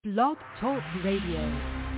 Blog Talk Radio.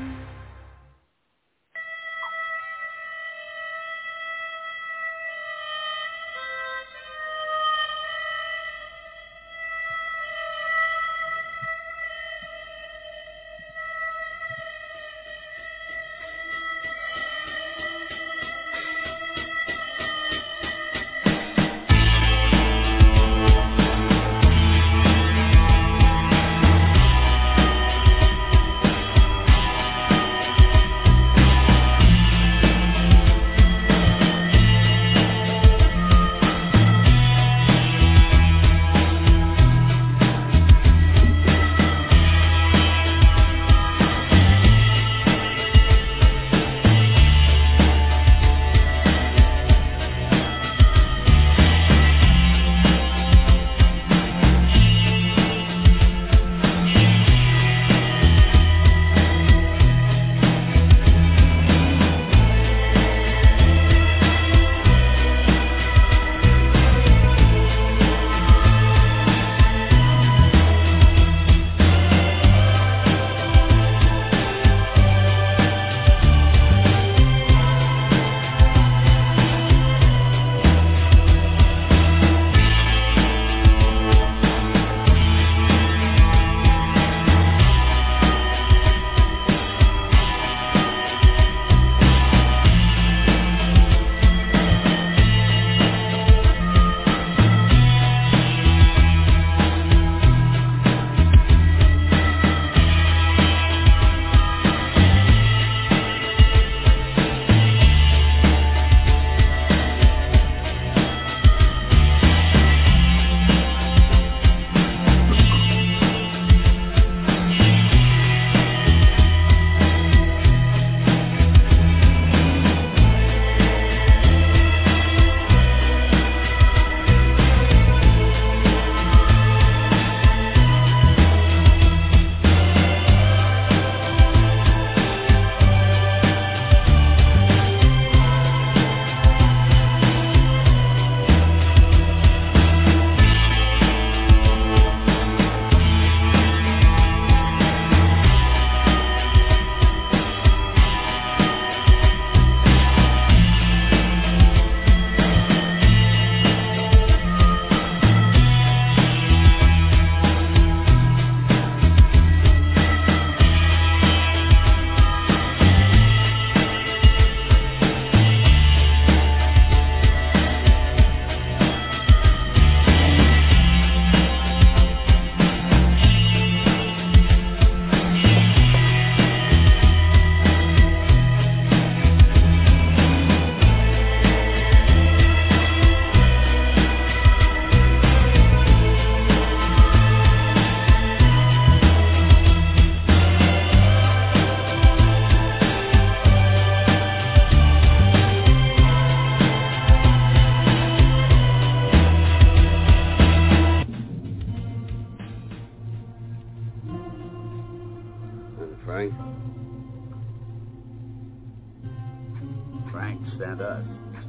Frank sent us.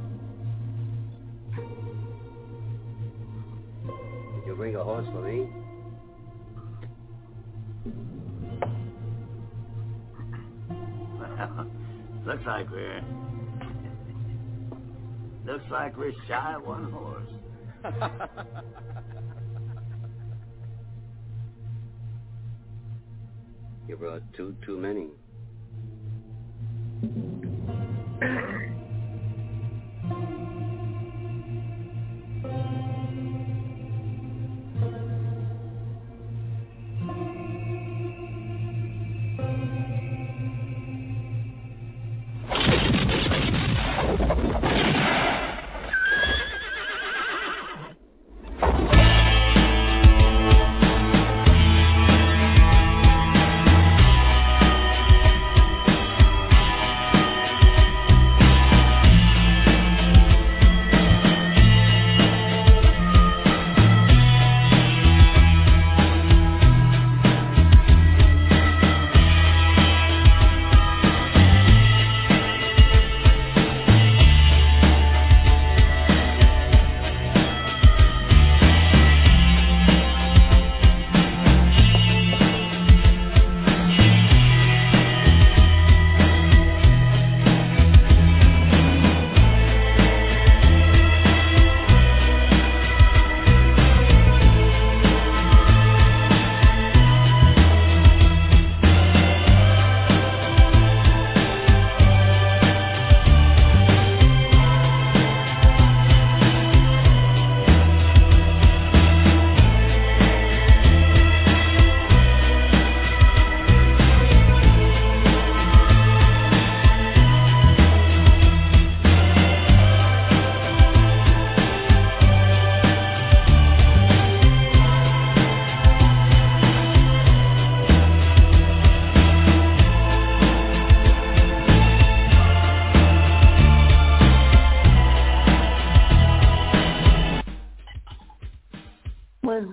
Did you bring a horse for me? Looks like we're shy of one horse. You brought two too many.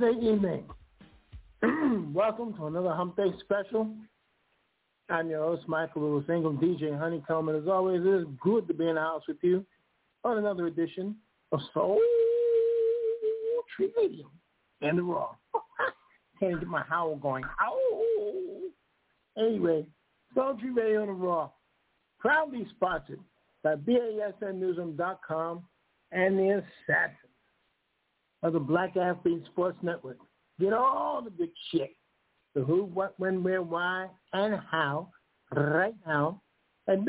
Sunday evening. Welcome to another Hump Day special. I'm your host, Michael Lewis Ingram, DJ Honeycomb, and as always, it is good to be in the house with you on another edition of Soul Tree Radio and the Raw. Can't get my howl going. Ow! Anyway, Soul Tree Radio and the Raw, proudly sponsored by BASNnewsroom.com and the Assassins of the Black Athlete Sports Network. Get all the good shit, the who, what, when, where, why, and how, right now at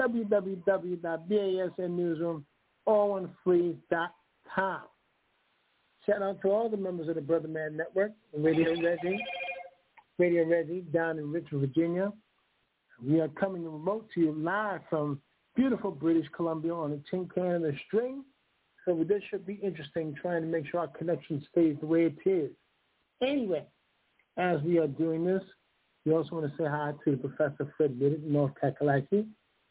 www.basnnewsroom.com. Shout out to all the members of the Brother Man Network, Radio Reggie down in Richmond, Virginia. We are coming remote to you live from beautiful British Columbia on a tin can and a string. So this should be interesting, trying to make sure our connection stays the way it is. Anyway, as we are doing this, we also want to say hi to Professor Fred Bidditt in North Kakalaki,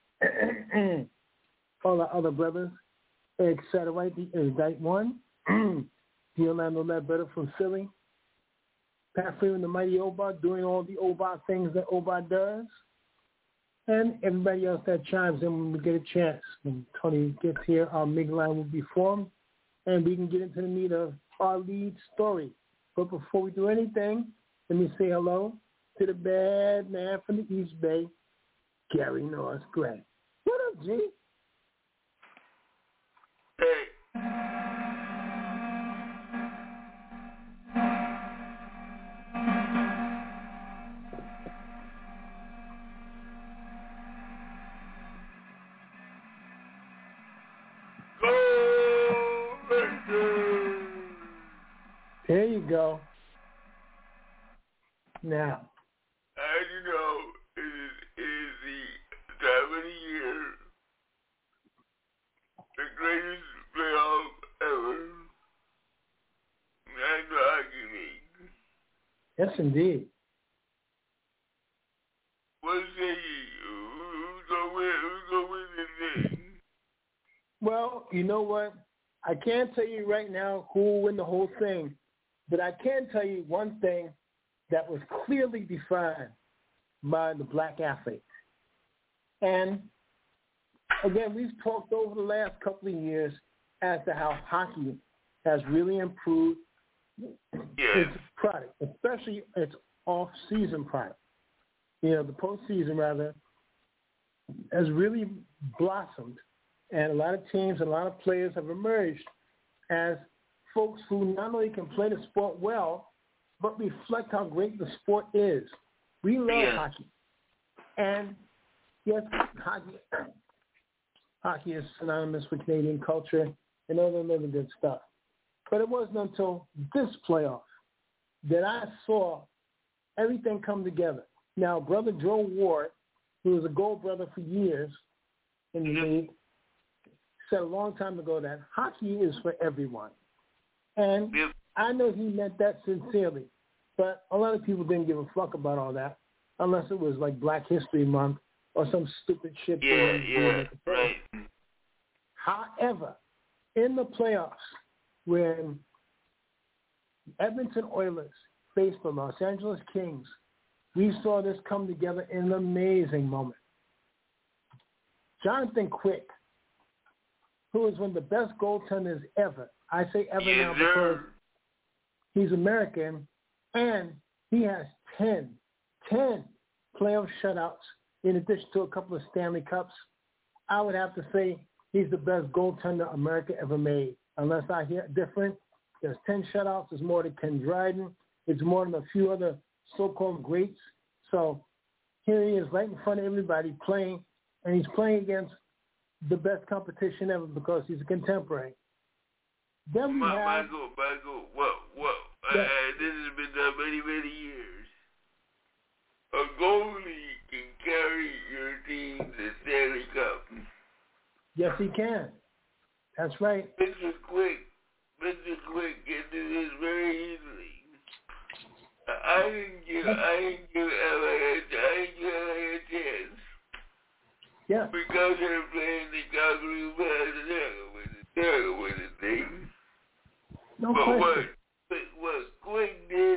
all our other brothers, Eric Satterwhite, the Erudite One, the Orlando Ledbetter from Philly, Pat Freeman, the Mighty Oba, doing all the Oba things that Oba does, and everybody else that chimes in when we get a chance. When Tony gets here, our MIG line will be formed, and we can get into the meat of our lead story. But before we do anything, let me say hello to the bad man from the East Bay, Gary Norris Gray. What up, G? Hey. There you go. Now. As you know, it is the time of the year, the greatest playoff ever, National Hockey League. Yes, indeed. What say you? Who's gonna win this thing? Well, you know what? I can't tell you right now who will win the whole thing, but I can tell you one thing that was clearly defined by the black athlete. And again, we've talked over the last couple of years as to how hockey has really improved its product, especially its off-season product. You know, the postseason, rather, has really blossomed, and a lot of teams and a lot of players have emerged as folks who not only can play the sport well, but reflect how great the sport is. We love hockey. And yes, hockey is synonymous with Canadian culture and all the other good stuff. But it wasn't until this playoff that I saw everything come together. Now, Brother Joe Ward, who was a gold brother for years in the league, said a long time ago that hockey is for everyone. And I know he meant that sincerely, but a lot of people didn't give a fuck about all that, unless it was like Black History Month or some stupid shit. Right. However, in the playoffs, when Edmonton Oilers faced the Los Angeles Kings, we saw this come together in an amazing moment. Jonathan Quick, who is one of the best goaltenders ever. I say ever now because he's American, and he has 10 playoff shutouts in addition to a couple of Stanley Cups. I would have to say he's the best goaltender America ever made. Unless I hear different, there's 10 shutouts. There's more than Ken Dryden. It's more than a few other so-called greats. So here he is right in front of everybody playing, and he's playing against the best competition ever because he's a contemporary. Then we have... Michael, this has been done many, many years. A goalie can carry your team to Stanley Cup. Yes, he can. That's right. Mr. Quick can do this very easily. I didn't give LA a chance. Yeah. Because they're playing the Calgary Bears, they're gonna win the thing. No question. What Quick did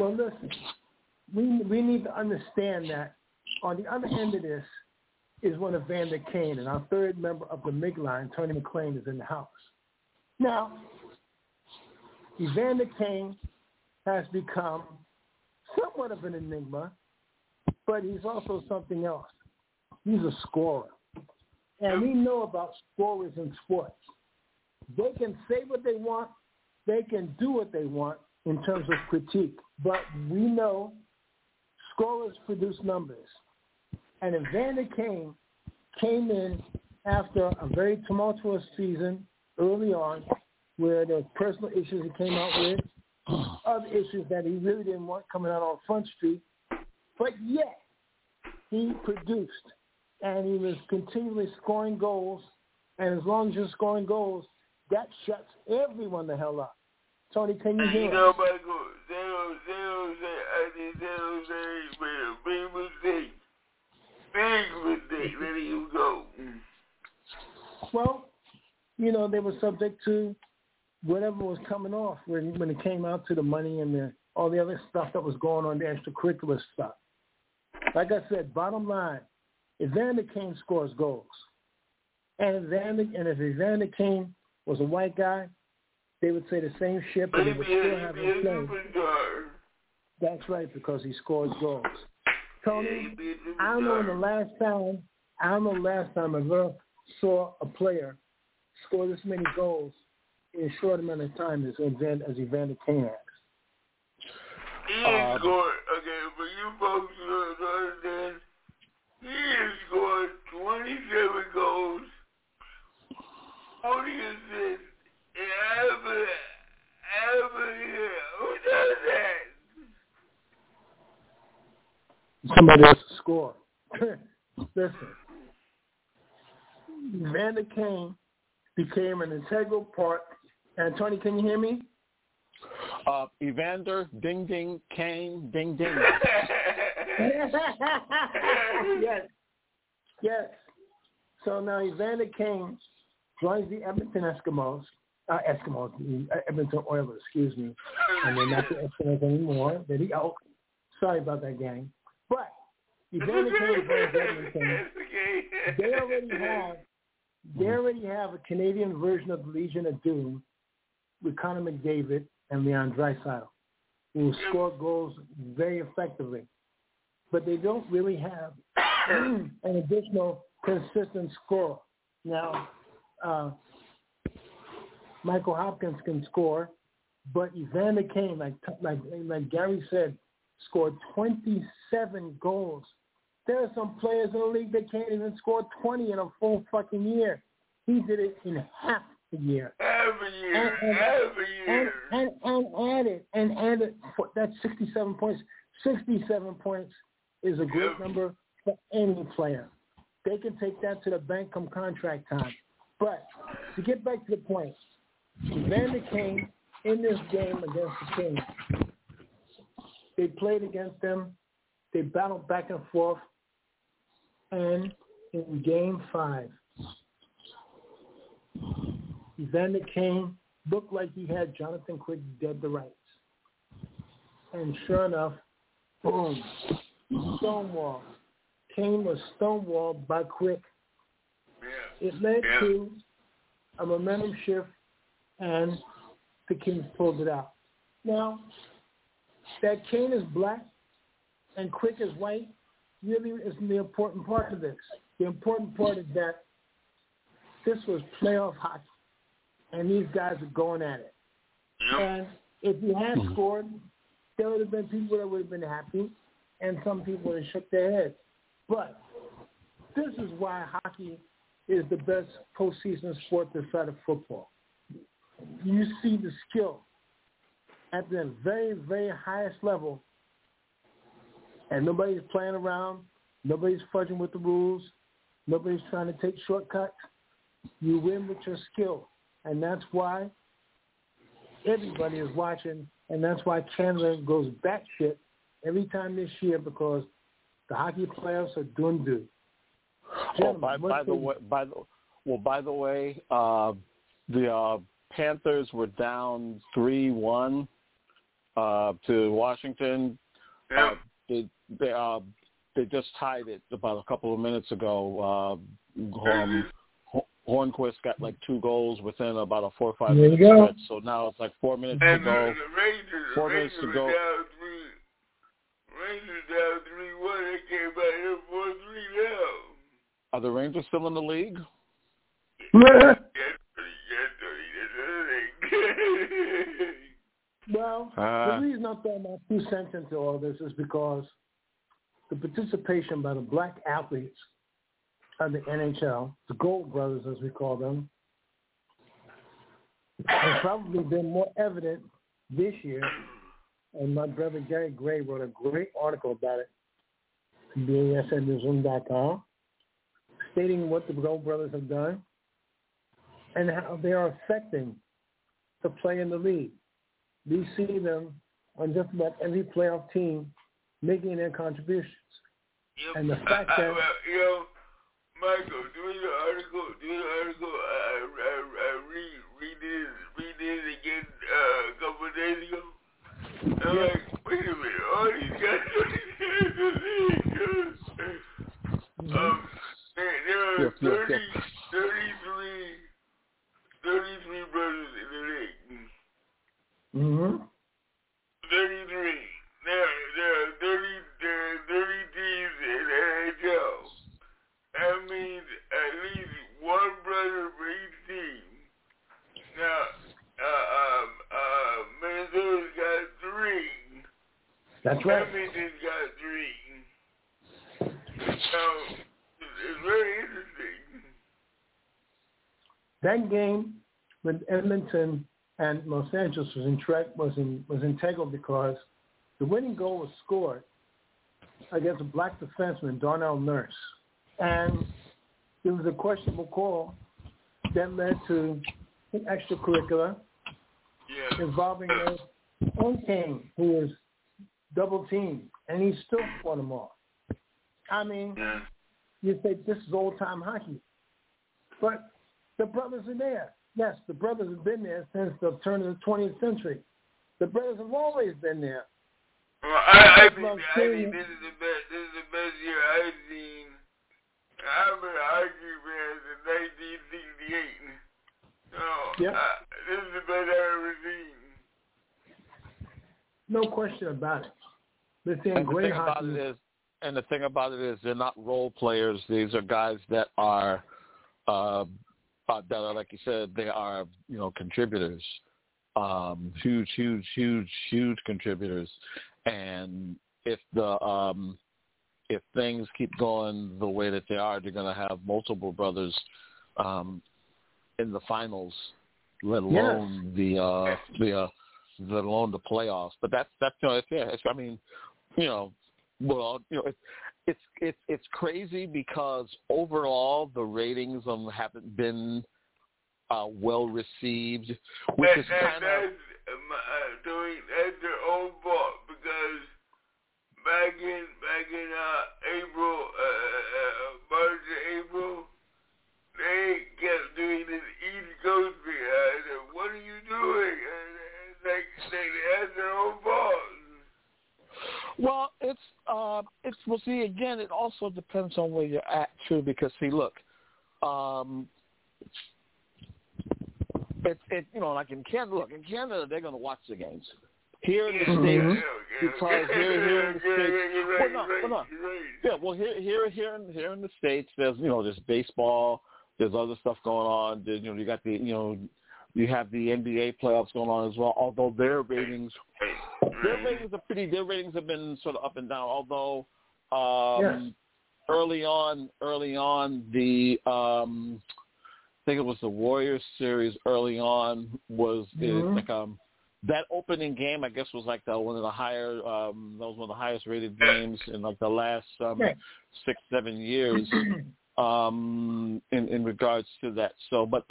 Well, listen, we need to understand that on the other end of this is one Evander Kane, and our third member of the MIG line, Tony McClain, is in the house. Now, Evander Kane has become somewhat of an enigma, but he's also something else. He's a scorer. And we know about scorers in sports. They can say what they want. They can do what they want in terms of critique. But we know scorers produce numbers. And Evander Kane came in after a very tumultuous season early on where there were personal issues he came out with, other issues that he really didn't want coming out on Front Street. But yet, he produced, and he was continually scoring goals. And as long as you're scoring goals, that shuts everyone the hell up. Tony, can you hear me? You know, Michael, they don't say made a big mistake. Big mistake, letting you go. Well, you know, they were subject to whatever was coming off when it came out to the money and all the other stuff that was going on, the extracurricular stuff. Like I said, bottom line, Evander Kane scores goals. And if Evander Kane was a white guy, they would say the same shit, but he would still have him playing. That's right, because he scores goals. Tony, I don't know the last time I ever saw a player score this many goals in a short amount of time as Evander Kane has. He has scored, okay, but you folks don't understand, he has scored 27 goals, 40 assists, and every year. Who does that? Somebody else to score. Listen, Evander Kane became an integral part. And Tony, can you hear me? Evander, ding, ding, Kane, ding, ding. Yes. So now Evander Kane joins the Edmonton Edmonton Oilers, excuse me. And they're not the Eskimos anymore. They're the Elks. Sorry about that, gang. But Evander Kane joins Edmonton. They already have a Canadian version of the Legion of Doom with Connor McDavid and Leon Draisaitl, who score goals very effectively. But they don't really have an additional consistent scorer. Now, Michael Hopkins can score, but Evander Kane, like Gary said, scored 27 goals. There are some players in the league that can't even score 20 in a full fucking year. He did it in half a year. Every year. And added, that's 67 points. 67 points is a great number for any player. They can take that to the bank come contract time. But to get back to the point, Evander Kane in this game against the Kings, they played against them. They battled back and forth. And in Game 5, Evander Kane looked like he had Jonathan Quick dead to rights. And sure enough, boom, stonewall. Kane was stonewalled by Quick. It led to a momentum shift, and the Kings pulled it out. Now, that Kane is black and Quick is white really isn't the important part of this. The important part is that this was playoff hockey, and these guys are going at it. And if you had scored, there would have been people that would have been happy, and some people would have shook their heads. But this is why hockey is the best postseason sport this side of football. You see the skill at the very, very highest level, and nobody's playing around, nobody's fudging with the rules, nobody's trying to take shortcuts. You win with your skill, and that's why everybody is watching, and that's why Canada goes batshit every time this year, because the hockey playoffs are doing due. By the way, the Panthers were down 3-1 to Washington. Yeah. They just tied it about a couple of minutes ago. Hornquist got like 2 goals within about a 4 or 5 minute stretch. So now it's like 4 minutes to go. The Rangers, 4 minutes to go. Rangers down 3-1. They came back here 4-3 now. Are the Rangers still in the league? Well, the reason I'm throwing my 2 cents into all this is because the participation by the black athletes of the NHL, the Gold Brothers as we call them, has probably been more evident this year. And my brother Gary Gray wrote a great article about it on BASNnewsroom.com, stating what the Gold Brothers have done and how they are affecting the play in the league. We see them on just about every playoff team making their contributions. Yep. And the fact that... Michael, doing the article, I read it again a couple of days ago. I'm like, wait a minute, all these guys are in the league. There are 33 brothers in the league. Mm-hmm. 33. There are 30 teams in the NHL. That means at least one brother for each team. Now, Minnesota's got 3. That's right. Edmonton's got 3. So, it's very interesting. That game with Edmonton and Los Angeles was integral because the winning goal was scored against a black defenseman, Darnell Nurse. And it was a questionable call that led to an extracurricular involving their own team, who was double-teamed, and he still fought them off. I mean, you say this is old-time hockey. But the brothers are there. Yes, the brothers have been there since the turn of the 20th century. The brothers have always been there. Well, I think this is the best year I've seen. I've been a hockey fan since 1968. So, this is the best I've ever seen. No question about it. They're seeing great hockey. The thing about it is they're not role players. These are guys that are like you said, they are, contributors. Huge contributors. And if if things keep going the way that they are, they're going to have multiple brothers in the finals, let alone the playoffs. But that's it's crazy because overall the ratings haven't been well received, which is kind of that's their own fault because back in April, March and April, they kept doing this East Coast thing. I said, "What are you doing?" And that's their own fault. Well, we'll see again. It also depends on where you're at too, because look, like in Canada, they're going to watch the games. Here in the States, because here in the States, here in the States, there's baseball, there's other stuff going on. You got you have the NBA playoffs going on as well. Although their ratings have been sort of up and down. Although early on, the I think it was the Warriors series. Early on was that opening game. I guess was like one of the highest rated games in like the last 6-7 years. In regards to that. So, but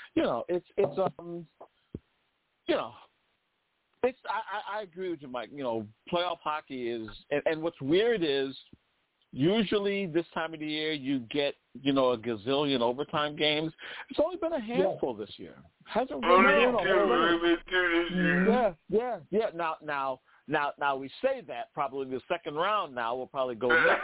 I agree with you, Mike. Playoff hockey is, and what's weird is usually this time of the year you get a gazillion overtime games. It's only been a handful this year. Hasn't really been a whole lot. Now we say that probably the second round now will probably go next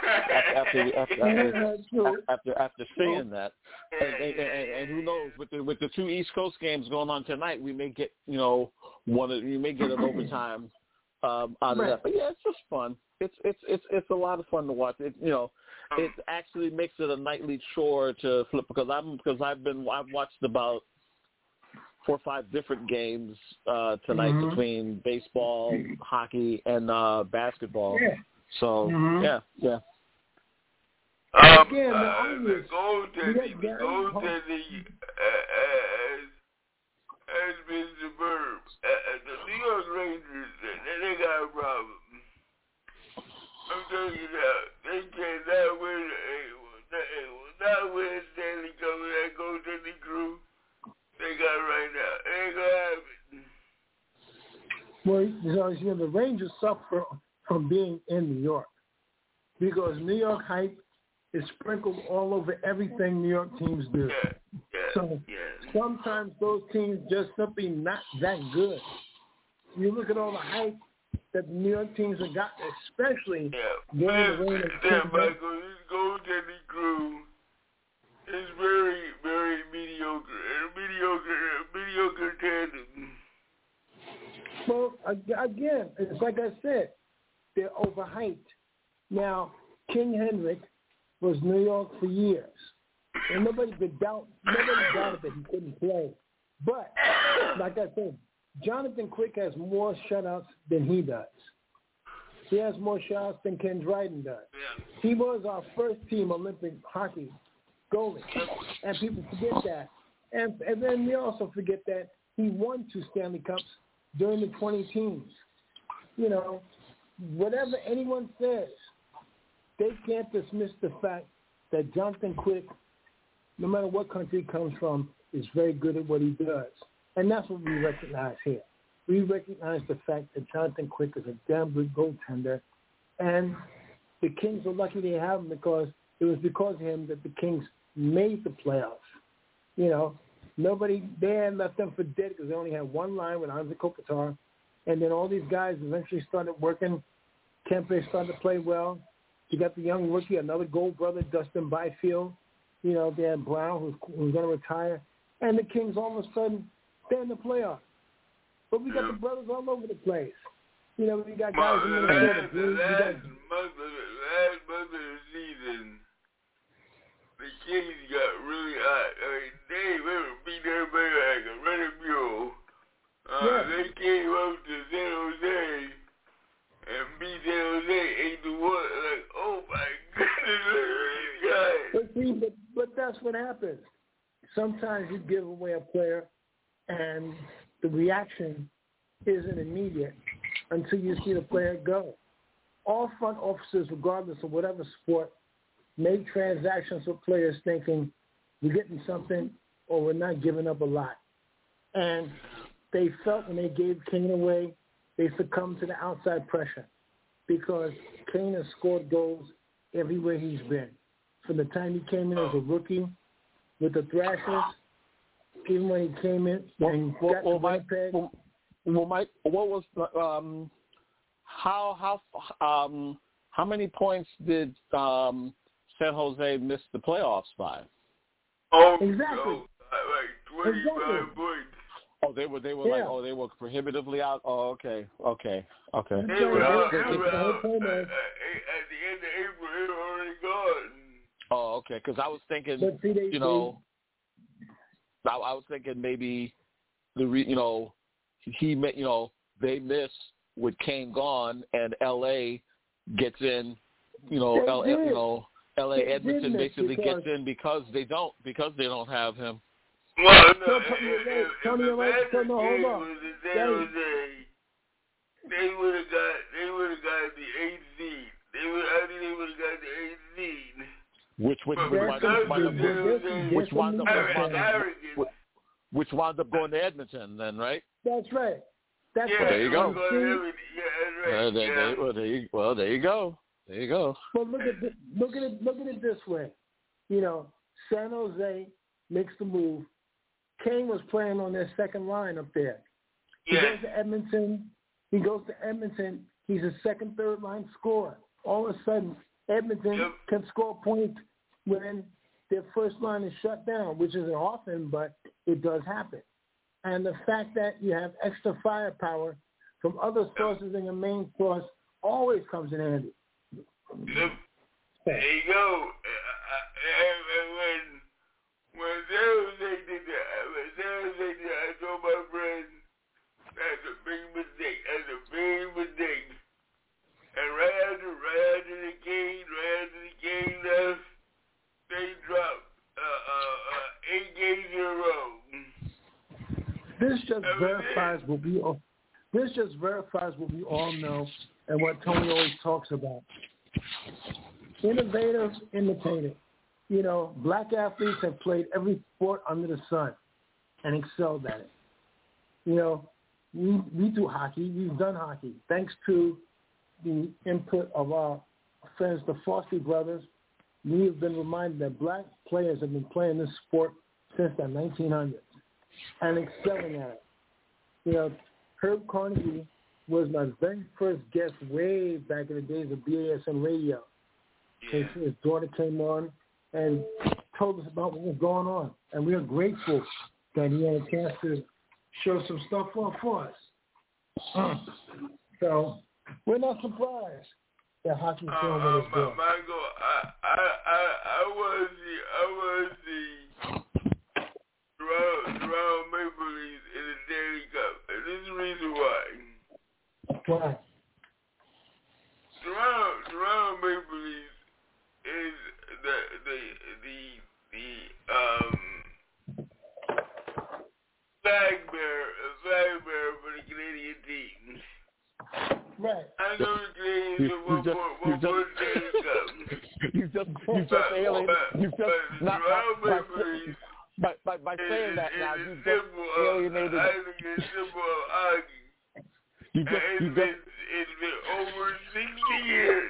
after seeing that, and who knows with the two East Coast games going on tonight, we may get you may get an overtime out of that. But yeah, it's just fun. It's a lot of fun to watch. It actually makes it a nightly chore to flip because I've watched about 4 or 5 different games tonight between baseball, hockey, and basketball. Yeah. So yeah. The goaltending has been superb. The New York Rangers, they got a problem. I'm telling you now, they cannot win. They will not win Stanley Cup with that goaltending crew they got right now. It ain't gonna happen. Well, the Rangers suffer from being in New York because New York hype is sprinkled all over everything New York teams do. Sometimes those teams just simply not that good. You look at all the hype that the New York teams have got, especially during the reign of Michael, this goaltending crew is very, very mediocre. Mediocre tandem. Well, again, it's like I said, they're overhyped. Now, King Henrik was New York for years, and nobody doubted that he couldn't play. But, like I said, Jonathan Quick has more shutouts than he does. He has more shutouts than Ken Dryden does. Yeah. He was our first-team Olympic hockey goalie, and people forget that. And then we also forget that he won 2 Stanley Cups during the 20 teams. Whatever anyone says, they can't dismiss the fact that Jonathan Quick, no matter what country he comes from, is very good at what he does. And that's what we recognize here. We recognize the fact that Jonathan Quick is a damn good goaltender, and the Kings are lucky they have him because it was because of him that the Kings made the playoffs. They had left them for dead because they only had one line with Andre Kopitar, and then all these guys eventually started working. Kempe started to play well. You got the young rookie, another gold brother, Dustin Byfield. They had Brown, who's going to retire. And the Kings all of a sudden, they're in the playoffs. But we got the brothers all over the place. We got guys in Minnesota. Last month of the season, the Kings got really hot. They beat everybody like a running mule. They came up to San Jose and beat San Jose 8-1. Like, oh my goodness, But that's what happens. Sometimes you give away a player, and the reaction isn't immediate until you see the player go. All front officers, regardless of whatever sport, make transactions with players thinking we're getting something or we're not giving up a lot. And they felt when they gave Kane away, they succumbed to the outside pressure because Kane has scored goals everywhere he's been. From the time he came in as a rookie with the Thrashers, even when he came in and got the Winnipeg. Mike, what was how many points did San Jose miss the playoffs by? Exactly. Like 25 points. They were they were prohibitively out. Oh, okay. They were out at the end of April. They were already gone. Oh, okay. Because I was thinking, I was thinking maybe they miss with Kane gone and LA gets in. LA Edmonton basically gets in because they don't have him. Well, no, if the Magic game was in San Jose, they would have got the 8th seed. I think they would have got the 8th seed. Which wound up going to Edmonton then, right? That's right. There you go. There you go. But look at it this way. San Jose makes the move. Kane was playing on their second line up there. He goes to Edmonton. He goes to Edmonton. He's a second, third line scorer. All of a sudden, Edmonton can score points when their first line is shut down, which isn't often, but it does happen. And the fact that you have extra firepower from other sources than your main source always comes in handy. Yep. There you go. When Thursday did that, I told my friend that's a big mistake. And right after the game left, they dropped 8 games in a row. This just verifies what we all know and what Tony always talks about. Innovative, imitative. You know, black athletes have played every sport under the sun and excelled at it. You know, we do hockey. We've done hockey. Thanks to the input of our friends, the Foster brothers, we have been reminded that black players have been playing this sport since the 1900s and excelling at it. You know, Herb Carnegie was my very first guest way back in the days of BASN radio. Yeah. His daughter came on and told us about what was going on. And we are grateful that he had a chance to show some stuff off for us. So we're not surprised that hockey's doing what it's doing. Michael, I was the Toronto Maple Leafs in the Daily Cup, and this is the reason why. Why? Toronto Maple Leafs is the flag bearer for the Canadian team. Right. I know the Canadians are one more Daily Cup. By saying that now, you just alienated. I think it's simple hockey. It's been over 60 years.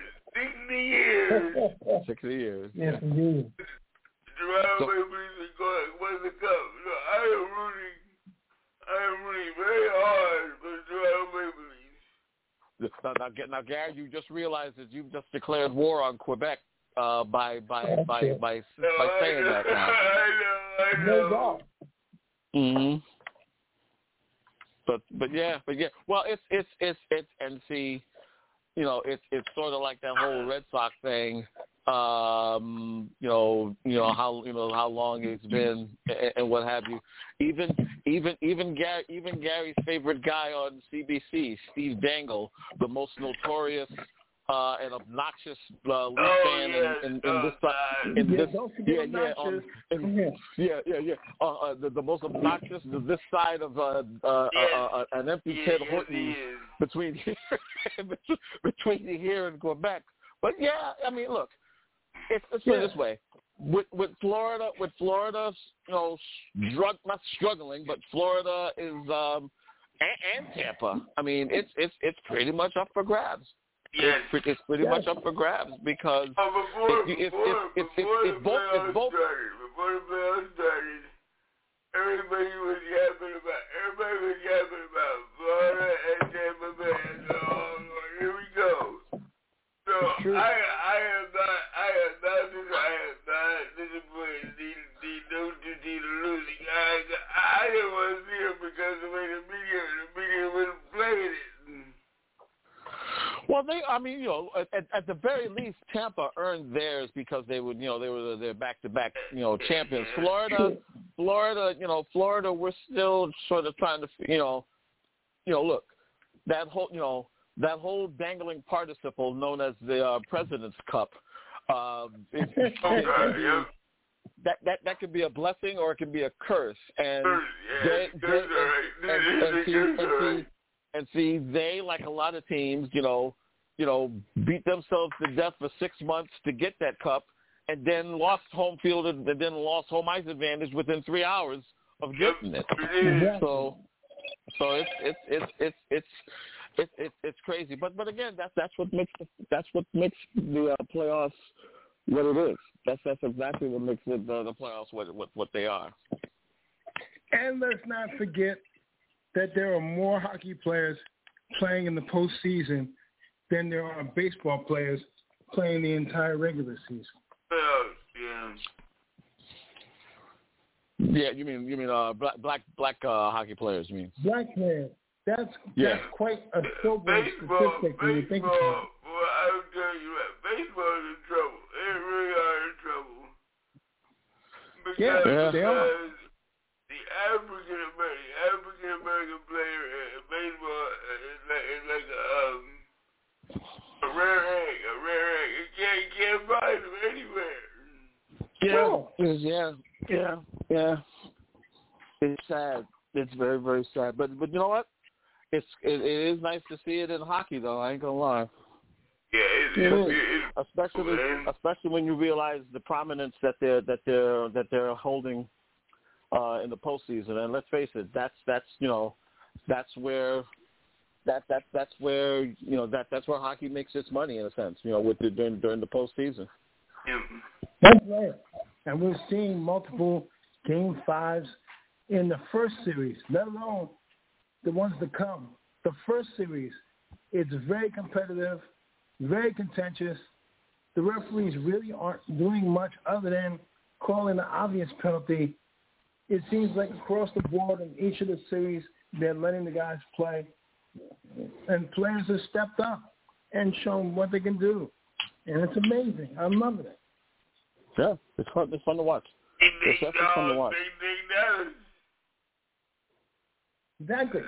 60 years. Yes, indeed. Toronto Maple Leafs are going to win the cup. So I am rooting very hard for the Toronto Maple Leafs. Now, Gary, you just realized that you've just declared war on Quebec by saying that now. I know. Mm-hmm. But yeah. Well, it's and see, you know, it's sort of like that whole Red Sox thing. How long it's been and what have you. Even Gary's favorite guy on CBC, Steve Dangle, the most notorious and obnoxious Leaf fan in this side. The most obnoxious this side of an empty Ted Horton between here and Quebec. But yeah, I mean, look. Let's put it this way: with Florida, you know, not struggling, but Florida is and Tampa. I mean, it's pretty much up for grabs. Yes. It's pretty much up for grabs because before the playoffs started, everybody was yapping about Florida and Tampa Bay. So here we go. So I am not disappointed. The losing. I didn't want to see it because the way the media was playing it. Well, at the very least, Tampa earned theirs because they were their back-to-back, champions. Florida, we're still sort of trying to, look, that whole dangling participle known as the President's Cup. That could be a blessing or it can be a curse. And see, they, like a lot of teams, beat themselves to death for 6 months to get that cup, and then lost home field and then lost home ice advantage within 3 hours of getting it. So it's crazy. But again, that's what makes the playoffs what it is. That's exactly what makes the playoffs what they are. And let's not forget that there are more hockey players playing in the postseason than there are baseball players playing the entire regular season. Yeah, you mean black hockey players? You mean black players? That's quite a sobering statistic when you think about it. Well, I'll tell you what, baseball is in trouble. They really are in trouble. Because they are. The African American player in baseball is like a rare egg. You can't find them anywhere. Yeah. It's sad. It's very, very sad. But you know what? It is nice to see it in hockey, though. I ain't gonna lie. Yeah, it is. Especially when you realize the prominence that they're holding in the postseason. And let's face it, that's where hockey makes its money in a sense. With during the postseason. That's right. And we're seeing multiple Game 5s in the first series, let alone the ones to come. The first series, it's very competitive, very contentious. The referees really aren't doing much other than calling the obvious penalty. It seems like across the board in each of the series, they're letting the guys play. And players have stepped up and shown what they can do. And it's amazing. I'm loving it. Yeah, it's fun to watch. It's definitely fun to watch. Exactly.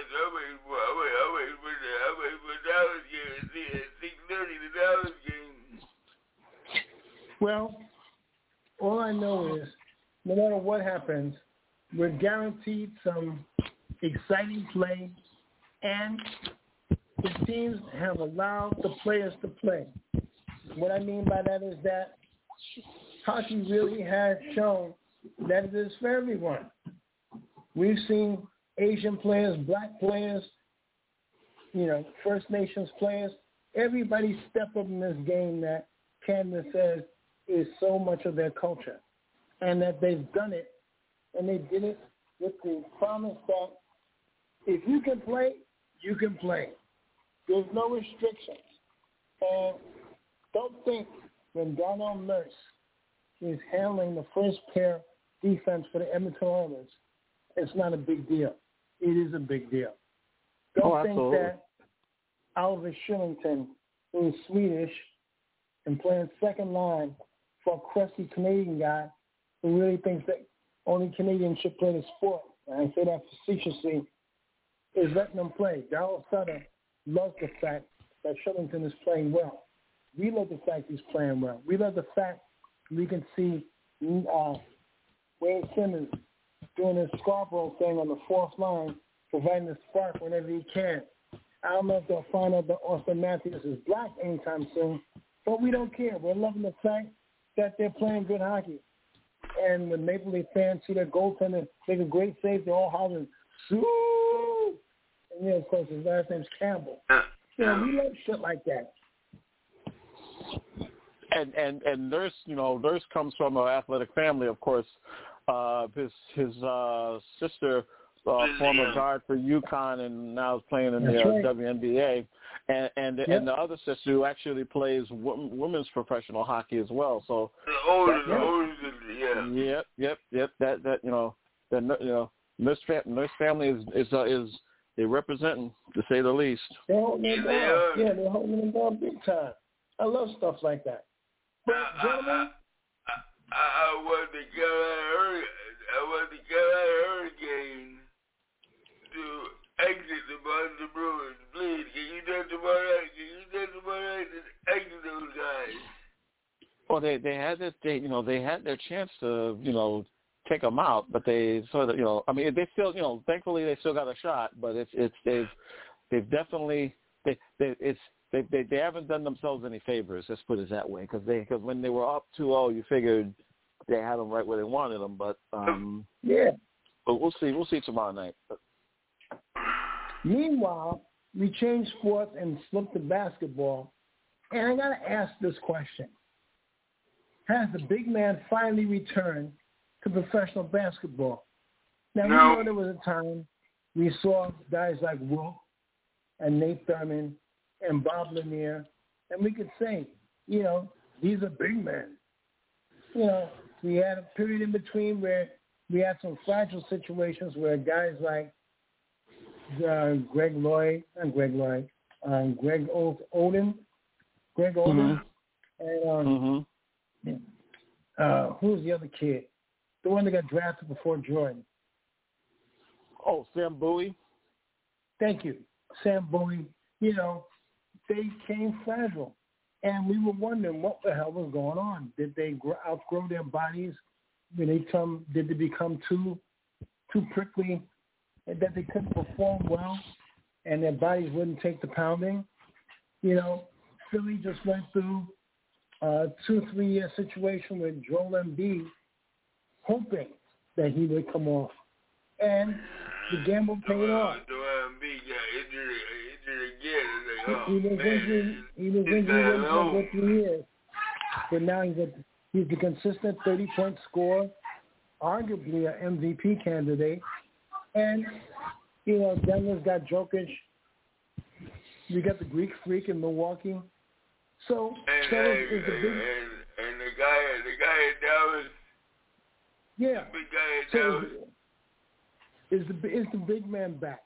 Well, all I know is no matter what happens, we're guaranteed some exciting play, and the teams have allowed the players to play. What I mean by that is that hockey really has shown that it is for everyone. We've seen Asian players, black players, First Nations players. Everybody step up in this game that Canada says is so much of their culture, and that they've done it, and they did it with the promise that if you can play, you can play. There's no restrictions. And don't think when Darnell Nurse is handling the first pair defense for the Edmonton Oilers, it's not a big deal. It is a big deal. Don't think that Oliver Shillington, who is Swedish and playing second line for a crusty Canadian guy who really thinks that only Canadians should play the sport, and I say that facetiously, is letting them play. Darryl Sutter loves the fact that Shillington is playing well. We love the fact he's playing well. We love the fact we can see Wayne Simmons doing his Scarborough thing on the fourth line, providing a spark whenever he can. I don't know if they'll find out that Austin Matthews is black anytime soon, but we don't care. We're loving the fact that they're playing good hockey. And when Maple Leaf fans see their goaltender make a great save, they're all hollering, "Sue!" And of course, his last name's Campbell. We love shit like that. And Nurse, Nurse comes from an athletic family, of course. His sister, former guard for UConn, and now is playing in the WNBA, and the other sister who actually plays women's professional hockey as well. So Nurse family is they representing, to say the least. They're holding it down. Yeah, they're holding it down big time. I love stuff like that. But gentlemen, I want the Carolina Hurricane to exit the Boston Bruins. Please, can you do tomorrow night to exit those guys? Well, they had their chance to take them out, but they sort of they still thankfully they still got a shot, but they've definitely they haven't done themselves any favors. Let's put it that way, because when they were up 2-0, you figured they had them right where they wanted them, but but we'll see tomorrow night. Meanwhile, we changed sports and slipped to basketball, and I got to ask this question: has the big man finally returned to professional basketball? Now, we know there was a time we saw guys like Wilt and Nate Thurman and Bob Lanier, and we could say, you know, these are big men. You know, we had a period in between where we had some fragile situations where guys like Greg Oden, and who's the other kid? The one that got drafted before Jordan. Oh, Sam Bowie. Thank you. Sam Bowie. You know, they came fragile. And we were wondering what the hell was going on. Did they outgrow their bodies? Did they become too prickly that they couldn't perform well and their bodies wouldn't take the pounding? You know, Philly just went through a 2-3 year situation with Joel Embiid, hoping that he would come off. And the gamble paid off. Joel Embiid got injured again. He was injured for 3 years. But now he's a consistent 30-point scorer, arguably an MVP candidate. And, you know, Denver's got Jokic. We got the Greek Freak in Milwaukee. So, and the guy in Dallas. Yeah. The big guy in Dallas. Is the big man back?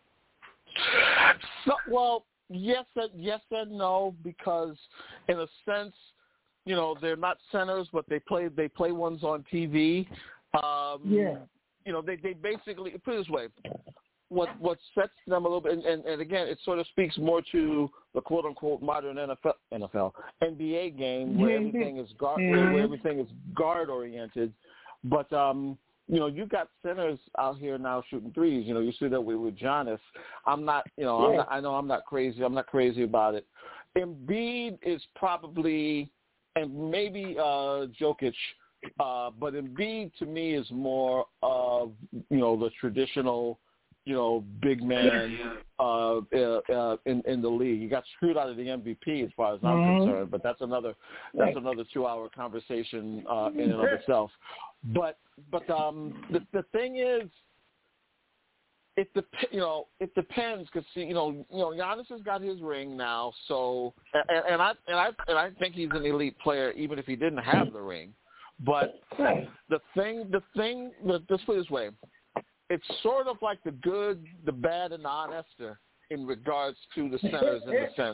So, well, yes and no, because in a sense, you know, they're not centers, but they play ones on TV. Yeah. You know, they basically, put it this way, what sets them a little bit, and again, it sort of speaks more to the quote unquote modern NFL NBA game where everything is guard oriented, but you know, you got centers out here now shooting threes. You know, you see that with Giannis. I'm not crazy. I'm not crazy about it. Embiid is probably, and maybe Jokic, but Embiid to me is more of, you know, the traditional, you know, big man in the league. He got screwed out of the MVP as far as I'm concerned, but that's another 2-hour conversation in and of itself. But the thing is, it depends because Giannis has got his ring now. So and I think he's an elite player even if he didn't have the ring. But let's put it this way, it's sort of like the good, the bad, and the honester in regards to the centers in the sense.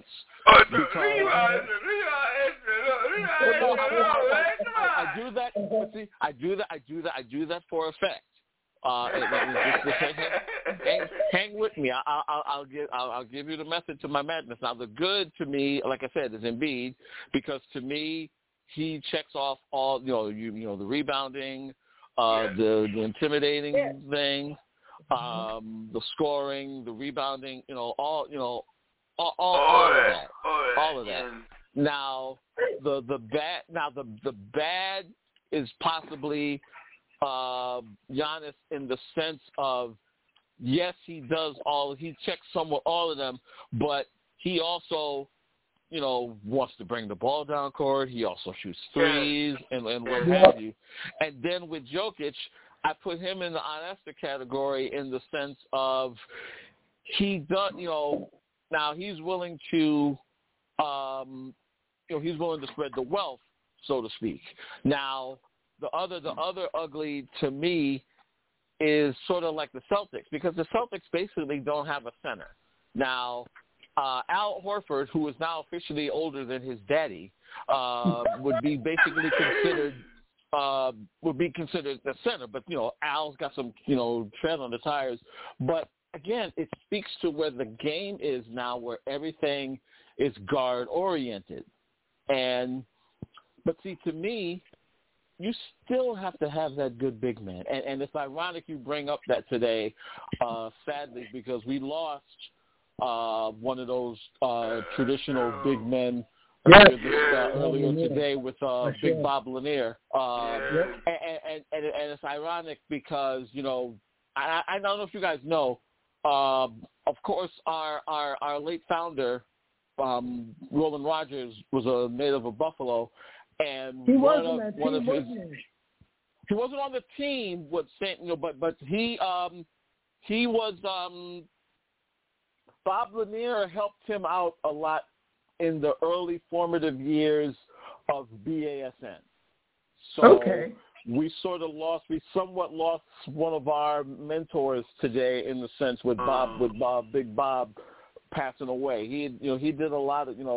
I do that. See, I do that for effect. Hang with me. I'll give you the method to my madness. Now, the good to me, like I said, is Embiid, because to me he checks off all the rebounding, the intimidating thing, the scoring, the rebounding, all of that. Now the bad is possibly Giannis in the sense of, yes, he checks somewhat all of them, but he also wants to bring the ball down court. He also shoots threes and what have you. And then with Jokic, I put him in the honester category in the sense of he does, now he's willing to, he's willing to spread the wealth, so to speak. Now, the other ugly to me is sort of like the Celtics, because the Celtics basically don't have a center. Now, Al Horford, who is now officially older than his daddy, would be basically considered the center. But Al's got some tread on the tires. But again, it speaks to where the game is now, where everything is guard oriented. But see, to me, you still have to have that good big man. And it's ironic you bring up that today, sadly, because we lost one of those traditional big men earlier today with Big Bob Lanier. And it's ironic because, I don't know if you guys know, of course, our late founder, Roland Rogers, was a native of Buffalo. And he wasn't on the team, but he was Bob Lanier helped him out a lot in the early formative years of BASN. So we somewhat lost one of our mentors today in the sense with Big Bob passing away. He did a lot of,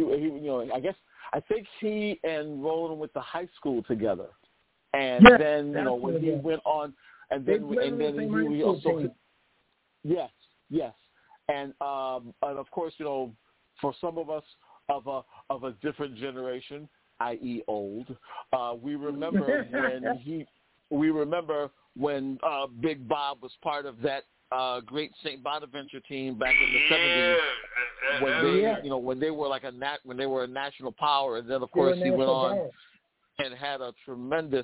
I think he and Roland went to high school together. And then, when he went on, and then he also, yes. And of course, for some of us of a different generation, i.e. old, we remember when Big Bob was part of that great St. Bonaventure team back in the 70s when they were like a national power, and then of course he went on and had a tremendous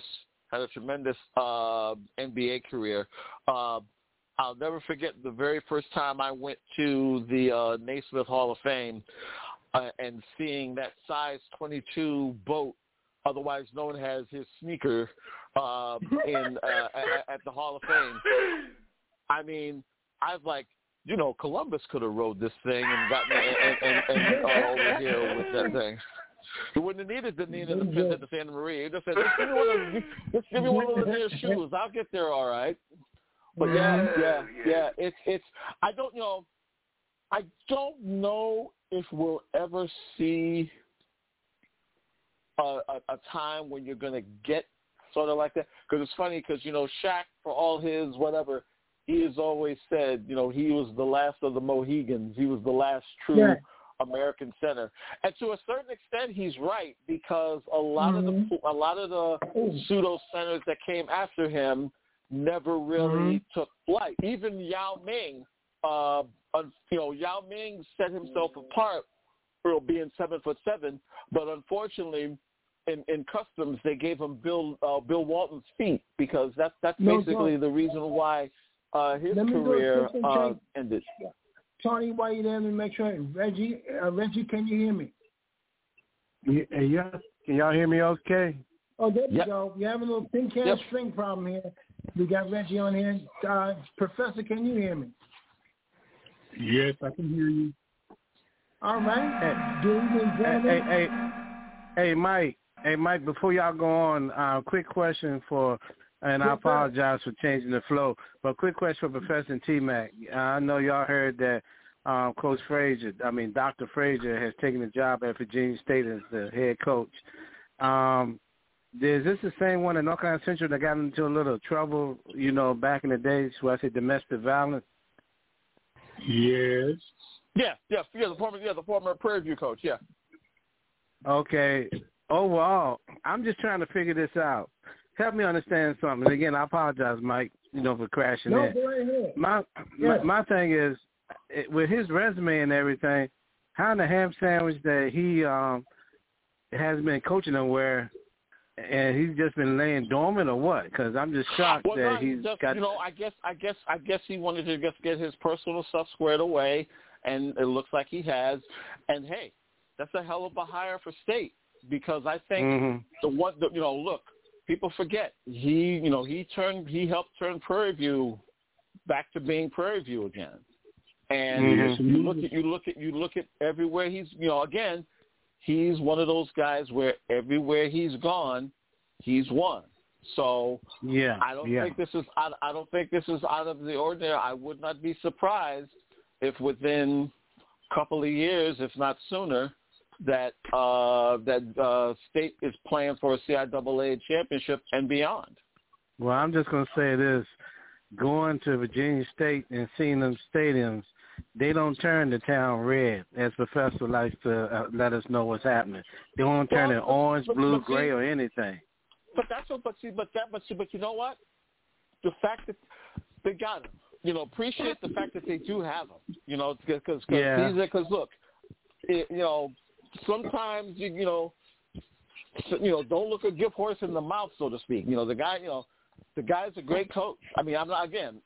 NBA career. I'll never forget the very first time I went to the Naismith Hall of Fame and seeing that size 22 boat, otherwise known as his sneaker, at the Hall of Fame. I mean, I was like, Columbus could have rode this thing and gotten and over here with that thing. He wouldn't have needed the Nina the Fifth at the Santa Maria. He just said, just give me one of those shoes. I'll get there all right. But yeah. It's I don't know if we'll ever see a time when you're going to get sort of like that. Because it's funny because, Shaq, for all his whatever, he has always said, he was the last of the Mohegans. He was the last true American center. And to a certain extent, he's right, because a lot of the pseudo centers that came after him never really took flight. Even Yao Ming, Yao Ming set himself apart for being 7'7", but unfortunately, in customs they gave him Bill Walton's feet, because that's basically the reason why his career ended. Tony, while you're there, let me make sure. Reggie, can you hear me? Yeah. Can y'all hear me okay? Oh, there we go. We have a little pin can string problem here. We got Reggie on here. Professor, can you hear me? Yes, I can hear you. All right. Hey, Mike. Hey, Mike, before y'all go on, quick question and I apologize for changing the flow, but quick question for Professor and T-Mac. I know y'all heard that Dr. Frazier has taken a job at Virginia State as the head coach. Is this the same one in North Carolina Central that got into a little trouble, back in the days where I said domestic violence? Yes. Yeah, the former Prairie View coach, yeah. Okay. Overall, I'm just trying to figure this out. Help me understand something. And again, I apologize, Mike, for crashing in. Go ahead. My thing is, with his resume and everything, how in the ham sandwich that he has been coaching nowhere, and he's just been laying dormant, or what? Because I'm just shocked that he's got. I guess he wanted to just get his personal stuff squared away, and it looks like he has. And hey, that's a hell of a hire for State, because I think look, people forget he helped turn Prairie View back to being Prairie View again. And you look at everywhere he's again. He's one of those guys where everywhere he's gone, he's won. So I don't think this is out of the ordinary. I would not be surprised if within a couple of years, if not sooner, that State is playing for a CIAA championship and beyond. Well, I'm just going to say this: going to Virginia State and seeing them stadiums, they don't turn the town red, as Professor likes to let us know what's happening. They won't turn it orange, blue, gray, or anything. But you know what? The fact that they got him, appreciate the fact that they do have him, because look, sometimes don't look a gift horse in the mouth, so to speak. The guy's a great coach. I mean, I'm not going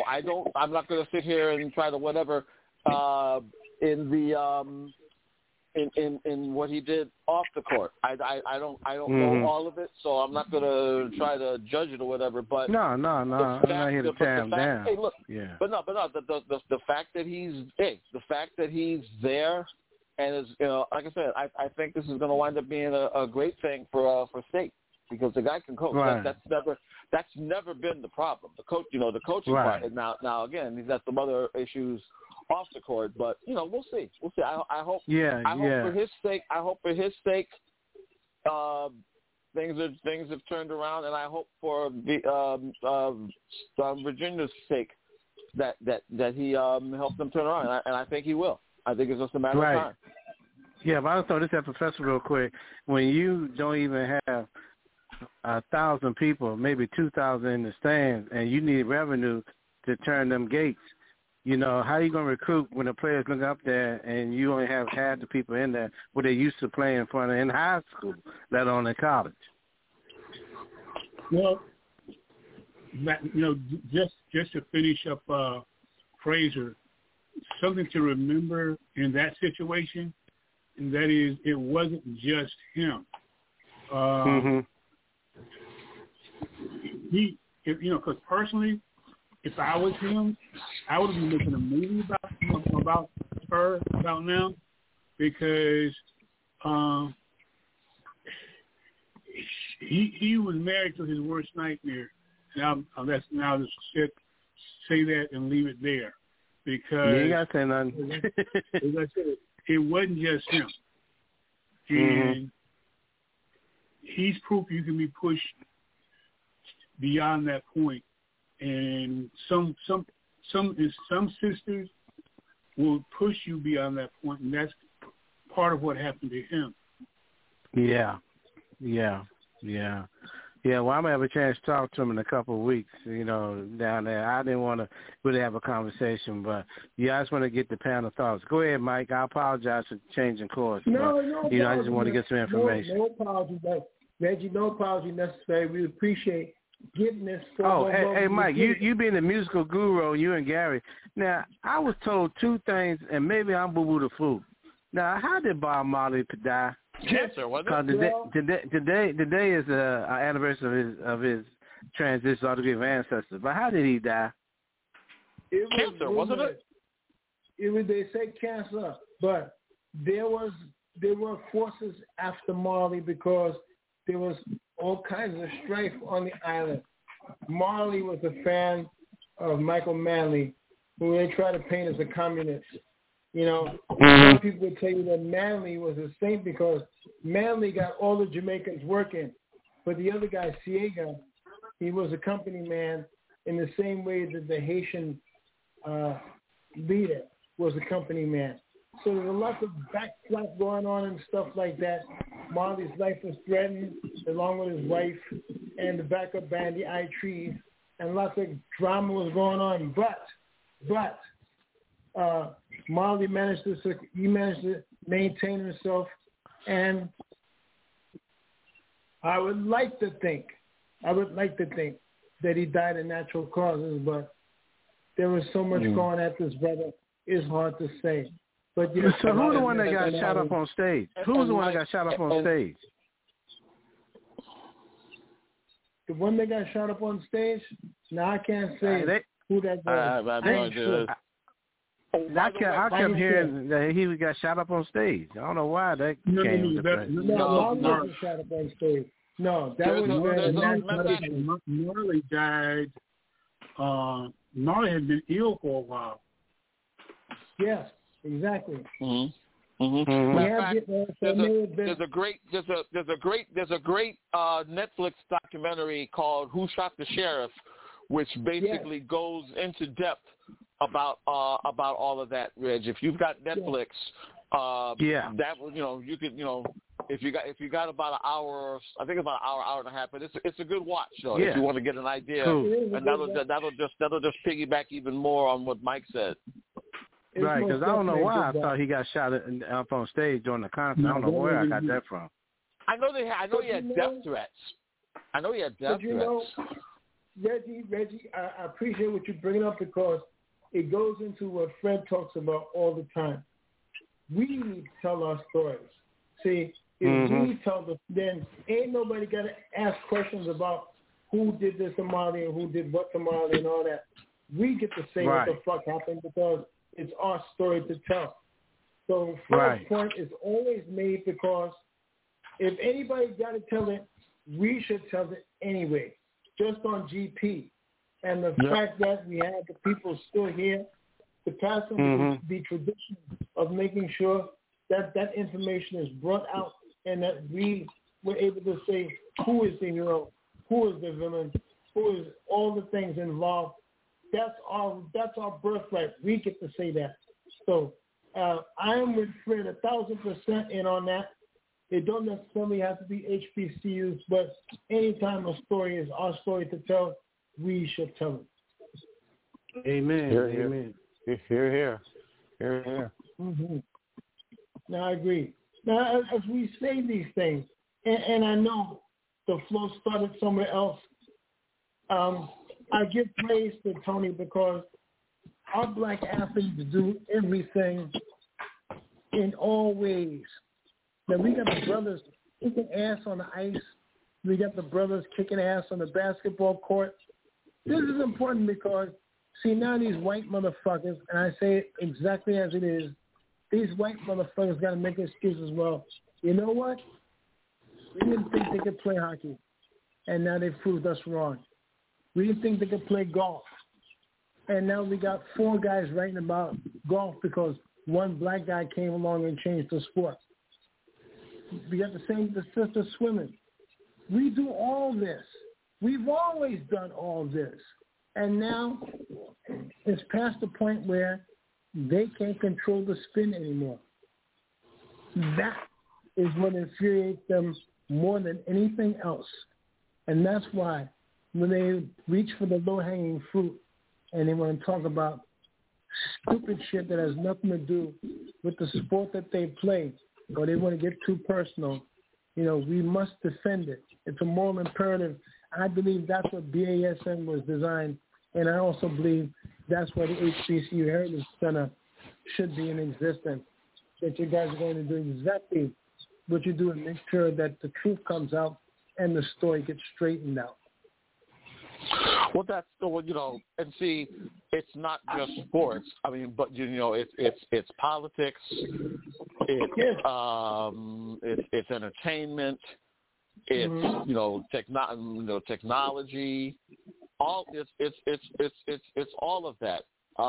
to sit here and try to whatever in the in what he did off the court. I don't know all of it, so I'm not going to try to judge it or whatever. But no, I'm not here to tear him down. Hey, look, yeah. But no, the fact that he's there, and is, like I said, I think this is going to wind up being a great thing for State, because the guy can coach. Right. That's never been the problem. The coaching right. part. Now again, he's got some other issues off the court, but we'll see. I hope. Yeah. I hope for his sake. Things have turned around, and I hope for Virginia's sake that he helps them turn around, and I think he will. I think it's just a matter of time. Yeah, but I'll throw this at Professor real quick. When you don't even have 1,000 people, maybe 2,000 in the stands, and you need revenue to turn them gates, how are you going to recruit when the players look up there and you only have half the people in there what they used to play in front of in high school, let alone in college? Well, just to finish up Fraser, something to remember in that situation, and that is it wasn't just him. Because personally, if I was him, I would be making a movie about her about now, because he was married to his worst nightmare. Now let's say that and leave it there, because you ain't got to say nothing. As I said, it wasn't just him, and he's proof you can be pushed beyond that point. And some sisters will push you beyond that point, and that's part of what happened to him. Yeah. Well, I'm gonna have a chance to talk to him in a couple of weeks. Down there. I didn't want to really have a conversation, but I just want to get the panel thoughts. Go ahead, Mike. I apologize for changing course. No, I just want to get some information. No apology, Reggie. No apology necessary. We appreciate getting this. Hey, Mike, you being the musical guru, you and Gary. Now, I was told two things, and maybe I'm boo-boo the fool. Now, how did Bob Marley die? Cancer, wasn't it? Today is an anniversary of his transition to the ancestors. But how did he die? Cancer, wasn't it? They say cancer, but there were forces after Marley because there was all kinds of strife on the island. Marley was a fan of Michael Manley, who they try to paint as a communist. Some people would tell you that Manley was a saint because Manley got all the Jamaicans working. But the other guy, Siega, he was a company man in the same way that the Haitian leader was a company man. So there's a lot of backflap going on and stuff like that. Marley's life was threatened along with his wife and the backup band, the I Trees, and lots of drama was going on. But Marley managed to maintain himself, and I would like to think that he died of natural causes, but there was so much going at this brother. It's hard to say. But so who's the one that got shot up on stage? Who's the one that got shot up on stage? The one that got shot up on stage? No, I can't say who that was. I kept hearing that he got shot up on stage. I don't know why that came to play. No, wasn't shot up on stage. No, that was Marley died. Marley had been ill for a while. Yes, exactly. There's a great Netflix documentary called "Who Shot the Sheriff," which basically goes into depth about all of that, Reg. If you've got Netflix, that you could if you got about an hour, I think about an hour and a half, but it's a good watch though if you want to get an idea, and that'll just piggyback even more on what Mike said. Right, because I don't know why I thought he got shot up on stage during the concert. I don't know where I got that from. I know he had death threats. Reggie, I appreciate what you're bringing up because it goes into what Fred talks about all the time. we tell our stories. See, if we tell them, then ain't nobody got to ask questions about who did this to Mali and who did what to Mali and all that. We get to say what the fuck happened because it's our story to tell. So first point is always made because if anybody got to tell it, we should tell it anyway, just on GP. And the fact that we have the people still here to pass on the tradition of making sure that that information is brought out and that we were able to say who is the hero, who is the villain, who is all the things involved. That's our birthright. We get to say that. So I am with Fred 1,000% in on that. It don't necessarily have to be HBCUs, but anytime a story is our story to tell, we should tell it. Amen. Amen. Here. Mm-hmm. Now, I agree. Now, as we say these things, and I know the flow started somewhere else, I give praise to Tony because our black athletes do everything in all ways. Now, we got the brothers kicking ass on the ice. We got the brothers kicking ass on the basketball court. This is important because, see, now these white motherfuckers, and I say it exactly as it is, these white motherfuckers got to make excuses. Well, you know what? We didn't think they could play hockey, and now they proved us wrong. We didn't think they could play golf, and now we got 4 guys writing about golf because one black guy came along and changed the sport. We got the same with the sister swimming. We do all this. We've always done all this. And now it's past the point where they can't control the spin anymore. That is what infuriates them more than anything else. And that's why when they reach for the low-hanging fruit and they want to talk about stupid shit that has nothing to do with the sport that they play, or they want to get too personal, we must defend it. It's a moral imperative. I believe that's what BASN was designed, and I also believe that's why the HBCU Heritage Center should be in existence, that you guys are going to do exactly what you do and make sure that the truth comes out and the story gets straightened out. Well, that's and see, it's not just sports. I mean, but it's politics, it's entertainment, it's technology. All it's all of that.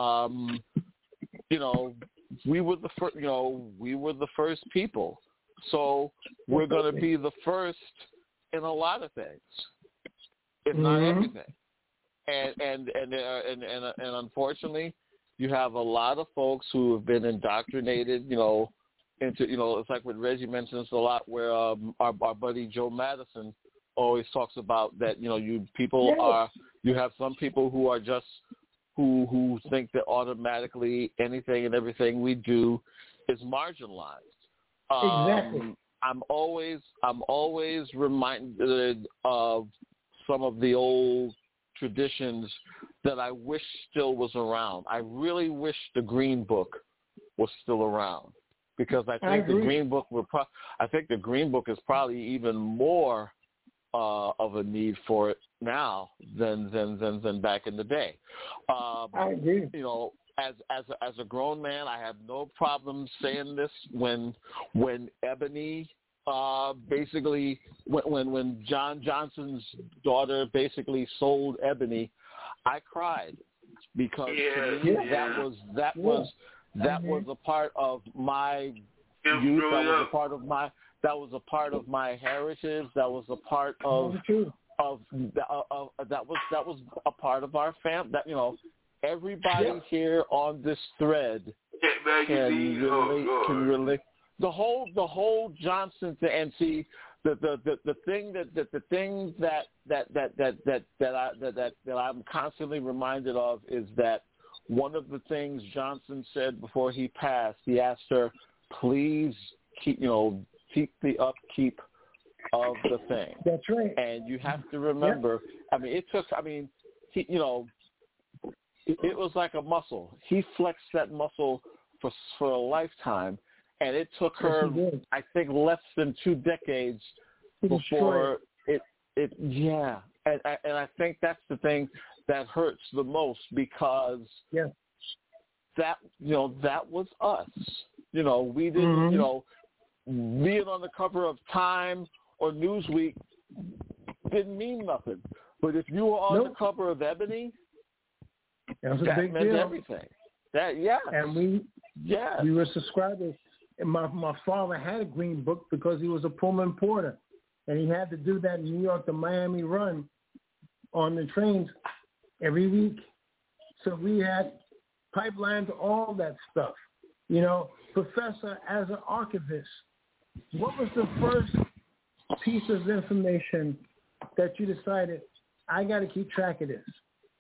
We were the first. We were the first people, so we're going to be the first in a lot of things. If not everything, and unfortunately, you have a lot of folks who have been indoctrinated, into it's like what Reggie mentions a lot, where our buddy Joe Madison always talks about that. You have some people who are just who think that automatically anything and everything we do is marginalized. Exactly. I'm always reminded of some of the old traditions that I wish still was around. I really wish the Green Book was still around because I think the Green Book the Green Book is probably even more of a need for it now than back in the day. I agree. As a grown man, I have no problem saying this. When Ebony basically when John Johnson's daughter basically sold Ebony, I cried because to me that was a part of my youth. That was a part of my heritage. That was a part of that was a part of our family. That everybody here on this thread can relate. The whole Johnson thing, and see the thing that I'm constantly reminded of is that one of the things Johnson said before he passed, he asked her, please keep the upkeep of the thing. That's right. And you have to remember, it was like a muscle. He flexed that muscle for a lifetime. And it took her, I think, less than 2 decades before it. Yeah, and I think that's the thing that hurts the most, because that was us. We didn't, being on the cover of Time or Newsweek didn't mean nothing. But if you were on the cover of Ebony, that was a big meant deal. everything. And we were subscribers. And my father had a green book because he was a Pullman porter, and he had to do that New York to Miami run on the trains every week. So we had pipelines, all that stuff. Professor, as an archivist, what was the first piece of information that you decided, I got to keep track of this?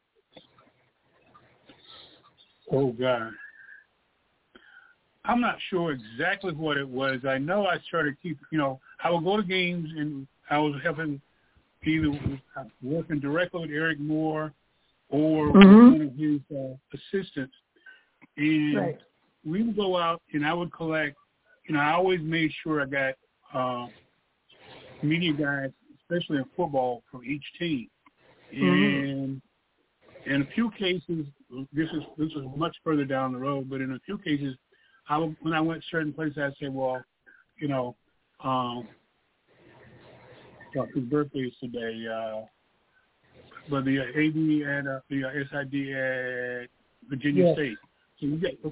Oh, God. I'm not sure exactly what it was. I know I started to keep, I would go to games, and I was helping, either working directly with Eric Moore or one of his assistants. And we would go out, and I would collect, I always made sure I got media guys, especially in football, from each team. And in a few cases, this was much further down the road, but in a few cases, when I went certain places, I'd say, well, his birthday is today, but the AD and the SID at Virginia State. So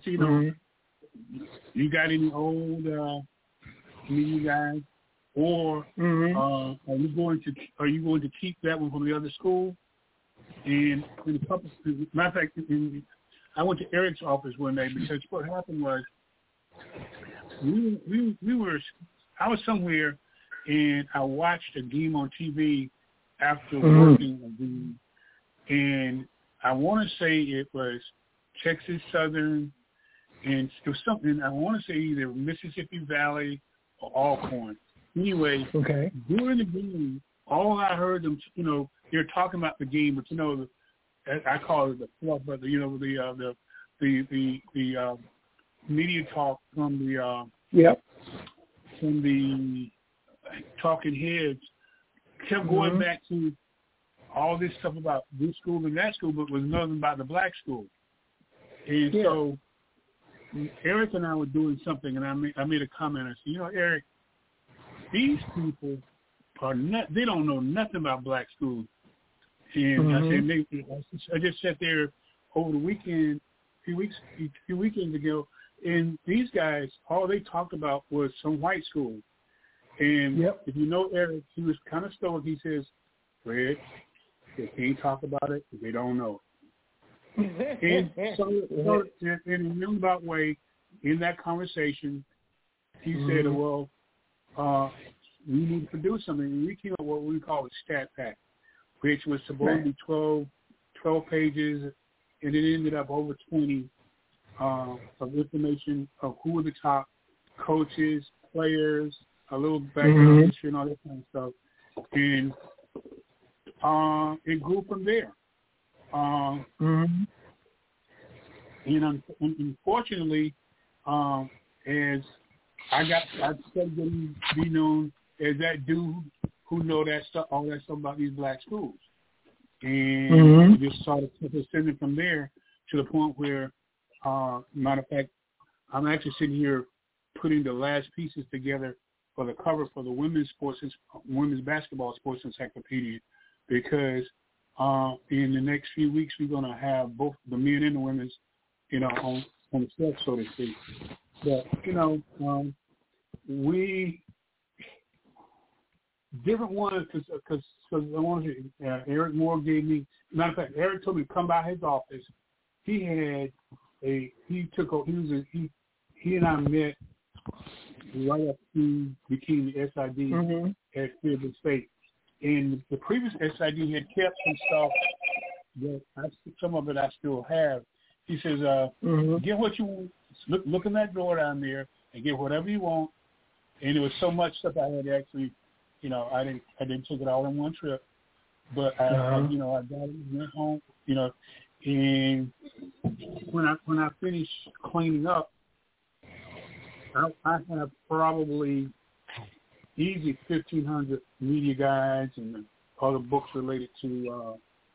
you got any old media guys, or are you going to keep that one from the other school? And in a couple, matter of fact, I went to Eric's office one day, because what happened was I was somewhere, and I watched a game on TV after working a game, and I want to say it was Texas Southern, and it was something, I want to say either Mississippi Valley or Alcorn. Anyway, during the game, all I heard them, they're talking about the game, but I call it the fluff, but the media talk from the talking heads kept going back to all this stuff about this school and that school, but was nothing about the black school. And so Eric and I were doing something, and I made a comment. I said, Eric, these people they don't know nothing about black schools. And I said, I just sat there over the weekend, a few weekends ago, and these guys, all they talked about was some white school. And if you know Eric, he was kind of stoic. He says, Fred, they can't talk about it if they don't know. And so in a roundabout way, in that conversation, he said, well, we need to produce something. And we came up with what we call a stat pack, which was supposed to be 12 pages, and it ended up over 20 of information of who were the top coaches, players, a little background history, and all that kind of stuff. And it grew from there. And unfortunately, as I started getting to be known as that dude who know that stuff, all that stuff about these black schools, and we just started sending from there to the point where, matter of fact, I'm actually sitting here putting the last pieces together for the cover for the women's basketball sports encyclopedia, because in the next few weeks we're going to have both the men and the women's, on the set, so to speak. But we different ones, because I wanted to, Eric Moore gave me. Matter of fact, Eric told me to come by his office. He and I met right after he became the SID at Fairfield State. And the previous SID had kept some stuff that some of it I still have. He says, get what you want. Look in that drawer down there and get whatever you want. And there was so much stuff I had actually, I didn't take it all in one trip, but I got it, went home, and when I finished cleaning up, I have probably easy 1,500 media guides and other books related to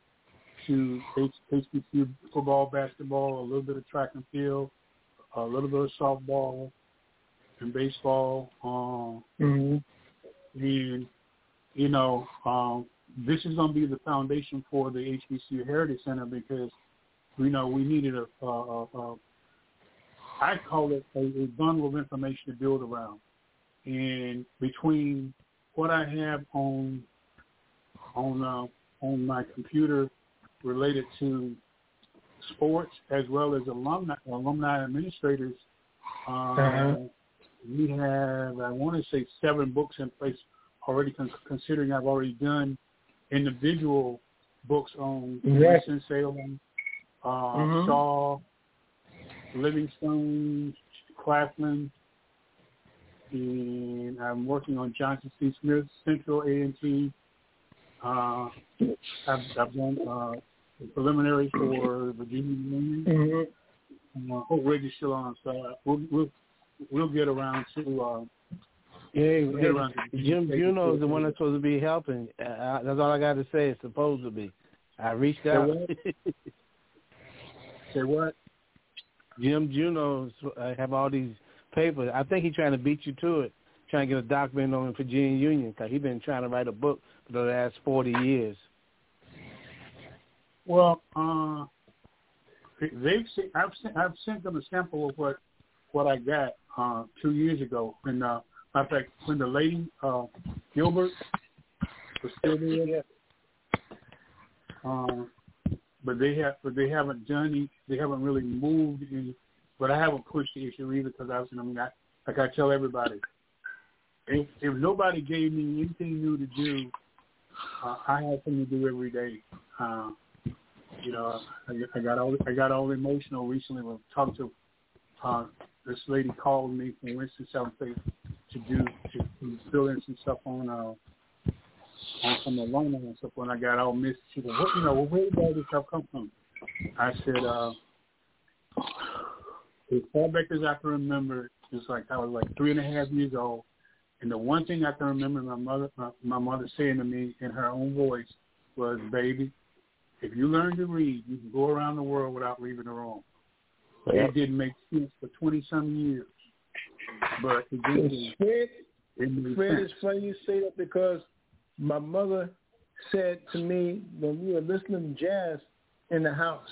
HBCU football, basketball, a little bit of track and field, a little bit of softball and baseball. And, you know, this is going to be the foundation for the HBCU Heritage Center because, you know, we needed I call it a bundle of information to build around. And between what I have on my computer related to sports as well as alumni administrators, we have, I want to say, 7 books in place already, considering I've already done individual books on Winston-Salem, Shaw, Livingstone, Claflin, and I'm working on Johnson C. Smith, Central A&T. I've done preliminaries for Virginia Union. Reggie is still on, so we'll get around to. Jim Juno is the one that's supposed to be helping. That's all I got to say. It's supposed to be. I reached out. Say what? Jim Juno have all these papers. I think he's trying to beat you to it, trying to get a document on Virginia Union because he's been trying to write a book for the last 40 years. Well, I've sent them a sample of what I got 2 years ago. And matter of fact, when the lady Gilbert was still there, but they haven't really moved any. But I haven't pushed the issue either because like I tell everybody, if nobody gave me anything new to do, I have something to do every day. You know, I got all emotional recently when I talked to this lady called me from Winston-Salem State to fill in some stuff on some alumni and stuff. When I got all missed, she said, where did all this stuff come from? I said, as far back as I can remember, just like I was like 3.5 years old, and the one thing I can remember my mother saying to me in her own voice was, "Baby, if you learn to read, you can go around the world without leaving the room." It didn't make sense for 20-some years, but it did. Fred, it's funny you say that because my mother said to me when we were listening to jazz in the house,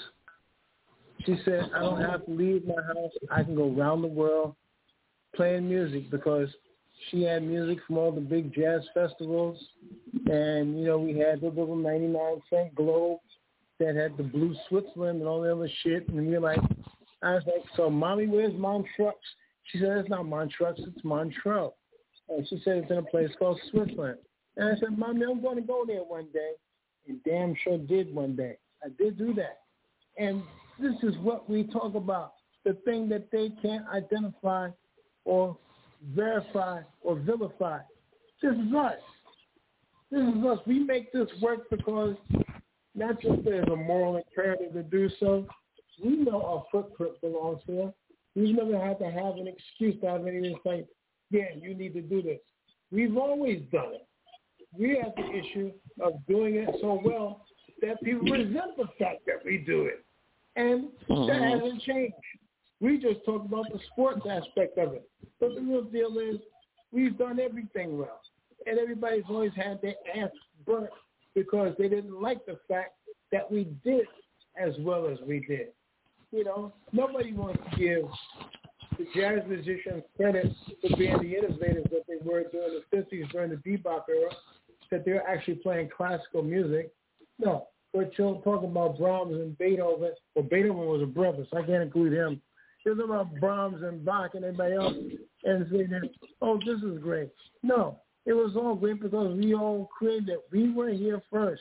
she said, I don't have to leave my house. I can go around the world playing music because she had music from all the big jazz festivals. And, you know, we had the little 99 cent Globe that had the Blue Switzerland and all the other shit. And we were like, I was like, so, Mommy, where's Montreux? She said, it's not Montreux, it's Montreux. And she said it's in a place called Switzerland. And I said, Mommy, I'm going to go there one day. And damn sure did one day. I did do that. And this is what we talk about, the thing that they can't identify or verify or vilify. This is us. This is us. We make this work because not just there's a moral imperative to do so. We know our footprint belongs here. We've never had to have an excuse to have anything say, yeah, you need to do this. We've always done it. We have the issue of doing it so well that people resent the fact that we do it. And that hasn't changed. We just talk about the sports aspect of it. But the real deal is we've done everything well. And everybody's always had their ass burnt because they didn't like the fact that we did as well as we did. You know, nobody wants to give the jazz musicians credit for being the innovators that they were during the 50s, during the bebop era, that they're actually playing classical music. No, but you're talking about Brahms and Beethoven. Well, Beethoven was a brother, so I can't include him. You're talking about Brahms and Bach and everybody else and saying, oh, this is great. No, it was all great because we all created it. We were here first.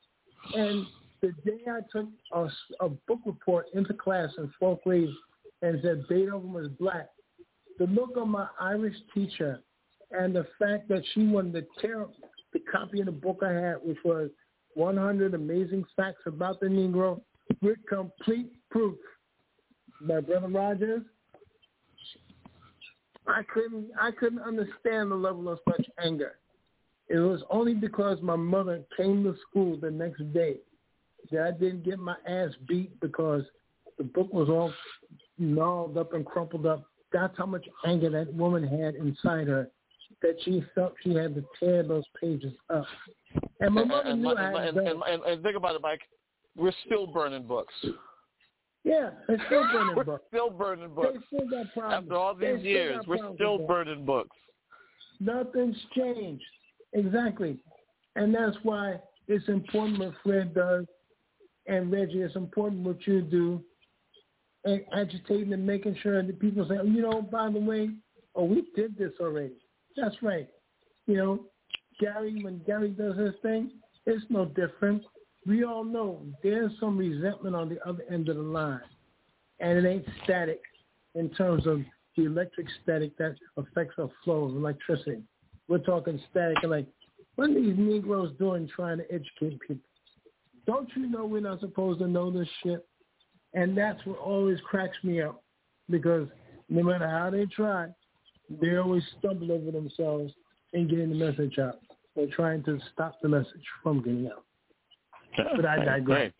And the day I took a book report into class in 4th grade and said Beethoven was black, the look of my Irish teacher and the fact that she wanted to tear up the copy of the book I had, which was 100 Amazing Facts About the Negro, with complete proof. My brother Rogers, I couldn't understand the level of such anger. It was only because my mother came to school the next day that I didn't get my ass beat because the book was all gnarled up and crumpled up. That's how much anger that woman had inside her, that she felt she had to tear those pages up. And my mother knew I had done it. And think about it, Mike. We're still burning books. Yeah, they're still burning books. We're still burning books. They still got problems. After all these years, we're still burning books. Nothing's changed. Exactly. And that's why it's important what Fred does, and Reggie, it's important what you do, and agitating and making sure that people say, by the way, we did this already. That's right. Gary, when Gary does his thing, it's no different. We all know there's some resentment on the other end of the line, and it ain't static in terms of the electric static that affects our flow of electricity. We're talking static, like, what are these Negroes doing trying to educate people? Don't you know we're not supposed to know this shit? And that's what always cracks me up, because no matter how they try, they always stumble over themselves in getting the message out. They're trying to stop the message from getting out. But I digress.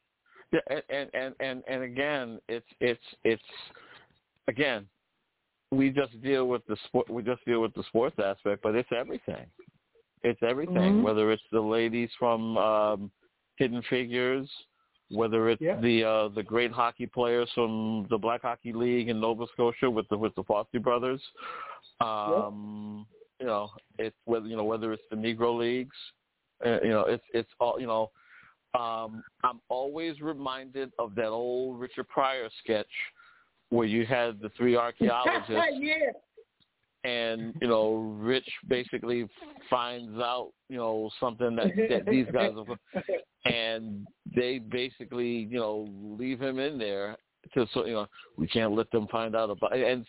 And again, it's again, we just deal with the sport. We just deal with the sports aspect, but it's everything. It's everything. Mm-hmm. Whether it's the ladies from Hidden Figures, whether it's the great hockey players from the Black Hockey League in Nova Scotia with the Fossey brothers. It's whether it's the Negro Leagues. It's all. I'm always reminded of that old Richard Pryor sketch where you had the three archaeologists. And, Rich basically finds out, something that these guys are, and they basically, leave him in there we can't let them find out about it. And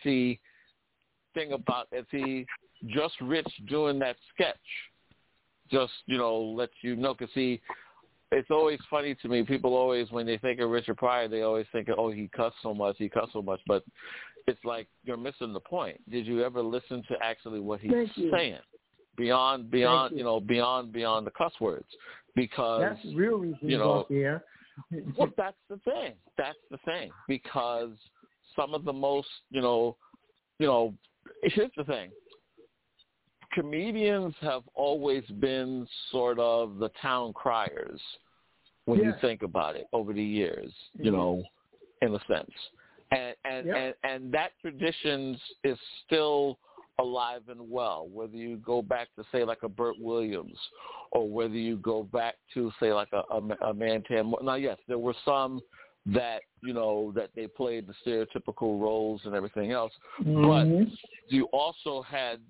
just Rich doing that sketch just, lets you know, because it's always funny to me. People always, when they think of Richard Pryor, they always think, he cussed so much. But it's like you're missing the point. Did you ever listen to actually what he's saying beyond the cuss words? Because that's real reason here. Well, that's the thing. Because some of the most, here's the thing. Comedians have always been sort of the town criers when you think about it over the years, in a sense. And that tradition is still alive and well, whether you go back to, say, like a Burt Williams, or whether you go back to, say, like a Mantan. Now, yes, there were some that, that they played the stereotypical roles and everything else, but you also had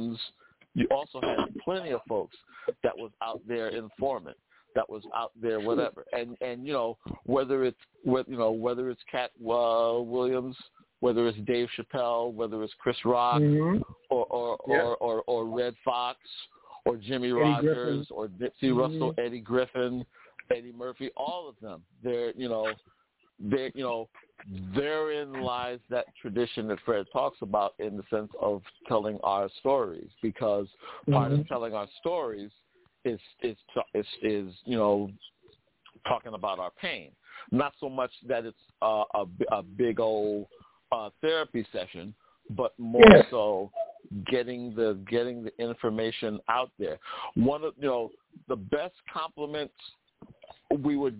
plenty of folks that was out there informant, that was out there whatever, and whether it's Cat Williams, whether it's Dave Chappelle, whether it's Chris Rock, or Red Fox, or Jimmy Eddie Rogers, Griffin. Or Nipsey Russell, Eddie Griffin, Eddie Murphy, all of them. Therein lies that tradition that Fred talks about, in the sense of telling our stories, because part of telling our stories is talking about our pain. Not so much that it's a big old therapy session, but more so getting the information out there. One of the best compliments we would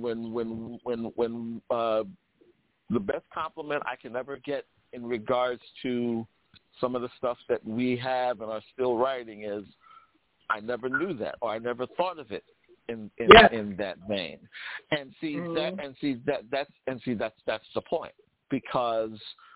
when the best compliment I can ever get in regards to some of the stuff that we have and are still writing is, I never knew that, or I never thought of it in that vein. And that's the point, because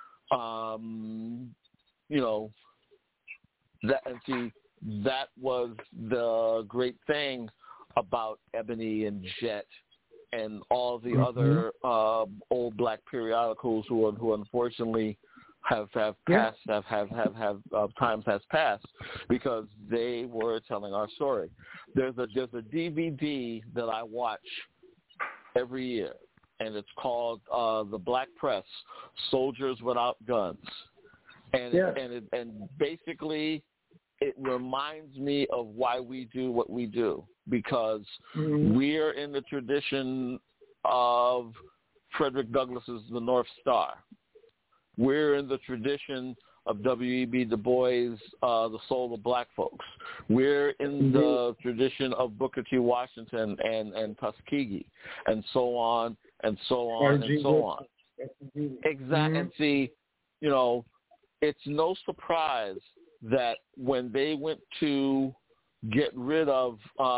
that was the great thing about Ebony and Jet and all the other old black periodicals who unfortunately have passed, times has passed, because they were telling our story. There's a DVD that I watch every year, and it's called The Black Press: Soldiers Without Guns. And and basically it reminds me of why we do what we do, because we're in the tradition of Frederick Douglass's The North Star. We're in the tradition of W.E.B. Du Bois' The Soul of Black Folks. We're in the tradition of Booker T. Washington and Tuskegee, and so on and so on and so on. Exactly. And see, it's no surprise that when they went to get rid of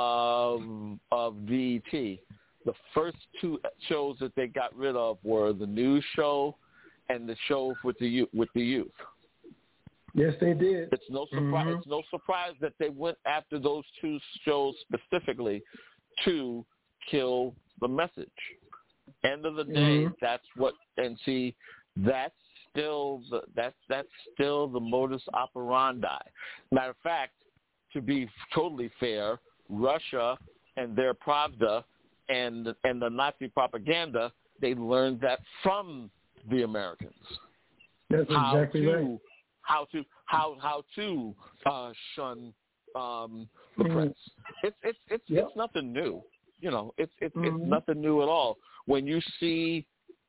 BET, the first two shows that they got rid of were the news show and the show with the youth. Yes, they did. It's no surprise. It's no surprise that they went after those two shows specifically to kill the message. End of the day, that's what. And see, that's still the modus operandi. Matter of fact, to be totally fair, Russia and their Pravda and the Nazi propaganda, they learned that from the Americans. That's exactly right. How to shun the press. It's nothing new. It's nothing new at all. When you see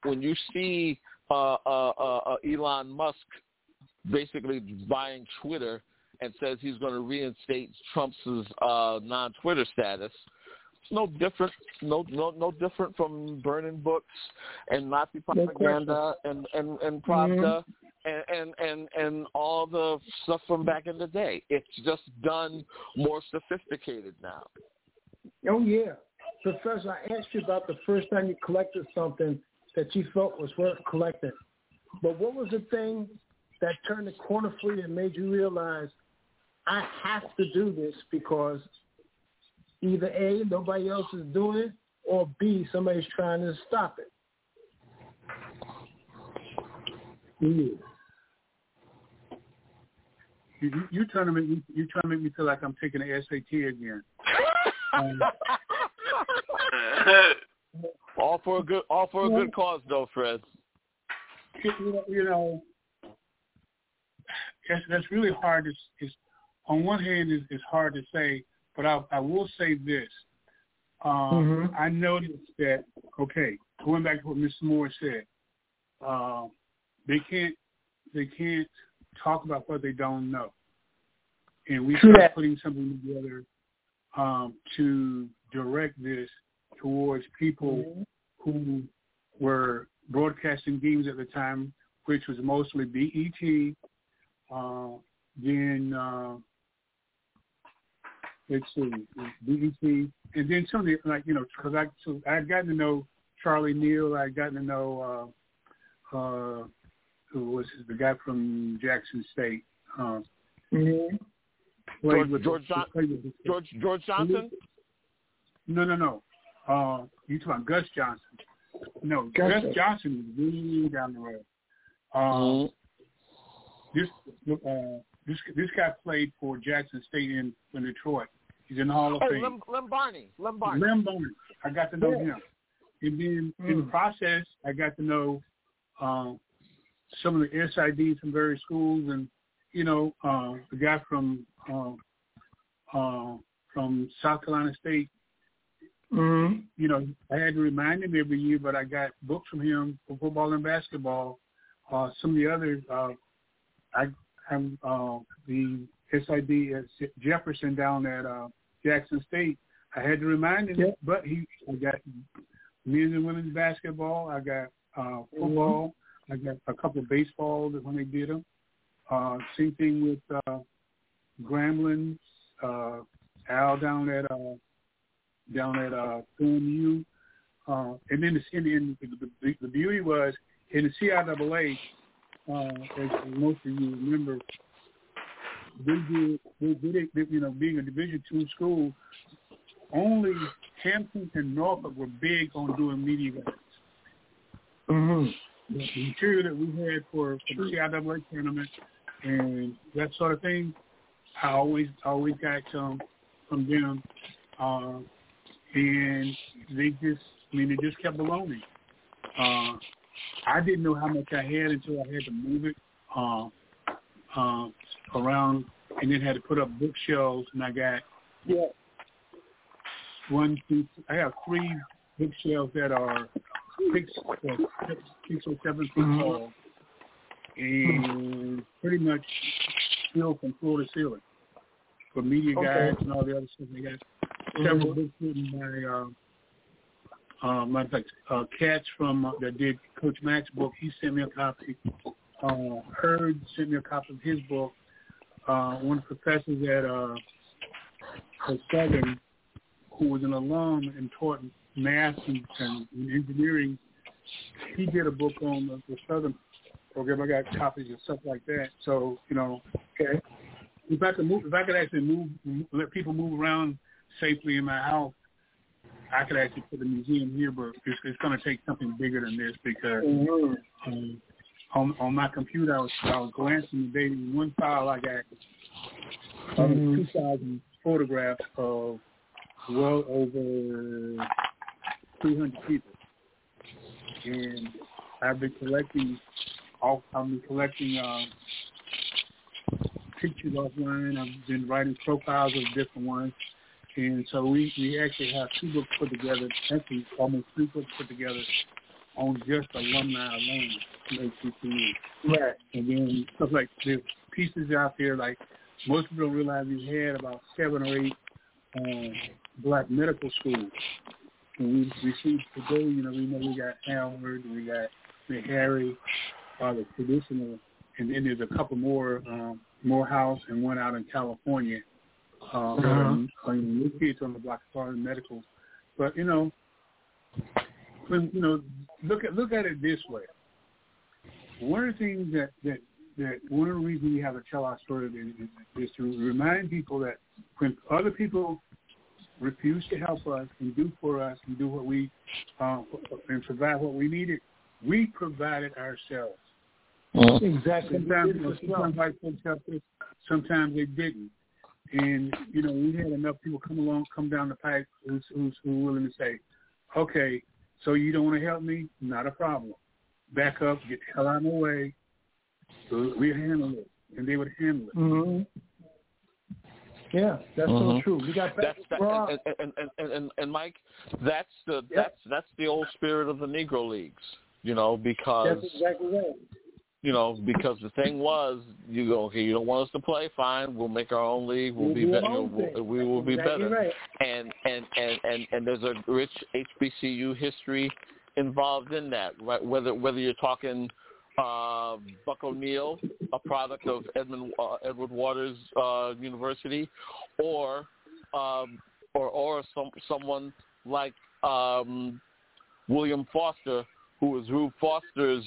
Elon Musk basically buying Twitter and says he's going to reinstate Trump's non-Twitter status, it's no different. No different from burning books and Nazi propaganda and Pravda and all the stuff from back in the day. It's just done more sophisticated now. Oh yeah, Professor, I asked you about the first time you collected something that you felt was worth collecting. But what was the thing that turned the corner for you and made you realize, I have to do this because either A, nobody else is doing it, or B, somebody's trying to stop it? You're trying to make me feel like I'm taking the SAT again. All for a good cause, though, Fred. That's really hard. On one hand, it's hard to say, but I will say this. I noticed that. Okay, going back to what Mr. Moore said, they can't talk about what they don't know, and we start putting something together to direct this towards people who were broadcasting games at the time, which was mostly BET. Then let's see, BET, and then some of the because I had gotten to know Charlie Neal. I had gotten to know who was the guy from Jackson State. George Johnson? No. You talking about Gus Johnson? No, Gus Johnson is way down the road. This guy played for Jackson State in Detroit. He's in the Hall of Fame. Lem Barney. I got to know him. And then in the process, I got to know some of the SIDs from various schools, and the guy from South Carolina State. I had to remind him every year, but I got books from him for football and basketball. Some of the others, I'm the SID at Jefferson down at Jackson State. I had to remind him, but I got men's and women's basketball. I got football. I got a couple of baseball when they did them. Same thing with Grambling, Al down at FAMU. And then the beauty was in the CIAA, as most of you remember, being a Division II school, only Hampton and Norfolk were big on doing media events. The material that we had for the CIAA tournament and that sort of thing, I always got some from them, and they just kept belonging. I didn't know how much I had until I had to move it. around, and then had to put up bookshelves, and I got I have 3 bookshelves that are 6 or 7 feet tall, and pretty much filled from floor to ceiling for media guides and all the other stuff. They got several books written by Katz from that did Coach Mack's book. He sent me a copy. Hurd sent me a copy of his book. One of the professors at Southern, who was an alum and taught math and engineering, he did a book on the Southern program. I got copies and stuff like that. So, if I could actually let people move around safely in my house, I could actually put the museum here, but it's going to take something bigger than this because on my computer I was glancing today, and one file I got 2,000 photographs of well over 300 people, and I've been collecting pictures offline. I've been writing profiles of different ones. And so we actually have 2 books put together, actually almost 3 books put together on just alumni alone from HBCU. Right. And then stuff like there's pieces out there, like most people don't realize we had about 7 or 8 black medical schools. And we see today, we know we got Howard, we got Harry, the traditional, and then there's a couple more, Morehouse and one out in California. New kids on the block as far as medical, but look at it this way. One of the things that one of the reasons we have to tell our story is to remind people that when other people refuse to help us and do for us and do what we and provide what we needed, we provided ourselves. Exactly. Sometimes white folks helped us, sometimes they didn't. And, we had enough people come down the pipe who's willing to say, okay, so you don't want to help me? Not a problem. Back up, get the hell out of my way. We'll handle it. And they would handle it. Mm-hmm. Yeah, that's so true. We got and Mike, that's the old spirit of the Negro Leagues, because that's exactly right. Because the thing was, you go, okay, you don't want us to play, fine, we'll make our own league, we'll be better, we will be better. Right. And there's a rich HBCU history involved in that, right? Whether you're talking Buck O'Neill, a product of Edward Waters University, or someone like William Foster, who was Rube Foster's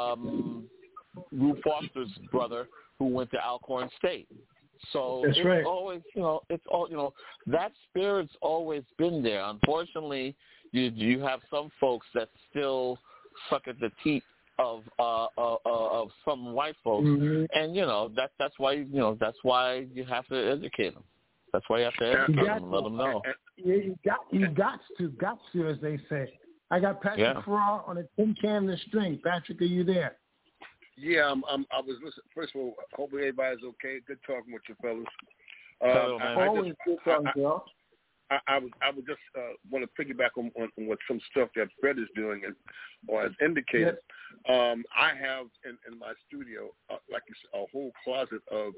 brother, who went to Alcorn State. So that's right. Always, that spirit's always been there. Unfortunately, you have some folks that still suck at the teeth of some white folks, and that's why you have to educate them. That's why you have to educate them and let them know. You got to, as they say. I got Patrick Farrar on a tin can and string. Patrick, are you there? Yeah, I was listening. First of all, hopefully everybody's okay. Good talking with you fellas. Always good talking to y'all. I would just want to piggyback on what some stuff that Fred is doing or has indicated. Yes. I have in my studio, like a whole closet of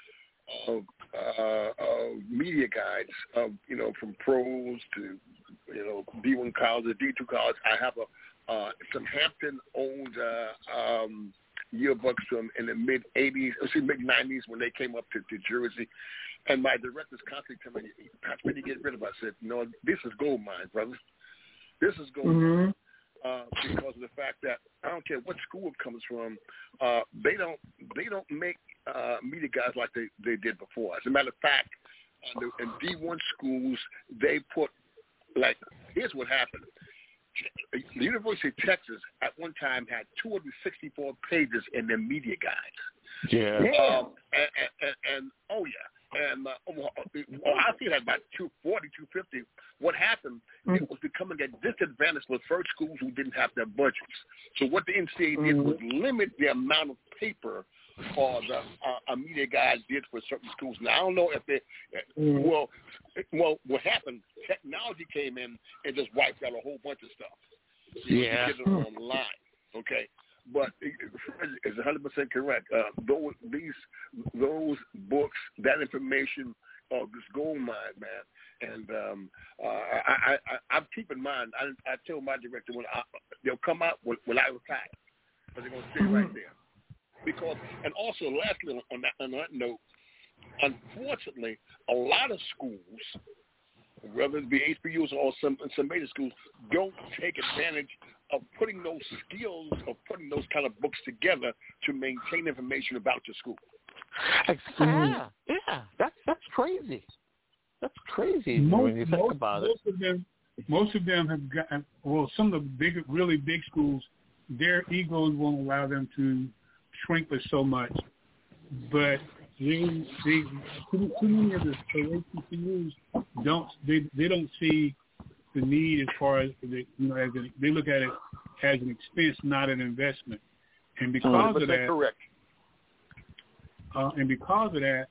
media guides, from pros to D1 college, D2 college. I have some Hampton old yearbooks from in the mid 90s when they came up to Jersey. And my director's constantly telling me, "Pat, when you get rid of it?" I said, "No, this is gold mine, brother. This is gold mine." Because of the fact that I don't care what school it comes from, they don't make media guys like they did before. As a matter of fact, in D1 schools, they put here's what happened. The University of Texas at one time had 264 pages in their media guides. Yeah. And I think that about 240, 250. What happened, it was becoming a disadvantage for third schools who didn't have their budgets. So what the NCAA did was limit the amount of paper or the media guys did for certain schools. Now I don't know if they well, what happened? Technology came in and just wiped out a whole bunch of stuff. You get it online, okay. But it's 100% correct. Those books, that information, this gold mine, man. And I keep in mind. I tell my director when they'll come out when I retire, but they're gonna stay right there. Because, and also lastly on that note, unfortunately, a lot of schools, whether it be HBUs or some major schools, don't take advantage of putting those skills, of putting those kind of books together to maintain information about your school. Yeah, that's crazy. That's crazy when you think about it. Most of them have got, well, some of the really big schools, their egos won't allow them to shrink for so much, but too many of the HBCUs don't see the need as far as they look at it as an expense, not an investment, and because of that, correct. And because of that,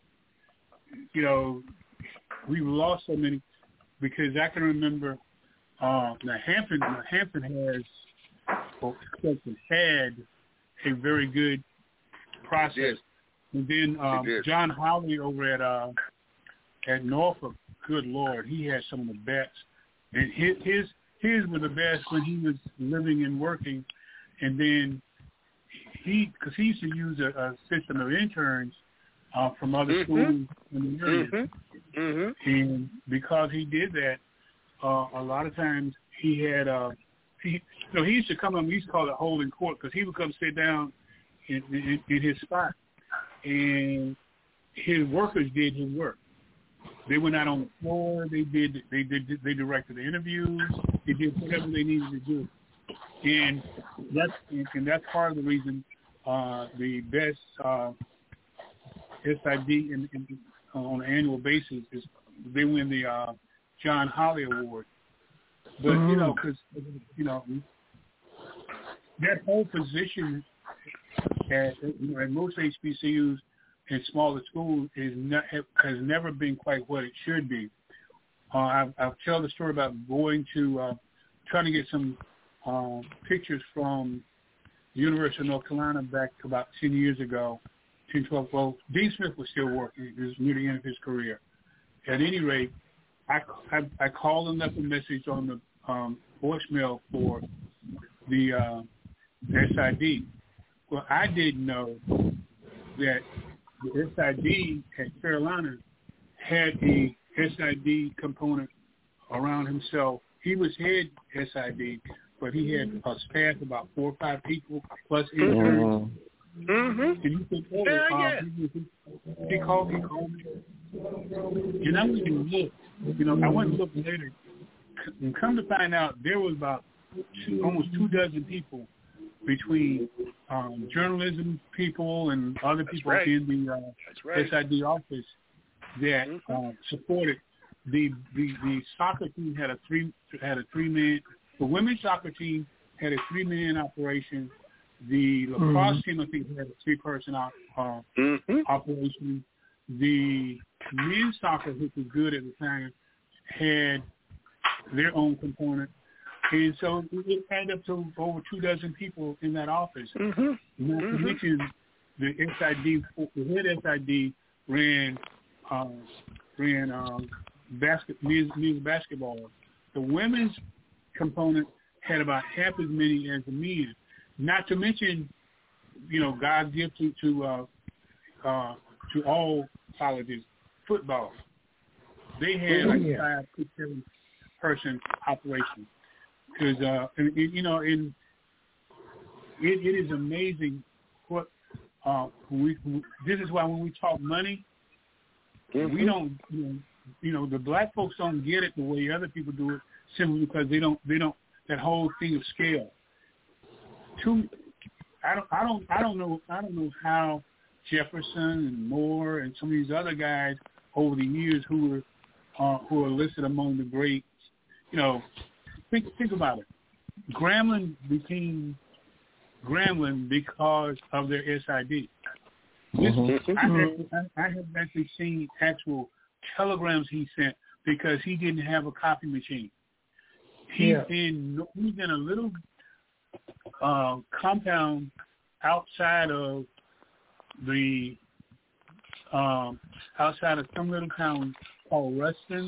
we've lost so many. Because I can remember, the Hampton had a very good process. And then John Howley over at Norfolk, good Lord, he had some of the best. And his were the best when he was living and working. And then because he used to use a system of interns from other schools in the area. And because he did that, a lot of times he had he used to come up. We used to call it holding court because he would come sit down in his spot, and his workers did his work. They went out on the floor. They directed the interviews. They did whatever they needed to do, and that's part of the reason the best SID on an annual basis is they win the John Howley Award. But because that whole position at most HBCUs and smaller schools has never been quite what it should be. I've told the story about going to trying to get some pictures from the University of North Carolina back about 10 years ago, 10, 12. Well, Dean Smith was still working. It was near the end of his career. At any rate, I called and left a message on the voicemail for the SID. Well, I didn't know that the SID at Carolina had a SID component around himself. He was head SID, but he had a staff about 4 or 5 people plus interns. And you think, he called me. And I went and looked. I went and looked later. And come to find out, there was about almost 24 people between journalism people and other people in the SID office that supported the soccer team. Had a 3-man. The women's soccer team had a 3-man operation. The lacrosse team, I think, had a 3-person operation. The men's soccer, which was good at the time, had their own component. And so it added up to over 24 people in that office. Not to mention the SID, the head SID ran men's basketball. The women's component had about half as many as the men. Not to mention, God's gift to all colleges, football. They had like a 5-7-person operation. Because it is amazing what this is why when we talk money, we don't the black folks don't get it the way other people do it simply because they don't that whole thing of scale. I don't know how Jefferson and Moore and some of these other guys over the years who are listed among the greats, Think about it. Grambling became Grambling because of their SID. I have actually seen actual telegrams he sent because he didn't have a copy machine. He's in a little compound outside of the outside of some little town called Ruston.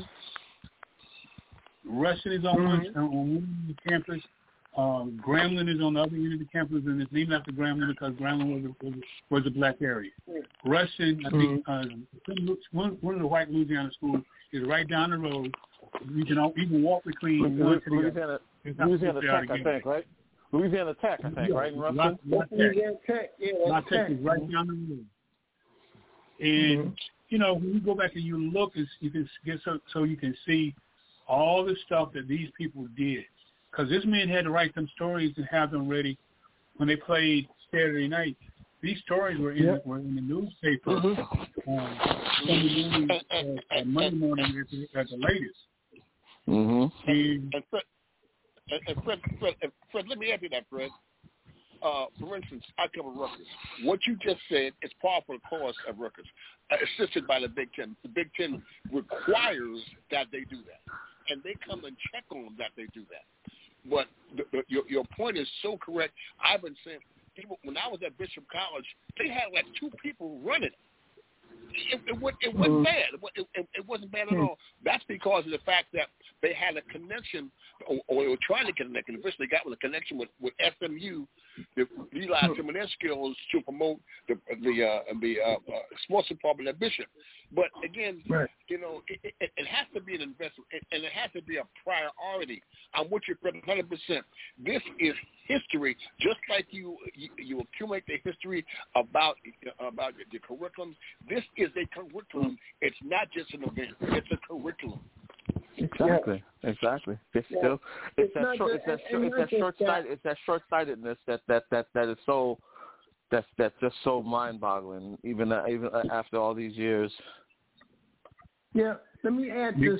Ruston is on one end of the campus. Grambling is on the other end of the campus, and it's named after Grambling because Grambling was a black area. Ruston, I think, one of the white Louisiana schools is right down the road. You can walk between one to the other. Louisiana Tech, I think, right? Louisiana Tech, I think, right? In Ruston? Louisiana Tech, La Tech is right down the road. And, when you go back and you look, you can get so you can see all the stuff that these people did. Because this man had to write them stories and have them ready when they played Saturday night. These stories were in the newspaper Monday morning at the latest. And Fred, let me add to that, Fred. For instance, I cover Rutgers. What you just said is par for the course of Rutgers, assisted by the Big Ten. The Big Ten requires that they do that, and they come and check on them that they do that. But your point is so correct. I've been saying, when I was at Bishop College, they had like 2 people running it. It wasn't bad. It wasn't bad at all. That's because of the fact that they had a connection, or they were trying to connect, and eventually got with a connection with SMU that utilized some of their skills to promote the sports department at Bishop. But again, it has to be an investment, and it has to be a priority. I'm with you 100%. This is history, just like you accumulate the history about the curriculum. This is a curriculum. It's not just an event. It's a curriculum. Exactly. It's that short-sightedness that is so that's just so mind-boggling. Even after all these years. Yeah. Let me add this.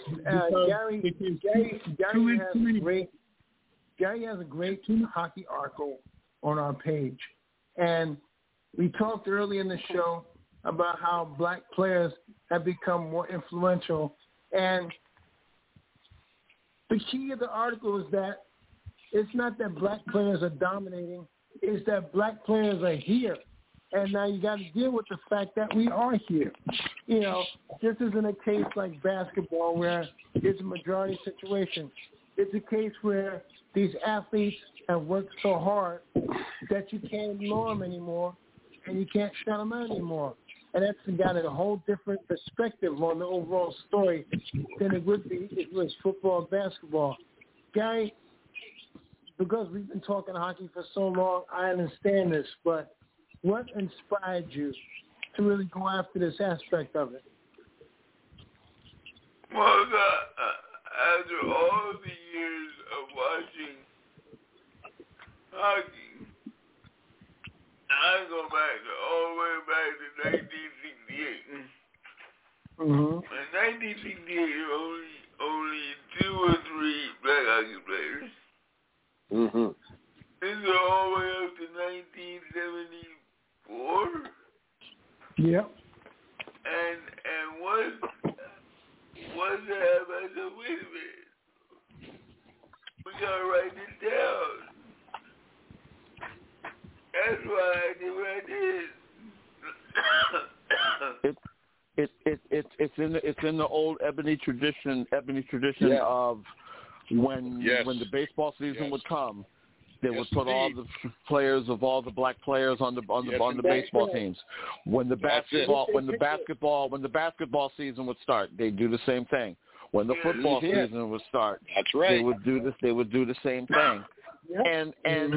Gary has a great hockey article on our page, and we talked early in the show about how black players have become more influential, and the key of the article is that it's not that black players are dominating, it's that black players are here. And now you got to deal with the fact that we are here. This isn't a case like basketball where it's a majority situation. It's a case where these athletes have worked so hard that you can't ignore them anymore and you can't shut them out anymore. And that's got a whole different perspective on the overall story than it would be if it was football and basketball. Gary, because we've been talking hockey for so long, I understand this, but what inspired you to really go after this aspect of it? Well, after all the years of watching hockey, I go back all the way back to 1968. In 1968, only 2 or 3 black hockey players. This is all the way up to 1974. Yep. And what's that? I said, wait a minute. We gotta write this down. That's why I did what I did. It's in the old Ebony tradition of when the baseball season would come. They would put all the players of all the black players on the baseball teams. When the basketball season would start, they'd do the same thing. When the football season would start, that's right. They would do this. They would do the same thing. And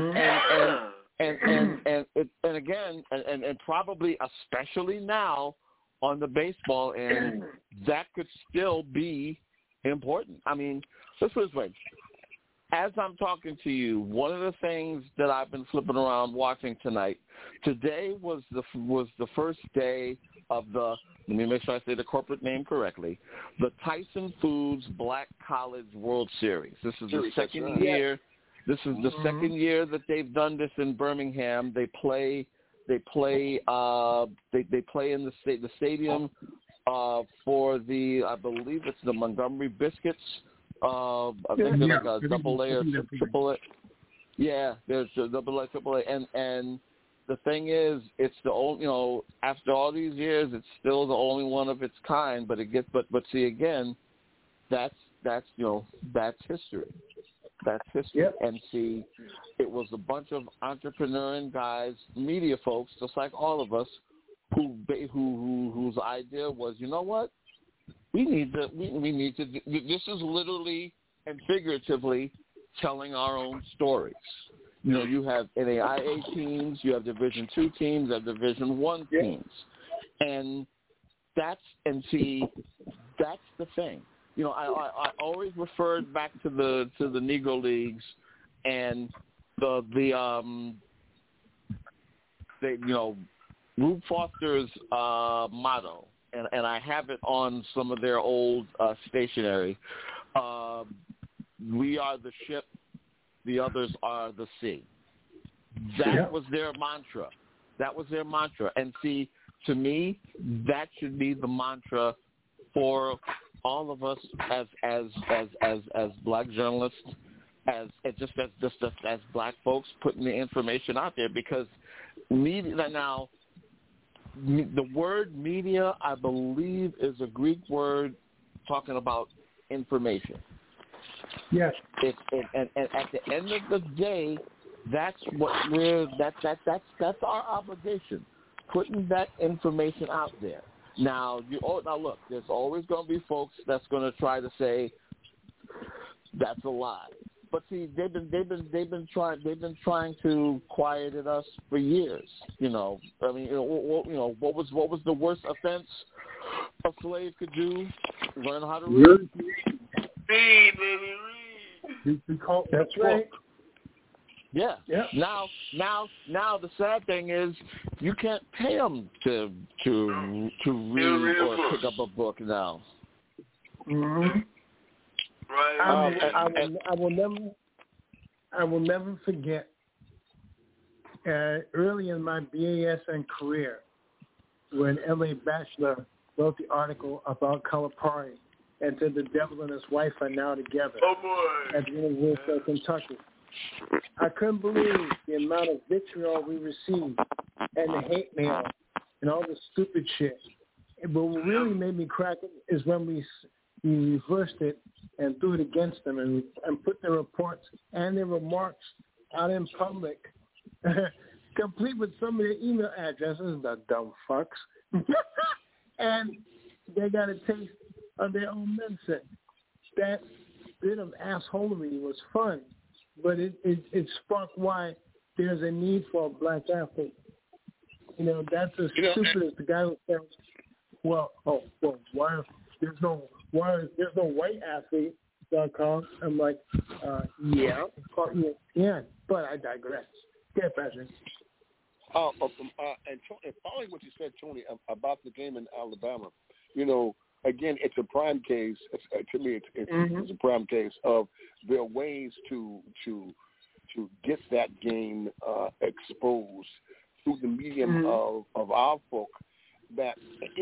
again, probably especially now on the baseball end, that could still be important. I mean, let's put it this way. As I'm talking to you, one of the things that I've been flipping around watching tonight, today was the first day of the, let me make sure I say the corporate name correctly, the Tyson Foods Black College World Series. This is the second year. This is the second year that they've done this in Birmingham. They play They play they play in the stadium for the, I believe it's the Montgomery Biscuits. I think they're like a double A or triple A. Yeah, there's a double A, triple A, and the thing is, it's the only, after all these years, it's still the only one of its kind. But it gets, but see again, that's history. That's history. Yep. And see, it was a bunch of entrepreneuring guys, media folks, just like all of us, whose idea was, you know what, we need to. This is literally and figuratively telling our own stories. You have NAIA teams, you have Division II teams, you have Division I teams, and that's the thing. I always referred back to the Negro Leagues and Rube Foster's motto, and I have it on some of their old stationery. We are the ship, the others are the sea. That was their mantra. And see, to me, that should be the mantra for all of us as black journalists, as black folks putting the information out there, because media now. The word media, I believe, is a Greek word talking about information. Yes. And at the end of the day, that's our obligation, putting that information out there. Now look, there's always going to be folks that's going to try to say that's a lie. But see, they've been trying to quiet us for years. What was the worst offense a slave could do? Learn how to read. That's right. Yeah. Now the sad thing is you can't pay them to read or pick up a book now. Mm-hmm. Right. I will never forget. Early in my BASN career, when L.A. Batchelor wrote the article about Calipari and said the devil and his wife are now together at the University of Kentucky. I couldn't believe the amount of vitriol we received and the hate mail and all the stupid shit. But what really made me crack is when we reversed it and threw it against them and put their reports and their remarks out in public, complete with some of their email addresses, the dumb fucks. And they got a taste of their own medicine. That bit of assholery was fun, but it sparked why there's a need for a black athlete. That's as stupid as the guy who says, why there's no white athlete.com. I'm like, yeah, but I digress. Get Patrick. And following what you said, Tony, about the game in Alabama, again, it's a prime case. To me, it's a prime case of there are ways to get that game exposed through the medium of our folk. That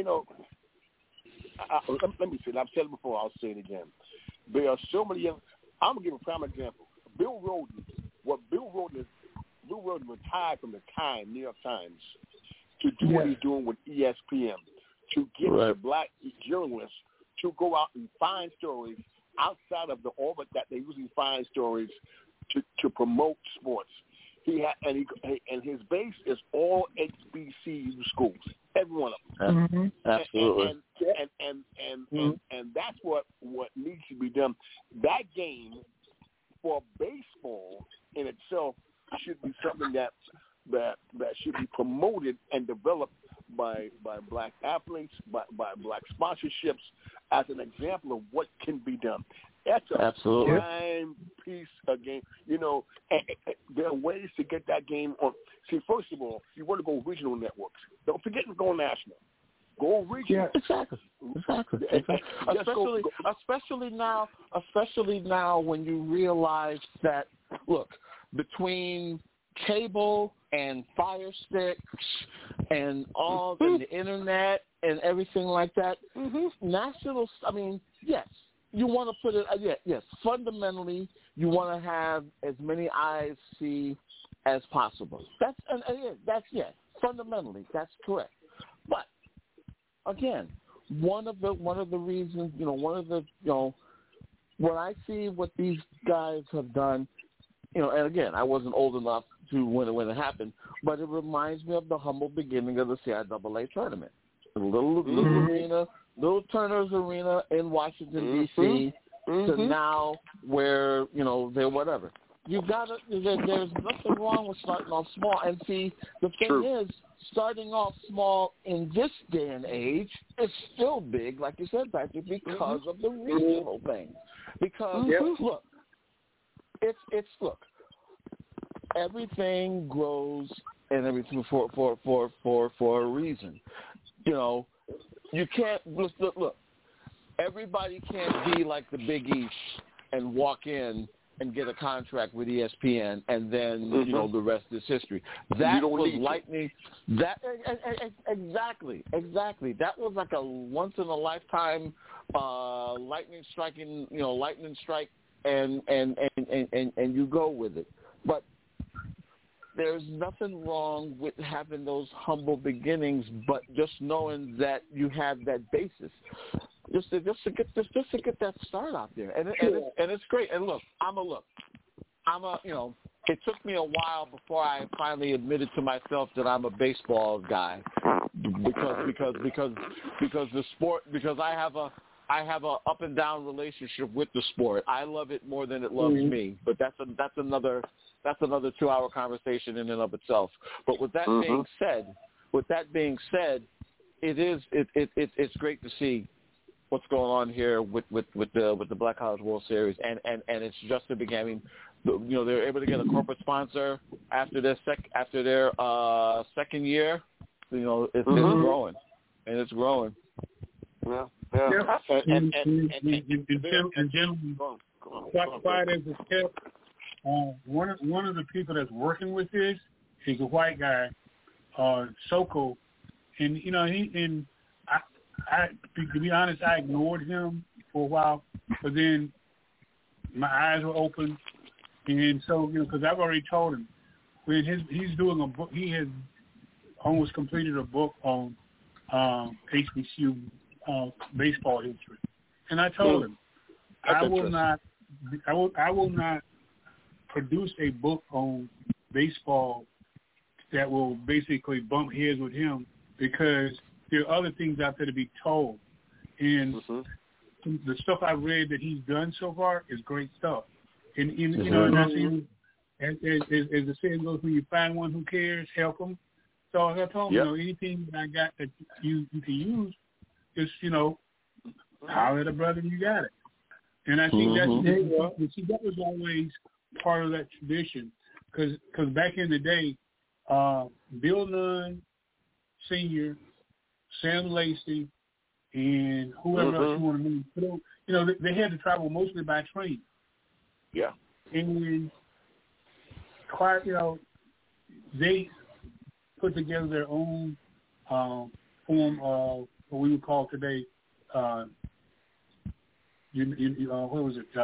let me say it. I've said it before. I'll say it again. There are so many. I'm gonna give a prime example. Bill Rhoden. Bill Rhoden retired from the New York Times, to do what he's doing with ESPN, to get the black journalists to go out and find stories outside of the orbit that they usually find stories to promote sports. And his base is all HBCU schools, every one of them. Mm-hmm. Absolutely. And that's what needs to be done. That game for baseball in itself should be something that should be promoted and developed by black athletes, by black sponsorships, as an example of what can be done. That's a prime piece of game. There are ways to get that game on. See, first of all, you want to go regional networks. Don't forget to go national. Go regional. Yeah, exactly. Especially now when you realize that, look, between cable and Fire Sticks and all and the internet and everything like that. National, I mean, yes, you want to put it, yes, fundamentally, you want to have as many eyes see as possible. Fundamentally, that's correct. But again, one of the reasons, when I see what these guys have done, and again, I wasn't old enough to when it happened, but it reminds me of the humble beginning of the CIAA tournament. A little arena, little Turner's Arena in Washington, D.C., to now where, they're whatever. There's nothing wrong with starting off small. And see, the thing is, starting off small in this day and age is still big, like you said, Patrick, because of the regional thing. Because, look, look, everything grows and everything for a reason. You can't look. Everybody can't be like the Big East and walk in and get a contract with ESPN, and then the rest is history. That was lightning. That exactly. That was like a once in a lifetime lightning strike, and you go with it. But there's nothing wrong with having those humble beginnings, but just knowing that you have that basis. Just to get that start out there, and it's great. And look, it took me a while before I finally admitted to myself that I'm a baseball guy, because the sport, because I have a up and down relationship with the sport. I love it more than it loves me, but that's another 2-hour conversation in and of itself. But with that being said, it's great to see what's going on here with the Black College World Series, and it's just the beginning. They're able to get a corporate sponsor after their second year. It's growing, and it's growing. Yeah. And gentlemen, quiet as it's kept. One of the people that's working with this is a white guy, Soko, and I to be honest, I ignored him for a while, but then my eyes were open, and so because I've already told him when he's doing a book, he has almost completed a book on HBCU baseball history, and I told him I will not produce a book on baseball that will basically bump heads with him, because there are other things out there to be told. And the stuff I've read that he's done so far is great stuff. And and I see, as the saying goes, when you find one who cares, help them. So I told him, anything that I got that you can use, just, holler at a brother, you got it. And I think that was always part of that tradition. Because back in the day, Bill Nunn Sr., Sam Lacey, and whoever else you want to meet, they had to travel mostly by train. Yeah. And they put together their own form of what we would call today, what was it?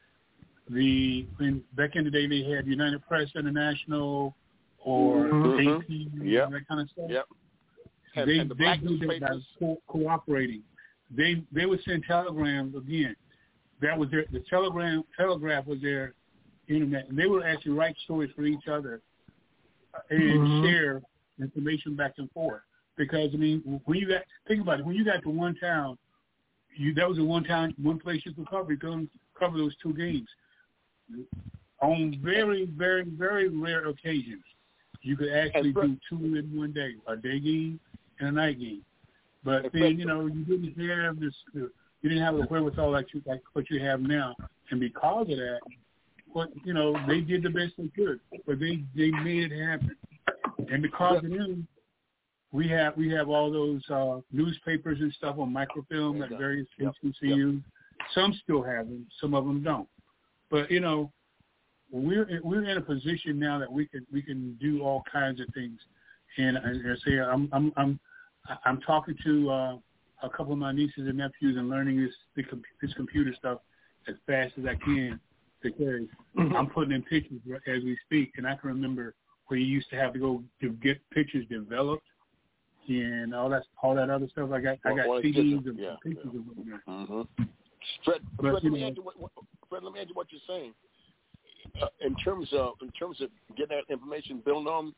Back in the day they had United Press International or AP, that kind of stuff. Yep. They do that by cooperating. They would send telegrams again. That was the telegraph was their internet, and they would actually write stories for each other and share information back and forth. Because when you think about it, when you got to one town, that was the one place you could cover. You couldn't cover those two games. On very, very, very rare occasions, you could actually do two in one day, a day game and a night game. But then, you didn't have this. You didn't have the wherewithal like what you have now, and because of that, they did the best they could, but they made it happen. And because of them, we have all those newspapers and stuff on microfilm at various HBCUs. Some still have them, some of them don't. But we're in a position now that we can do all kinds of things. And I say I'm talking to a couple of my nieces and nephews and learning this computer stuff as fast as I can, because I'm putting in pictures as we speak. And I can remember where you used to have to go to get pictures developed and all that other stuff. I got CDs and pictures of them. Mm-hmm. Fred, let me add to what you're saying. In terms of getting that information built on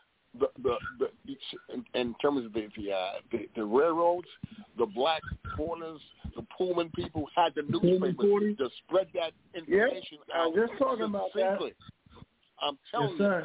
in terms of the railroads, the black porters, the Pullman people had the newspapers to spread that information out. I was just talking about that. I'm telling you.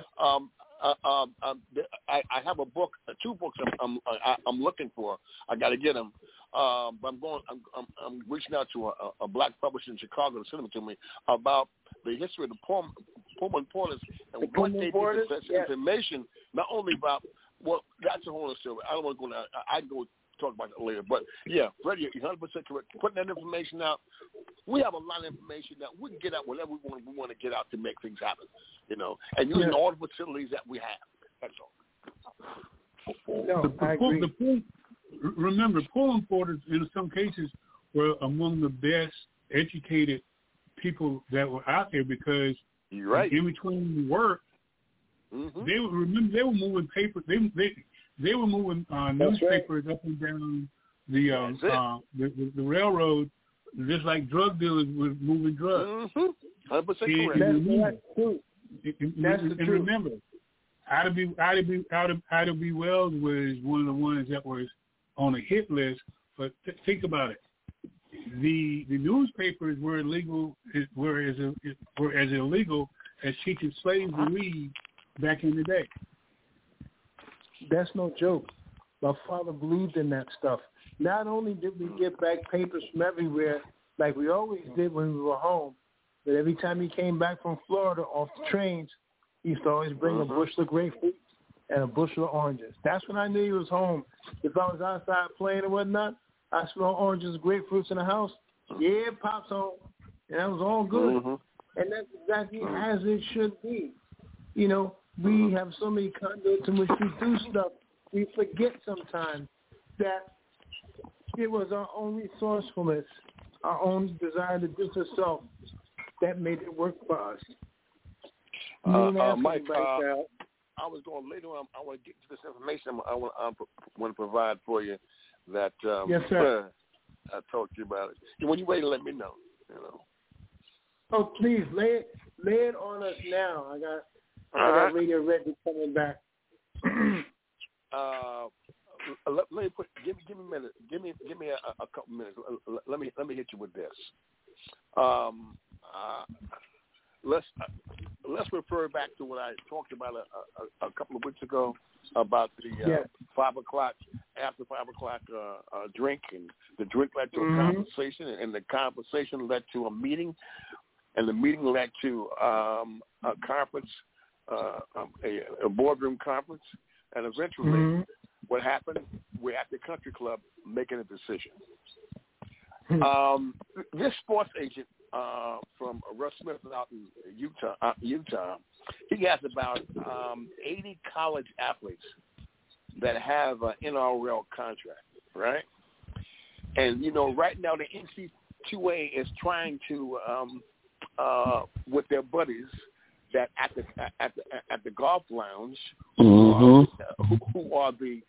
I have a book, 2 books I'm looking for. I got to get them. But I'm reaching out to a black publisher in Chicago to send them to me about the history of the Pullman porters and what they did to this information. Not only about that's a whole other story. I don't want to go. I go talk about it later. But yeah, Freddie, you're 100% correct. Putting that information out. We have a lot of information that we can get out whatever we want to get out to make things happen. And using all the facilities that we have. That's all. No, I agree. Remember, Pullman porters in some cases were among the best educated people that were out there, because you're right. In between work, they were moving paper. They were moving newspapers up and down the railroad, just like drug dealers were moving drugs. 100% correct. That's true. And remember, Ida B. Wells was one of the ones that was on a hit list. But think about it. The newspapers were illegal, were as illegal as teaching slaves to read back in the day. That's no joke. My father believed in that stuff. Not only did we get back papers from everywhere, like we always did when we were home, but every time he came back from Florida off the trains, he used to always bring a bushel of grapefruit and a bushel of oranges. That's when I knew he was home. If I was outside playing or whatnot, I smell oranges and grapefruits in the house. Yeah, Pop's home. And that was all good. And that's exactly as it should be. We have so many conduits in which we do stuff. We forget sometimes that it was our own resourcefulness, our own desire to do for self that made it work for us. Mike, I was going later on. I want to get to this information I want to provide for you that yes, sir. I talked to you about it. When you're ready, let me know. Oh, please lay it on us now. I got Radio Ready coming back. Let me give me a minute. Give me a couple minutes. Let me hit you with this. Let's refer back to what I talked about a couple of weeks ago about the 5 o'clock, after 5 o'clock drink, and the drink led to a conversation, and the conversation led to a meeting, and the meeting led to a conference, a boardroom conference, and eventually what happened, we're at the country club making a decision. This sports agent from Russ Smith out in Utah, he has about 80 college athletes that have an NRL contract, right? And, right now the NC2A is trying to, with their buddies, that at the golf lounge, who are the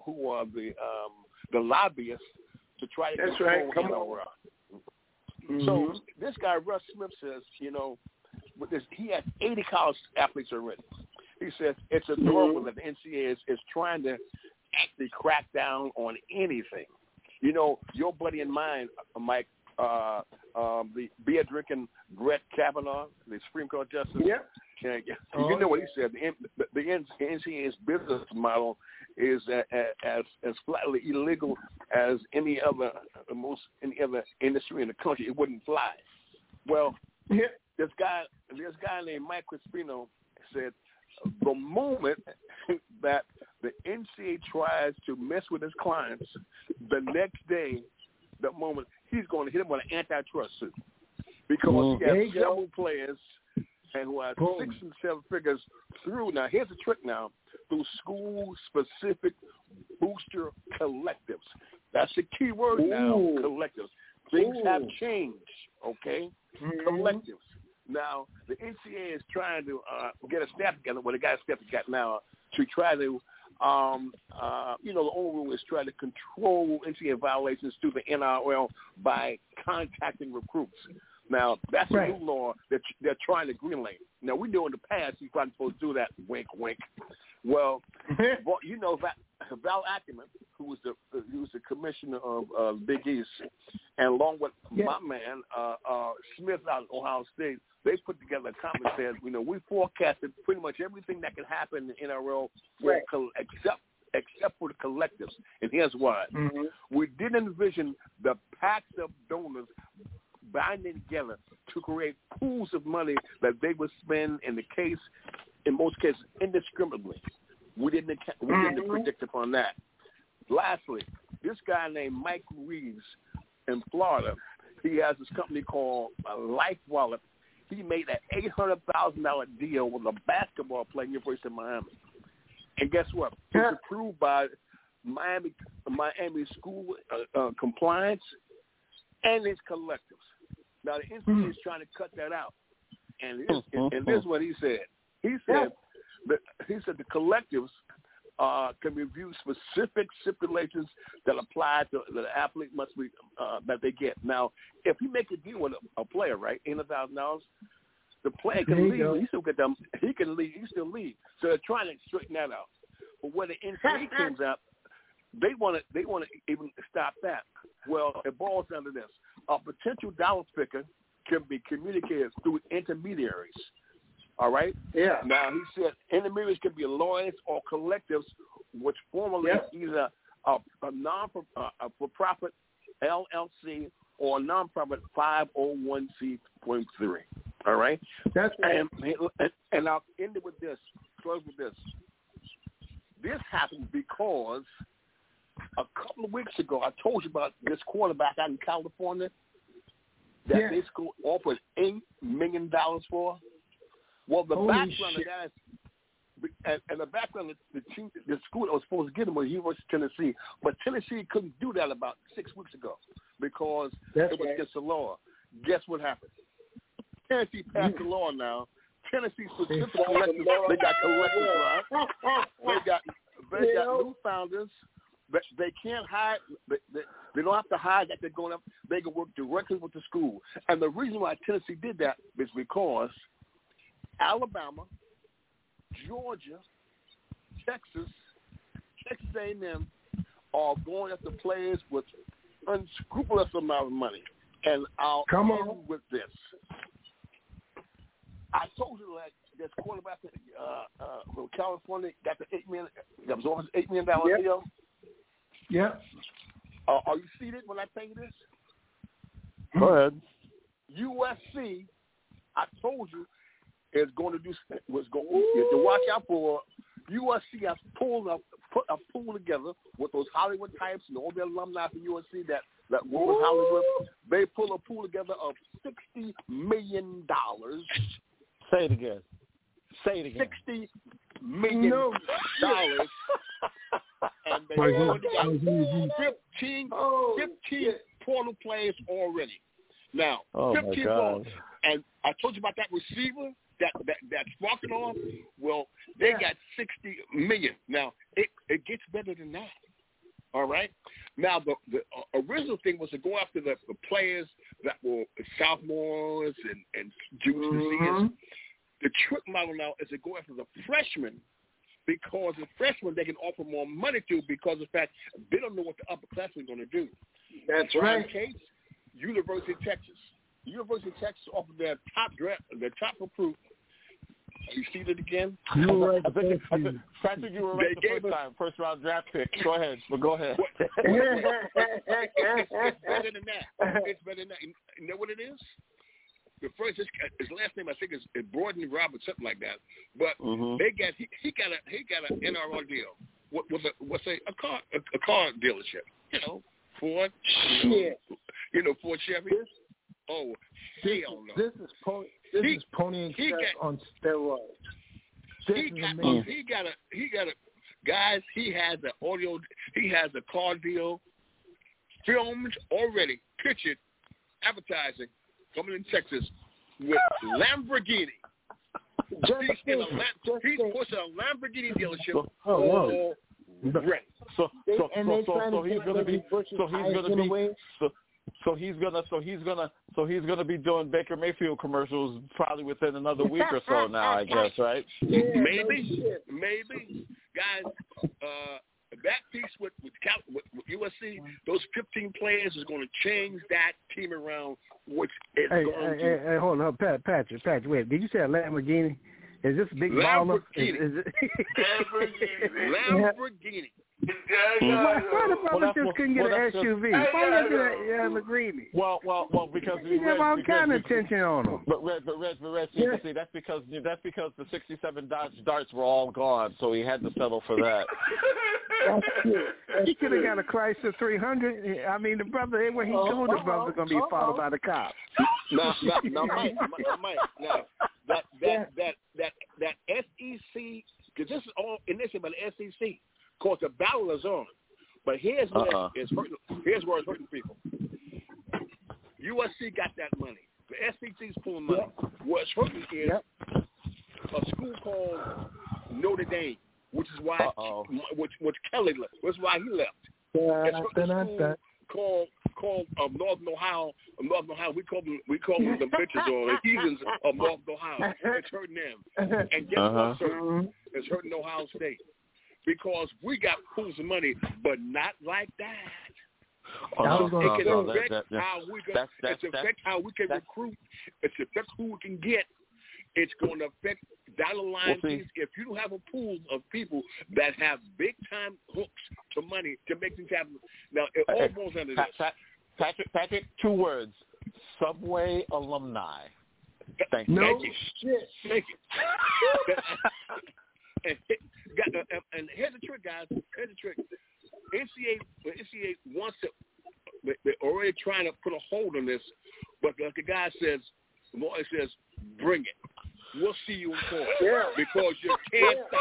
lobbyists to try to control NRL. So this guy Russ Smith says, with this, he has 80 college athletes already. He says it's adorable that the NCAA is trying to actually crack down on anything. Your buddy and mine, Mike, the beer drinking Brett Kavanaugh, the Supreme Court justice. Yeah. You know what he said. The NCAA's business model is as flatly illegal as any other industry in the country. It wouldn't fly. Well, this guy named Mike Crispino said the moment that the NCAA tries to mess with his clients, the next day, the moment he's going to hit him with an antitrust suit because he has several players and who has 6 and 7 figures through. Now, here's the trick now. Through school-specific booster collectives. That's the key word now, collectives. Things have changed, okay? Collectives. Now, the NCAA is trying to get a staff together, well, they got a staff together now, to try to, the old rule is try to control NCAA violations through the NRL by contacting recruits. Now, that's a new law that they're trying to greenlight. Now, we knew in the past you're not supposed to do that, wink, wink. Well, you know, Val Ackerman, who was the commissioner of Big East, and along with my man, Smith out of Ohio State, they put together a comment that says, we forecasted pretty much everything that could happen in NRL except for the collectives. And here's why. We didn't envision the packs of donors binding together to create pools of money that they would spend in most cases, indiscriminately. We didn't predict upon that. Lastly, this guy named Mike Reeves in Florida, he has this company called Life Wallet. He made an $800,000 deal with a basketball player at the University of Miami. And guess what? It's approved by Miami School Compliance and its collectives. Now, the NCAA is trying to cut that out. And this is what he said. He said the collectives can review specific stipulations that apply to the athlete must be that they get. Now, if you make a deal with a player, right, $800,000, the player can leave. He still get them. He can leave. He still leave. So they're trying to straighten that out. But when the NCAA comes out, they want to even stop that. Well, it boils down to this: a potential dollar figure can be communicated through intermediaries. All right? Yeah. Now, he said intermediaries can be lawyers or collectives, which formerly either a for-profit LLC or a nonprofit 501c.3. All right? That's right. And I'll end it with this, close with this. This happened because a couple of weeks ago, I told you about this quarterback out in California that they offered $8 million for. Well, the background of that is, and the background of the school that was supposed to get him was University of Tennessee, but Tennessee couldn't do that about 6 weeks ago because it was against the law. Guess what happened? Tennessee passed the law now. Tennessee specific collectives, they got collectives, right? They got new founders. They can't hide. They don't have to hide that they're going up. They can work directly with the school. And the reason why Tennessee did that is because Alabama, Georgia, Texas A&M are going after players with unscrupulous amount of money. And I'll end with this. I told you that this quarterback from California got the $8 million. That was almost $8 million deal. Yeah. Are you seated when I tell you this? Go ahead. USC, I told you, is going to do was going to watch out for. USC has put a pool together with those Hollywood types and all the alumni from USC that work with Hollywood. They pull a pool together of $60 million. Say it again. $60 million. And they already got 15 portal players already. Now, 15 portal. And I told you about that receiver that sparked it off. Well, they got $60 million. Now, it gets better than that. All right? Now, the original thing was to go after the players that were sophomores and juniors and seniors. The trick model now is to go after the freshmen, because the freshmen they can offer more money to because of the fact they don't know what the upperclassmen are going to do. That's Brian right. Cates, University of Texas. University of Texas offered their top recruit. You see it again? I think you were right the first time. First round draft pick. Go ahead. Well, go ahead. It's better than that. It's better than that. You know what it is? The first, his last name I think is Borden Roberts, something like that. But he got an NRL deal with a car dealership. Ford. Ford Chevy. Oh, hell no. This is Pony and Chess on steroids. He has an audio. He has a car deal filmed already, pictured, advertising coming in Texas with Lamborghini. He's pushing a Lamborghini dealership. So he's gonna be doing Baker Mayfield commercials probably within another week or so now, I guess, right? Maybe, guys. That piece with USC, those 15 players is going to change that team around. Which is going to. Hey, hold on, Patrick. Wait, did you say a Lamborghini? Is this big baller? Lamborghini. Why the brother just couldn't get an SUV? Why not get a Lamborghini? Well, because he have all kind of attention on him. But Reg, see, that's because the '67 Dodge Darts were all gone, so he had to settle for that. He could have got a Chrysler 300. I mean, the brother, when he told the brother going to be followed by the cops. Now, Mike. Now, that SEC, because this is all initiated by the SEC. Of course, the battle is on, but here's where it's hurting people. USC got that money. The SEC's pulling money. What's hurting is a school called Notre Dame, which is why which Kelly left. That's why he left. It's school called Northern Ohio. We call them the bitches or the heathens of Northern Ohio. It's hurting them. And guess what's hurting? It's hurting Ohio State. Because we got pools of money, but not like that. It can affect how we can recruit. It's affect who we can get. It's going to affect down the line. If you don't have a pool of people that have big time hooks to money to make things happen. Now it all boils down to this. Patrick, 2 words: Subway alumni. Thank you. Thank you. And here's the trick, guys. Here's the trick. NCAA wants to. They're already trying to put a hold on this, but like the guy says, it says, bring it. We'll see you in court because you can't stop.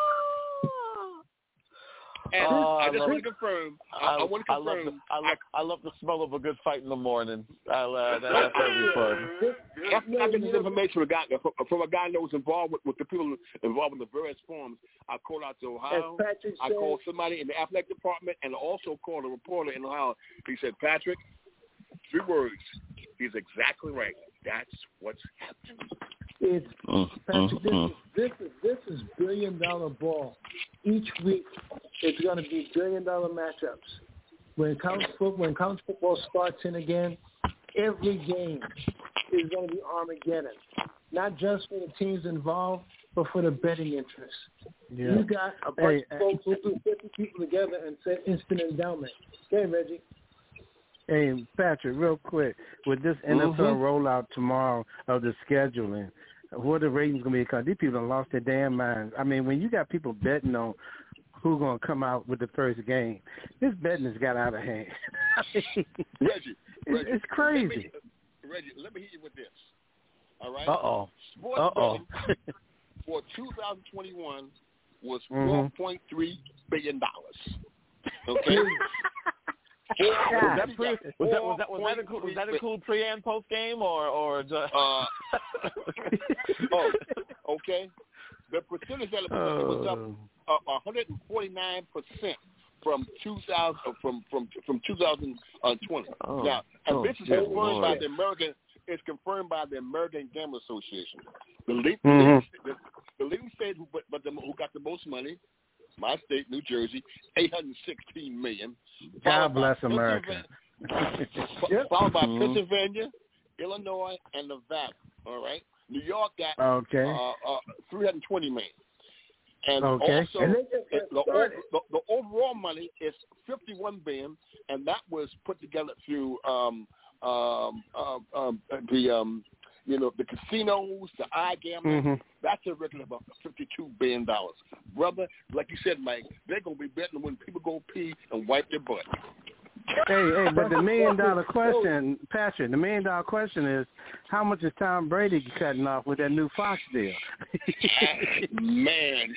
And I just want to confirm. I love the smell of a good fight in the morning. That's every fun. I get this information from a guy that was involved with the people involved in the various forms. I called out to Ohio. I called somebody in the athletic department and also called a reporter in Ohio. He said, Patrick, 3 words. He's exactly right. That's what's happening. Patrick, this is $1 billion ball. Each week, it's going to be $1 billion matchups. When college football starts in again, every game is going to be Armageddon. Not just for the teams involved, but for the betting interests. Yeah. You got a bunch of folks who put 50 people together and said instant endowment. Okay, Reggie. Hey, Patrick, real quick, with this NFL rollout tomorrow of the scheduling, what the ratings going to be? Because these people have lost their damn minds. I mean, when you got people betting on who's going to come out with the first game, this betting has got out of hand. Reggie, it's crazy. Let me hit you with this. All right? Sports betting for 2021 was $4.3 billion. Okay? Was that include pre and post game or just? Okay. The percentage that was up 149% from 2020. This is confirmed by the American. It's confirmed by the American Gaming Association. The leading state who got the most money, my state, New Jersey, $816 million. God bless America. Followed by Pennsylvania, Illinois, and Nevada. All right. New York got $320 million. And also, the overall money is $51 billion, and that was put together through the casinos, the iGambling. That's a record of about $52 billion. Brother, like you said, Mike, they're going to be betting when people go pee and wipe their butt. Hey, but the $1 million question, Patrick, the $1 million question is, how much is Tom Brady cutting off with that new Fox deal? Man.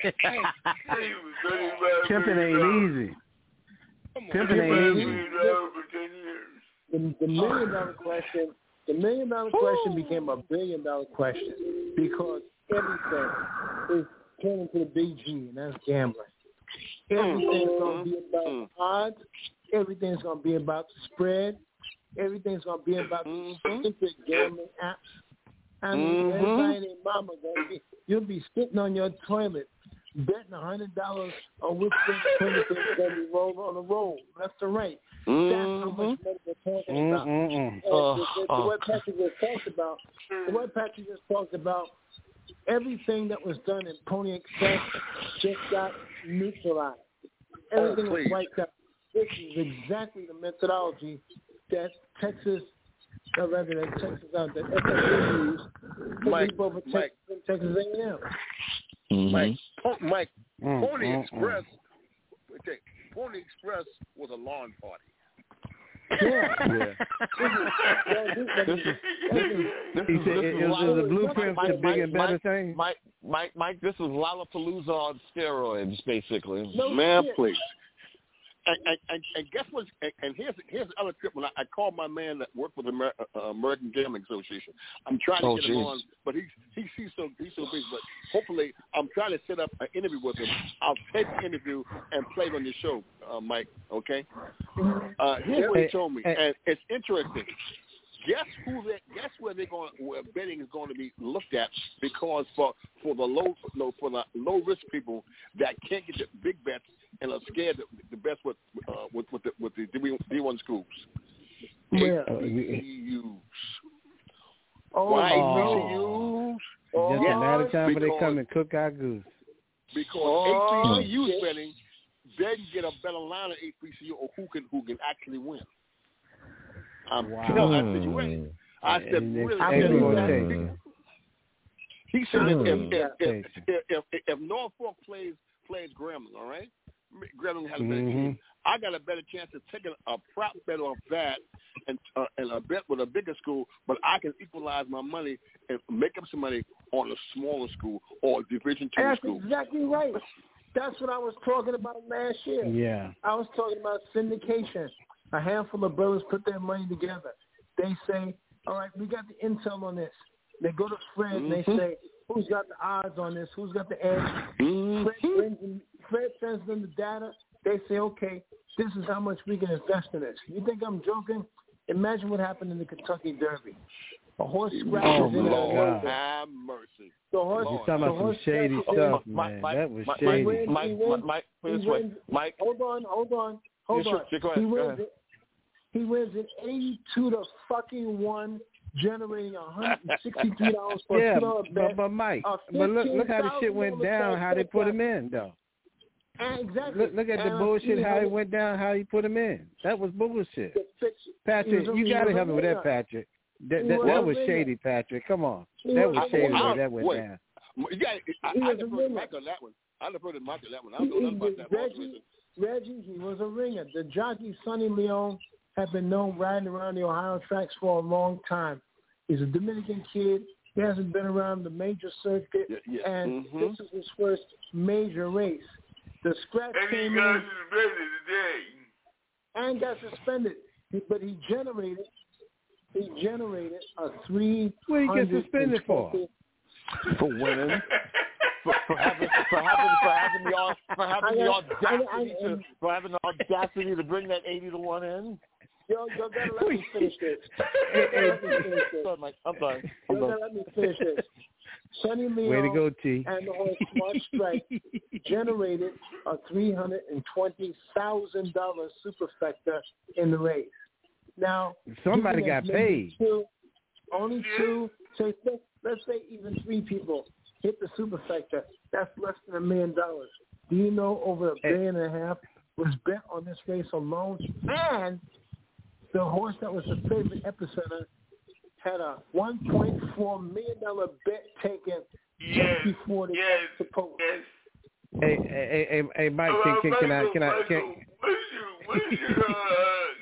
Pimping ain't easy. Pimping ain't easy. The $1 million question. The $1 million question became a $1 billion question because everything is turning to the big G, and that's gambling. Everything's going to be about odds. Everything's going to be about the spread. Everything's going to be about specific gambling apps. I mean, everybody and their mama, you'll be sitting on your toilet betting $100 on which toilet is going to be rolled on the roll, left or right. That's how much money we're talking about. What Patrick just talked about, everything that was done in Pony Express just got neutralized. Everything was wiped out. This is exactly the methodology that FSU used to leap over Texas and Texas A&M. Mike, Pony Express. Pony Express was a lawn party. Yeah. This is the blueprint to bigger and better things. Mike, this is Lollapalooza on steroids, basically. Man, please. And guess what? And here's the other trip. When I called my man that worked for the American Gambling Association, I'm trying to get him on, but he's so busy. But hopefully, I'm trying to set up an interview with him. I'll take the interview and play it on your show, Mike. Okay? Here's what he told me, and it's interesting. Guess where where betting is going to be looked at, because for the low risk people that can't get the big bets and are scared the best with the D1 schools. Yeah. HBCUs. Why HBCUs? Just a matter of time when they come and cook our goose. Because HBCUs betting, they can get a better line of HBCU or who can actually win. I said, you win. I said, really? He said if Norfolk plays Grambling, all right? Grambling has a better chance. I got a better chance of taking a prop bet off that and a bet with a bigger school, but I can equalize my money and make up some money on a smaller school or Division II school. That's exactly right. That's what I was talking about last year. Yeah. I was talking about syndication. A handful of brothers put their money together. They say, all right, we got the intel on this. They go to Fred and they say, who's got the odds on this? Who's got the edge? Fred sends them the data. They say, okay, this is how much we can invest in this. You think I'm joking? Imagine what happened in the Kentucky Derby. A horse scratches in Lord, have mercy. The horse. You're talking about some shady stuff, man. That was shady. Mike. Hold on. He wins it 82-1, generating $163 for a $2 bet. But Mike, look how the shit went down. How they put him in, though. Exactly. Look at the bullshit. How it went down. How he put him in. That was bullshit. Patrick, you got to help me with that, Patrick. That was shady, Patrick. Come on. That was shady when that went down. I defer to Mike on that one. I don't know nothing about that. Reggie, he was a ringer. The jockey Sonny Leon had been known riding around the Ohio tracks for a long time. He's a Dominican kid. He hasn't been around the major circuit, and this is his first major race. The scratch came in. And got suspended. But he generated a $300. What did he get suspended for? For winning. For having the audacity to bring that 80-1 in. Yo, gotta let me finish this. I'm sorry. You gotta let me finish this. Sonny Leon Way to go, T. And the horse Smart Strike generated a $320,000 superfecta in the race. Now somebody got paid. Only two. So let's say even 3 people hit the superfecta. That's less than $1 million. Do you know over $1.5 billion was bet on this race alone? And the horse that was the favorite epicenter had a $1.4 million bet taken just before the supposed. Hey, Mike, can I? What's your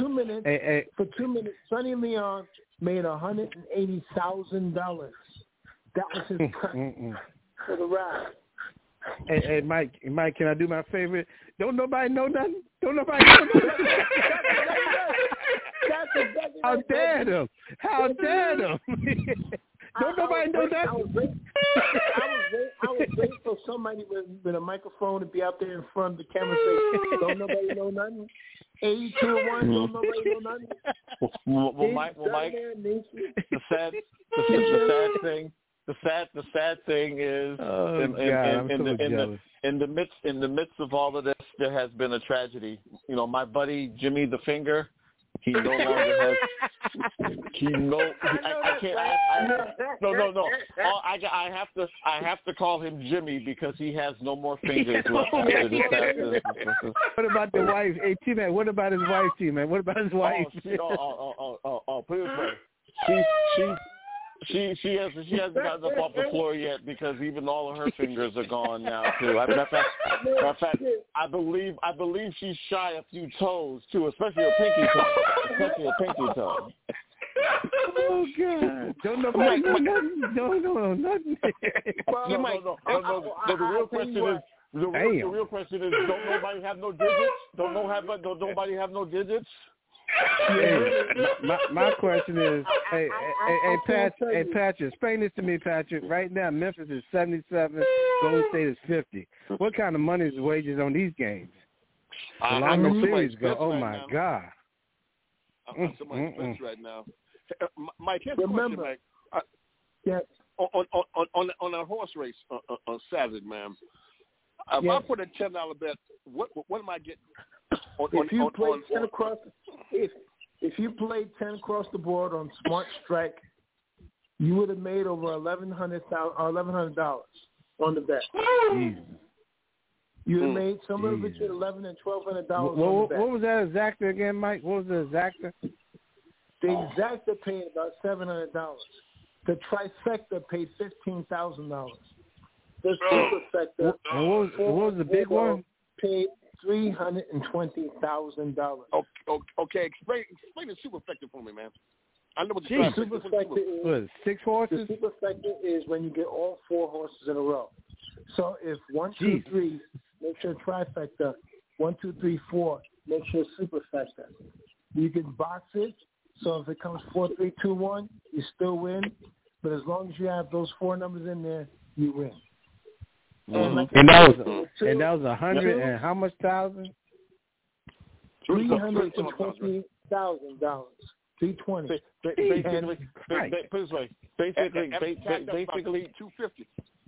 2 minutes, Sonny Leon made $180,000. That was his price for the ride. Hey, Mike, can I do my favorite? Don't nobody know nothing? Don't nobody know nothing? How dare them? How dare them? Don't nobody know that? I was waiting for somebody with a microphone to be out there in front of the camera and say, don't nobody know nothing? 82-1, don't nobody know nothing? Well, Mike, the sad thing is, in the midst of all of this, there has been a tragedy. You know, my buddy Jimmy the Finger, he no longer has. I have to call him Jimmy because he has no more fingers left. What about the wife? Hey, T-Man, what about his wife, T-Man? What about his wife? Put it this way. She hasn't gotten up off the floor yet because even all of her fingers are gone now too. Matter of fact, I believe she's shy a few toes too, especially her pinky toe. Oh God! Don't nobody know nothing. No, nothing. The real question is, don't nobody have no digits? Don't nobody have no digits? Hey, my question is, hey, Patrick, explain this to me, Patrick. Right now, Memphis is 77, Golden State is 50. What kind of money is the wages on these games? The longer series go, oh my God! I'm somebody's best right now. Mike, here's a question, Mike. On a horse race on Saturday, man. If I put a $10 bet, what am I getting? If you played 10 across the board on Smart Strike, you would have made over $1,100 on the bet. You would have made somewhere between $1,100 and $1,200 on the bet. What was that exacta again, Mike? What was the exacta? The exacta paid about $700. The trifecta paid $15,000. The superfecta, what was the big one? Paid $320,000. Okay, explain the superfecta for me, man. I know what the superfecta is. 6 horses? The superfecta is when you get all 4 horses in a row. So if 1, 2, 3, make sure trifecta. 1, 2, 3, 4, make sure superfecta. You can box it. So if it comes 4, 3, 2, 1, you still win. But as long as you have those 4 numbers in there, you win. And that was 100 and how much thousand? $320,000. 320. Basically, 250.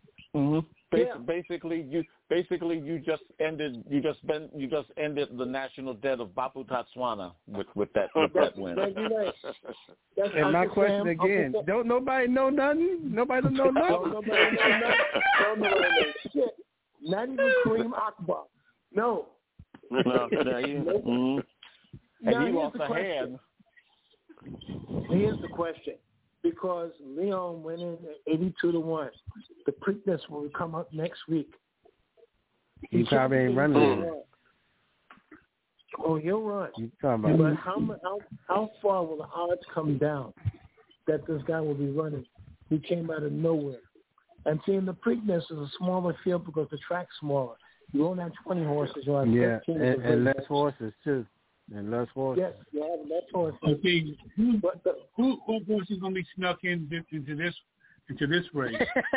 Basically, you just ended the national debt of Bapu Tatswana with that win. And my question again: don't nobody know nothing? Nobody know nothing. Don't nobody know shit. Not even Kareem Akbar. No. And he lost a hand. Here's the question. Because Leon went in at 82-1. The Preakness will come up next week. He probably ain't running. Oh, he'll run. But how far will the odds come down that this guy will be running? He came out of nowhere. And seeing the Preakness is a smaller field because the track's smaller. You only have 20 horses. You have 15 and less horses too. And less horses. Yes, you have less horses. Okay, who horse is going to be snuck into this race?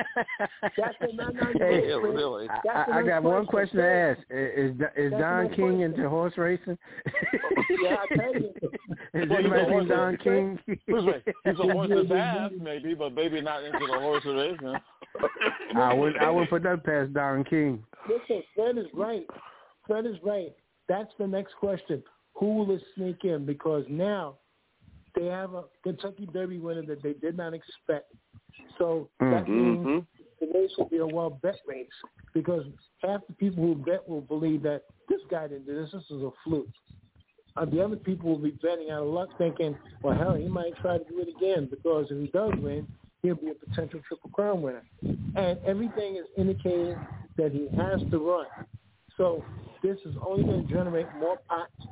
Really? I got one question to ask. Is Don King into horse racing? Yeah, I tell you. Is anybody seen Don King? He's a horse's ass, maybe, but maybe not into the horse racing. I wouldn't put that past Don King. Listen, Fred is right. That's the next question. Who will it sneak in? Because now they have a Kentucky Derby winner that they did not expect. So that means the race will be a well-bet race because half the people who bet will believe that this guy didn't do this. This is a fluke. The other people will be betting out of luck thinking, well, hell, he might try to do it again because if he does win, he'll be a potential Triple Crown winner. And everything is indicating that he has to run. So this is only going to generate more pots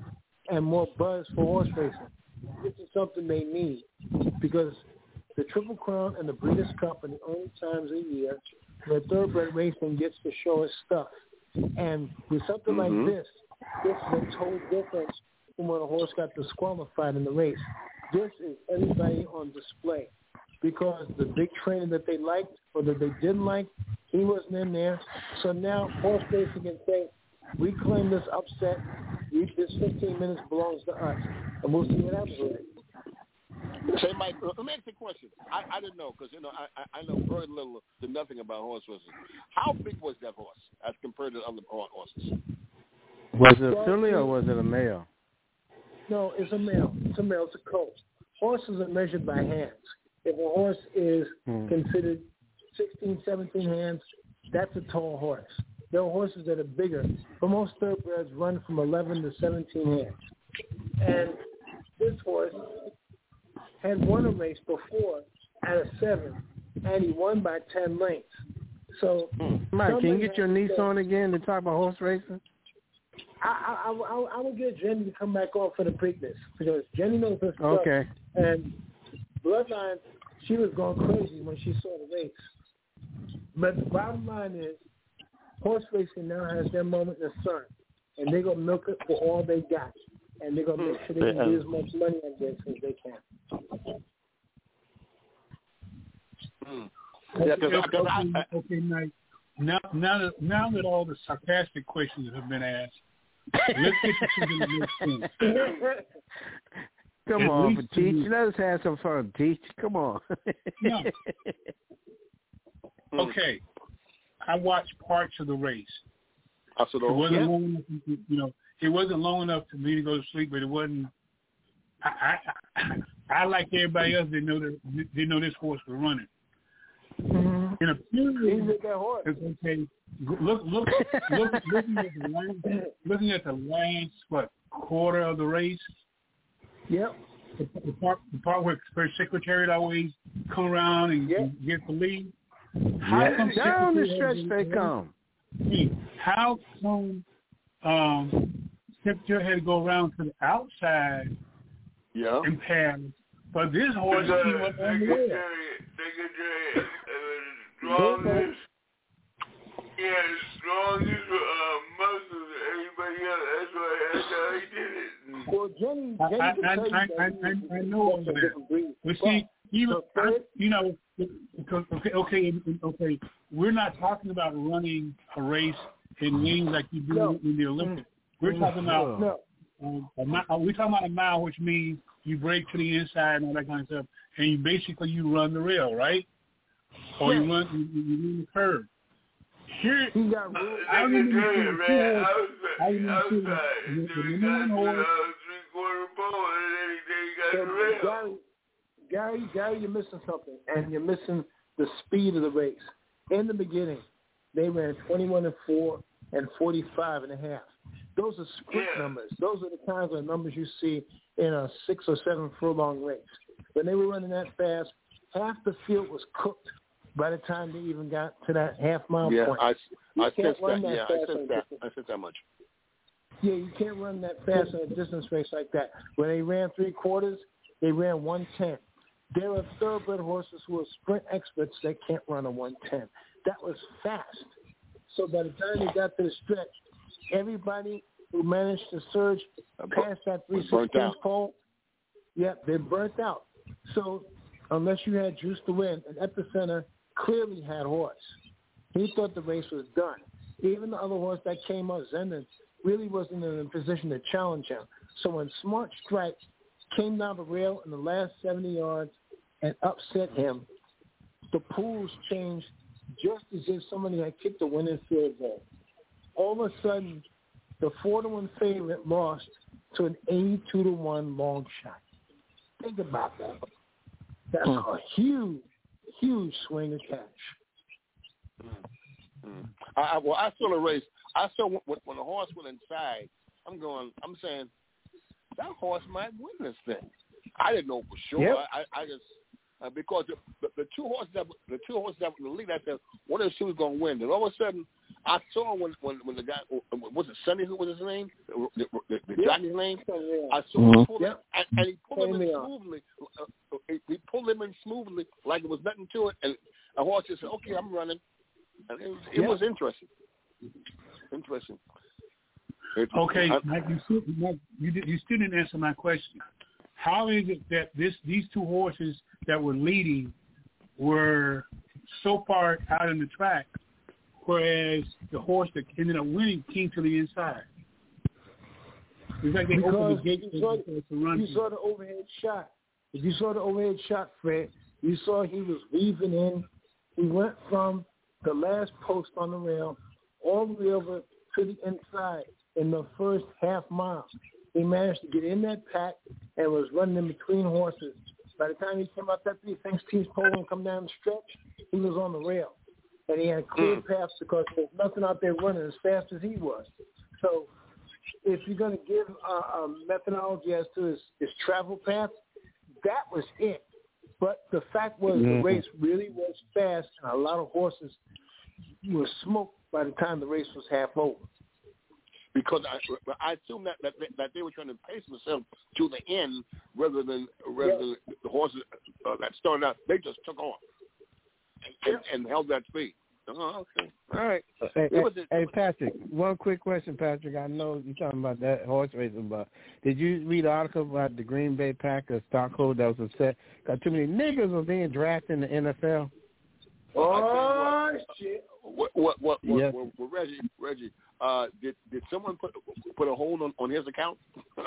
and more buzz for horse racing. This is something they need because the Triple Crown and the Breeders' Cup are the only times a year where thoroughbred racing gets to show its stuff. And with something like this is a total difference from when a horse got disqualified in the race. This is everybody on display because the big trainer that they liked or that they didn't like, he wasn't in there. So now horse racing can say, we claim this upset. This 15 minutes belongs to us. And we'll see what happens with it. Say, Mike, let me ask you a question. I didn't know because, I know very little to nothing about horse racing. How big was that horse as compared to other horses? Was it a filly or was it a male? No, it's a male. It's a male. It's a colt. Horses are measured by hands. If a horse is considered 16, 17 hands, that's a tall horse. There are horses that are bigger, but most thoroughbreds run from 11 to 17 hands. And this horse had won a race before at a 7, and he won by 10 lengths. So, Mike, can you get your niece on again to talk about horse racing? I will get Jenny to come back on for the Preakness because Jenny knows her stuff. Okay. And Bloodline, she was going crazy when she saw the race. But the bottom line is, horse racing now has their moment in the sun, and they're going to milk it for all they got. And they're going to make sure they can get as much money on this as they can. Okay, Mike. Now that all the sarcastic questions have been asked, let's get to something that makes sense. Come on, Teach. Let us have some fun, Teach. Come on. No. Okay. I watched parts of the race. It wasn't long enough, it wasn't long enough for me to go to sleep, but it wasn't. I like everybody else. They know this horse was running. In a period, okay. Looking at the last quarter of the race. Yep. The part where Secretariat always come around and get the lead. Down the stretch they come. How come Secretariat had to go around to the outside and pass? But this horse, he was on the way. Secretariat strongest. He had the strongest muscles than everybody else. That's how he did it. Well, Jenny I know over there. But see, even okay. We're not talking about running a race in lanes like you do in the Olympics. We're talking about we're talking about a mile, which means you break to the inside and all that kind of stuff, and you run the rail, right? Or you run the curve. Here, I remember Gary, you're missing something, and you're missing the speed of the race. In the beginning, they ran 21-4 and 45.5. Those are sprint numbers. Those are the kinds of numbers you see in a 6 or 7 furlong race. When they were running that fast, half the field was cooked by the time they even got to that half-mile point. I sense that. I sense that much. Yeah, you can't run that fast in a distance race like that. When they ran 3/4, they ran 1:10. There are thoroughbred horses who are sprint experts that can't run a 1:10. That was fast. So by the time they got to the stretch, everybody who managed to surge past that 3/16 pole, they're burnt out. So unless you had juice to win, an Epicenter clearly had horse. He thought the race was done. Even the other horse that came up, Zenden, really wasn't in a position to challenge him. So when Smart Strike came down the rail in the last 70 yards and upset him, the pools changed just as if somebody had kicked a winning field goal. All of a sudden, the 4-1 favorite lost to an 82-1 long shot. Think about that. That's a huge, huge swing and catch. I saw the race. I saw when the horse went inside. I'm saying that horse might win this thing. I didn't know for sure. Yep. I just because the two horses that were in the lead, I said one of the two was going to win. And all of a sudden, I saw when the guy, was it Sonny, who was his name? The jockey's name? I saw him pull it, and he pulled him in smoothly. He pulled him in smoothly like it was nothing to it, and a horse just said, okay, I'm running. And it was interesting. Interesting. Okay, Mike, you still didn't answer my question. How is it that these two horses that were leading were so far out in the track, whereas the horse that ended up winning came to the inside? It's like they opened the gate to run. You saw the overhead shot. If you saw the overhead shot, Fred, you saw he was weaving in. He went from the last post on the rail all the way over to the inside in the first half mile. He managed to get in that pack and was running in between horses. By the time he came out that 3/16 pole and come down the stretch, he was on the rail. And he had a clear path because there was nothing out there running as fast as he was. So if you're going to give a methodology as to his travel path, that was it. But the fact was the race really was fast, and a lot of horses were smoked by the time the race was half over. Because I assume that they were trying to pace themselves to the end rather than the horses that started out. They just took off and held that speed. Oh, okay. All right. Hey, Patrick, one quick question, Patrick. I know you're talking about that horse racing, but did you read the article about the Green Bay Packers stockholder that was upset because too many niggas were being drafted in the NFL? Oh, shit. What Reggie, did someone put a hold on his account?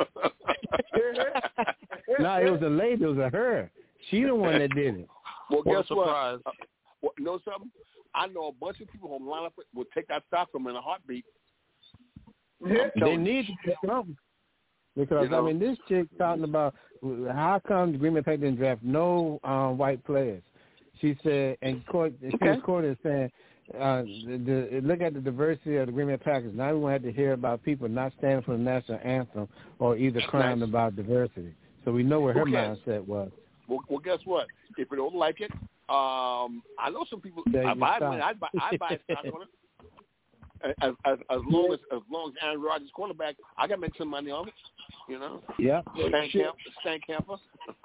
No, it was a lady. It was a her. She the one that did it. Well, guess what? You know something? I know a bunch of people who line up will take that stock from in a heartbeat. They need to get something. Because, I mean, this chick talking about how come the Green Bay Packers didn't draft no white players. She said, and she was quoted saying, look at the diversity of the Green Bay Packers. Now we won't have to hear about people not standing for the national anthem or either crying about diversity. So we know where her mindset was. Well, guess what? If you don't like it, I know some people. I'd buy stock on it. As long as Aaron Rodgers quarterback, I gotta make some money on it. You know. Yeah. Stan Camper.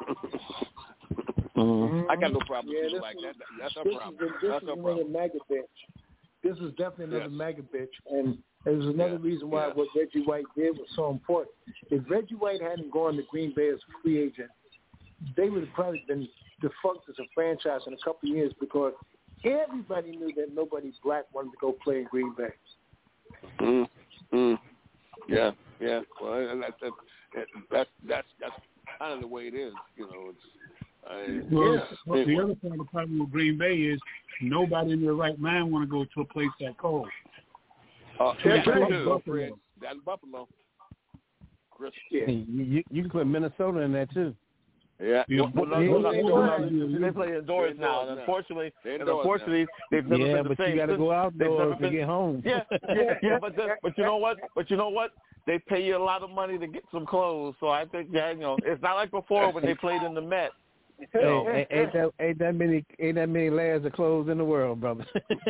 I got no problem with people like that. That's our problem. That's our problem. This is definitely another mega bitch, and there's another reason why what Reggie White did was so important. If Reggie White hadn't gone to Green Bay as a free agent, they would have probably been defunct as a franchise in a couple of years because everybody knew that nobody black wanted to go play in Green Bay. Yeah. Well, that's kind of the way it is. You know, the other part of the problem with Green Bay is nobody in their right mind want to go to a place that cold. That's Buffalo. Chris. Yeah. You can put Minnesota in there too. Yeah. They play indoors now. And unfortunately, they've never been the same. You got to go outdoors to get home. Yeah. But you know what? They pay you a lot of money to get some clothes. So I think it's not like before when they played in the Met. Hey, ain't that many layers of clothes in the world, brother.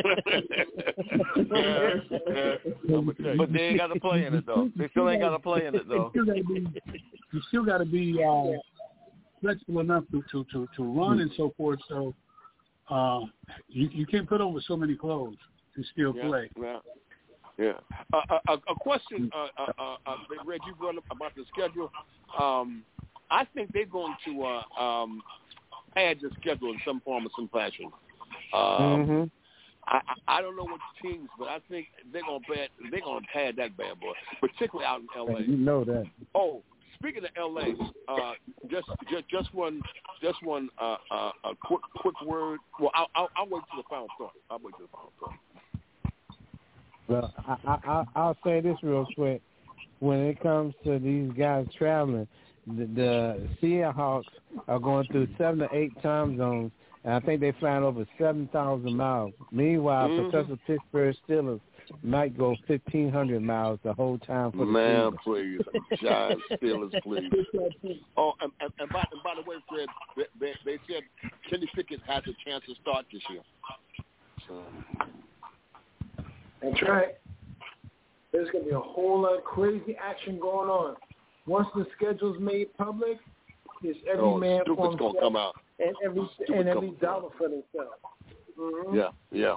But they ain't got to play in it though. They still ain't got to play in it though. You still got to be flexible enough to run and so forth. So you can't put over so many clothes to still play. Yeah. A question, Reg, you brought up about the schedule. I think they're going to pad the schedule in some form or some fashion. I don't know which teams, but I think they're gonna pad that bad boy, particularly out in L.A. You know that. Oh, speaking of L.A., just one quick word. Well, I'll wait till the final thought. Well, I'll say this real quick. When it comes to these guys traveling, the Seahawks are going through 7 to 8 time zones, and I think they're flying over 7,000 miles. Meanwhile, Professor Pittsburgh Steelers might go 1,500 miles the whole time for the season. Please. Giants, Steelers, please. Oh, and by the way, Fred, they said Kenny Pickett has a chance to start this year. So. That's right. There's going to be a whole lot of crazy action going on. Once the schedule's made public, it's every man for himself gonna come out. and every dollar for themselves. Mm-hmm. Yeah.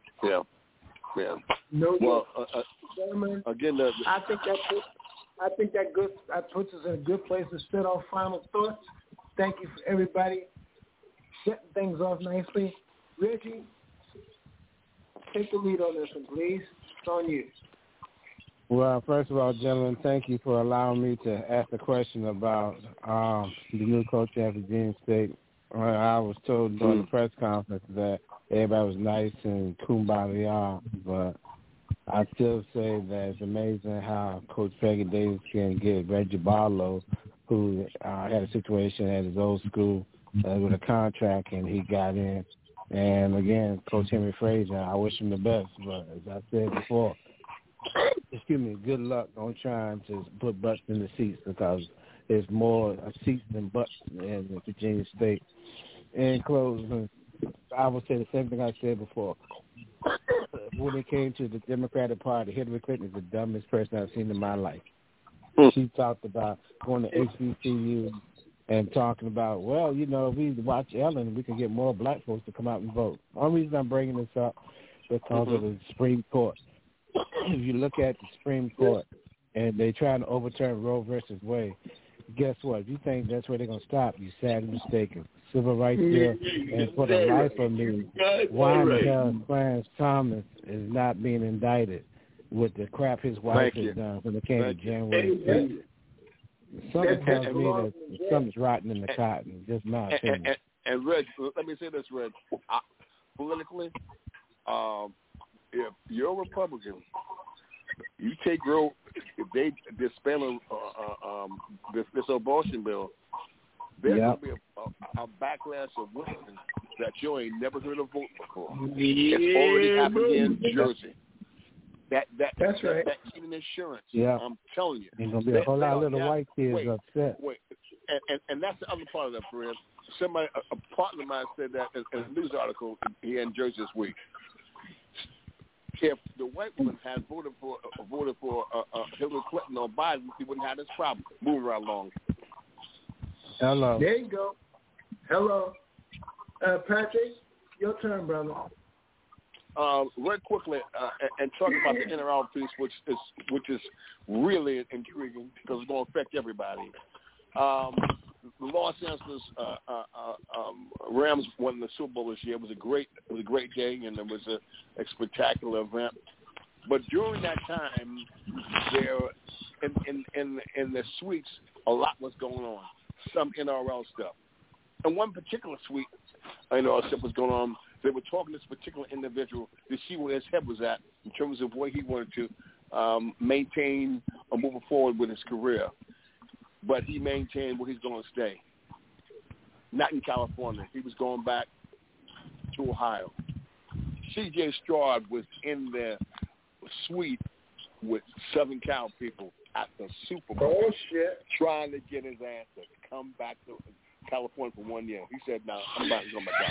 No well, gentlemen, again, I think that puts us in a good place to set our final thoughts. Thank you for everybody setting things off nicely. Reggie, take the lead on this one, please. It's on you. Well, first of all, gentlemen, thank you for allowing me to ask a question about the new coach at Virginia State. I was told during the press conference that everybody was nice and kumbaya, but I still say that it's amazing how Coach Peggy Davis can get Reggie Barlow, who had a situation at his old school with a contract, and he got in. And, again, Coach Henry Frazier, I wish him the best, but as I said before, good luck on trying to put butts in the seats because there's more seats than butts in Virginia State. In closing, I will say the same thing I said before. When it came to the Democratic Party, Hillary Clinton is the dumbest person I've seen in my life. She talked about going to HBCU and talking about, well, you know, if we watch Ellen, we can get more black folks to come out and vote. The only reason I'm bringing this up is because of the Supreme Court. If you look at the Supreme Court and they're trying to overturn Roe versus Wade, guess what? If you think that's where they're going to stop, you're sadly mistaken. Civil rights bill, and for the life of me, why the hell Clarence Thomas is not being indicted with the crap his wife has done when it came to January 6th? Something tells me that something's rotten in the cotton, just my opinion. And Reg, let me say this, Reg. Politically, if you're a Republican, you take Roe, if they dispel this abortion bill, there's going to be a backlash of women that you ain't never heard of vote before. It's already happened in Jersey. That's right. That even insurance. Yeah. I'm telling you. There's going to be a whole lot of little white kids upset. And that's the other part of that, friend. Somebody, a partner of mine said that in a news article here in Jersey this week. If the white woman had voted for Hillary Clinton or Biden, he wouldn't have this problem. Moving right along. Hello. There you go. Hello. Patrick, your turn, brother. Very quickly, and talk about the NRL piece, which is really intriguing because it's going to affect everybody. The Los Angeles Rams won the Super Bowl this year. It was a great day, and it was a spectacular event. But during that time, there in the suites, a lot was going on. Some NRL stuff, and one particular suite, NRL stuff was going on. They were talking to this particular individual to see where his head was at in terms of where he wanted to maintain or move forward with his career. But he maintained where he's going to stay. Not in California. He was going back to Ohio. C.J. Stroud was in the suite with Southern Cal people at the Super Bowl. Oh, shit. Trying to get his ass to come back to California for 1 year. He said, no, I'm not going back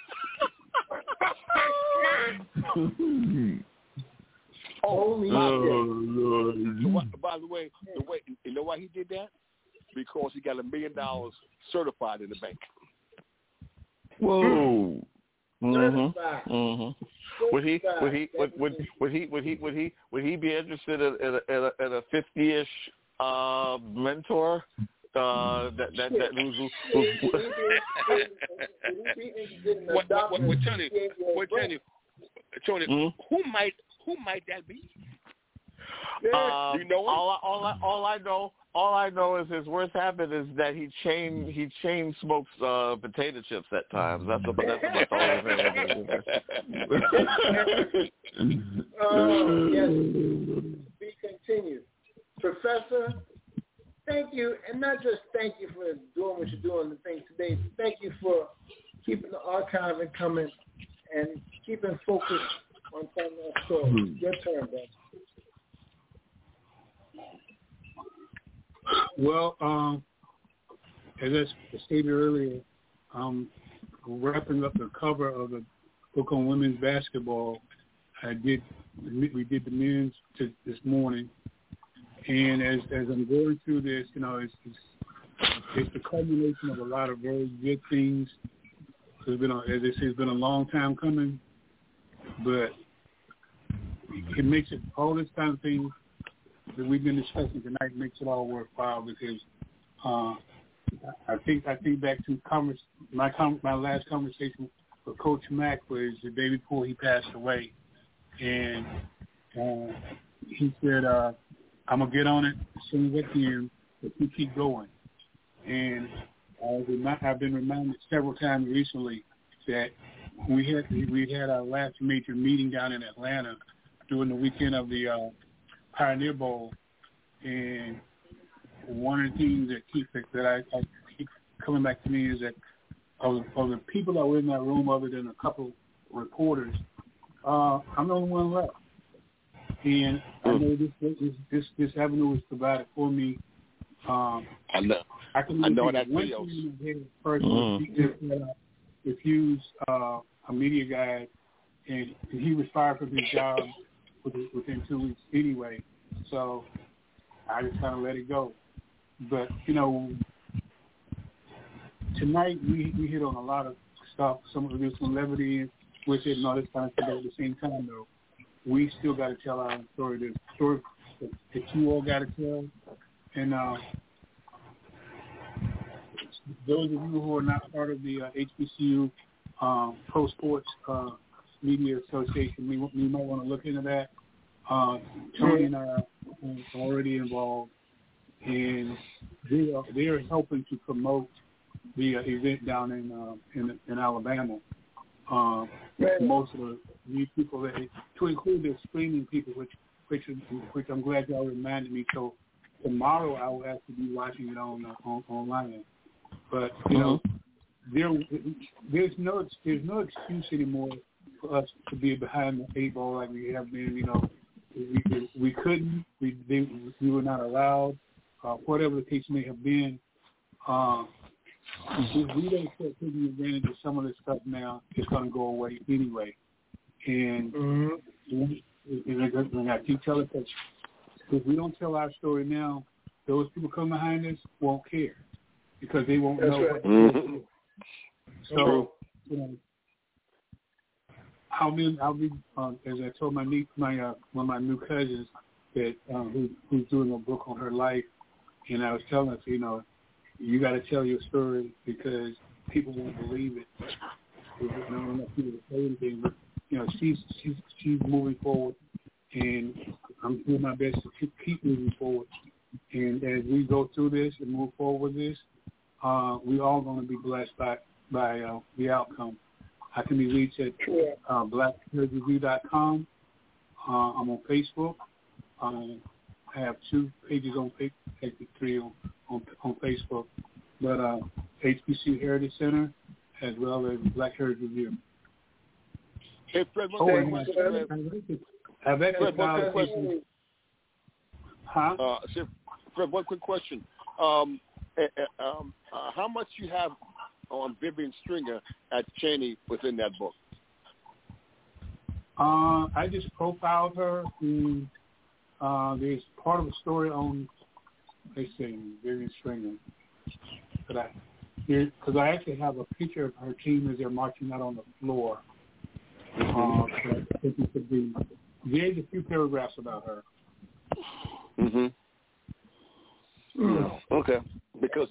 out. Holy shit. By the way, you know why he did that? Because he got $1 million certified in the bank. Whoa. Would he be interested in a 50-ish mentor Tony, who might that be? Do you know him? All I know is his worst habit is that he chain smokes potato chips at times. That's about the only thing. Yes. Be continued. Professor, thank you, and not just thank you for doing what you're doing the thing today. Thank you for keeping the archiving coming and keeping focus on telling our story. Your turn, Ben. Well, as I stated earlier, I'm wrapping up the cover of the book on women's basketball We did the men's this morning, and as I'm going through this, it's the culmination of a lot of very good things. It's been, as they say, it's been a long time coming, but it makes it all this kind of things that we've been discussing tonight makes it all worthwhile because I think back to my last conversation with Coach Mack was the day before he passed away, and he said, "I'm gonna get on it as soon as I can, but you keep going." And I've been reminded several times recently that we had our last major meeting down in Atlanta during the weekend of the Pioneer Bowl, and one of the things that I keep coming back to me is that of the people that were in that room, other than a couple reporters, I'm the only one left, and I know this avenue was provided for me. I know that feels. First, refused a media guy, and he was fired from his job within 2 weeks anyway. So I just kind of let it go. But tonight we hit on a lot of stuff. There's some levity with it and all this kind of stuff. At the same time, though, we still got to tell our story. The story that you all got to tell, and those of you who are not part of the HBCU Pro Sports Media Association, we might want to look into that. Tony and I are already involved, and they are helping to promote the event down in Alabama. Most of the new people, to include the streaming people, which I'm glad y'all reminded me. So tomorrow I will actually be watching it online. But there's no excuse anymore for us to be behind the eight ball like we have been. We couldn't. We were not allowed. Whatever the case may have been. If we don't start taking advantage of some of this stuff now, it's going to go away anyway. And I keep telling us, if we don't tell our story now, those people coming behind us won't care because they won't know what to do. So, I'll be as I told one of my new cousins that who's doing a book on her life, and I was telling her, you got to tell your story because people won't believe it. There's not enough people to say anything, but she's moving forward, and I'm doing my best to keep moving forward. And as we go through this and move forward with this, we're all going to be blessed by the outcome. I can be reached at blacknerdreview.com. I'm on Facebook. I have 2 pages on Facebook, 3 on Facebook, but HBCU Heritage Center as well as Black Heritage Review. Hey, Fred, one quick question. Fred, one quick question. How much you have on Vivian Stringer at Cheney within that book? I just profiled her. There's part of the story on, let's see, Vivian Stringer. Because I actually have a picture of her team as they're marching out on the floor. So I think it could be. There's a few paragraphs about her. Okay. Because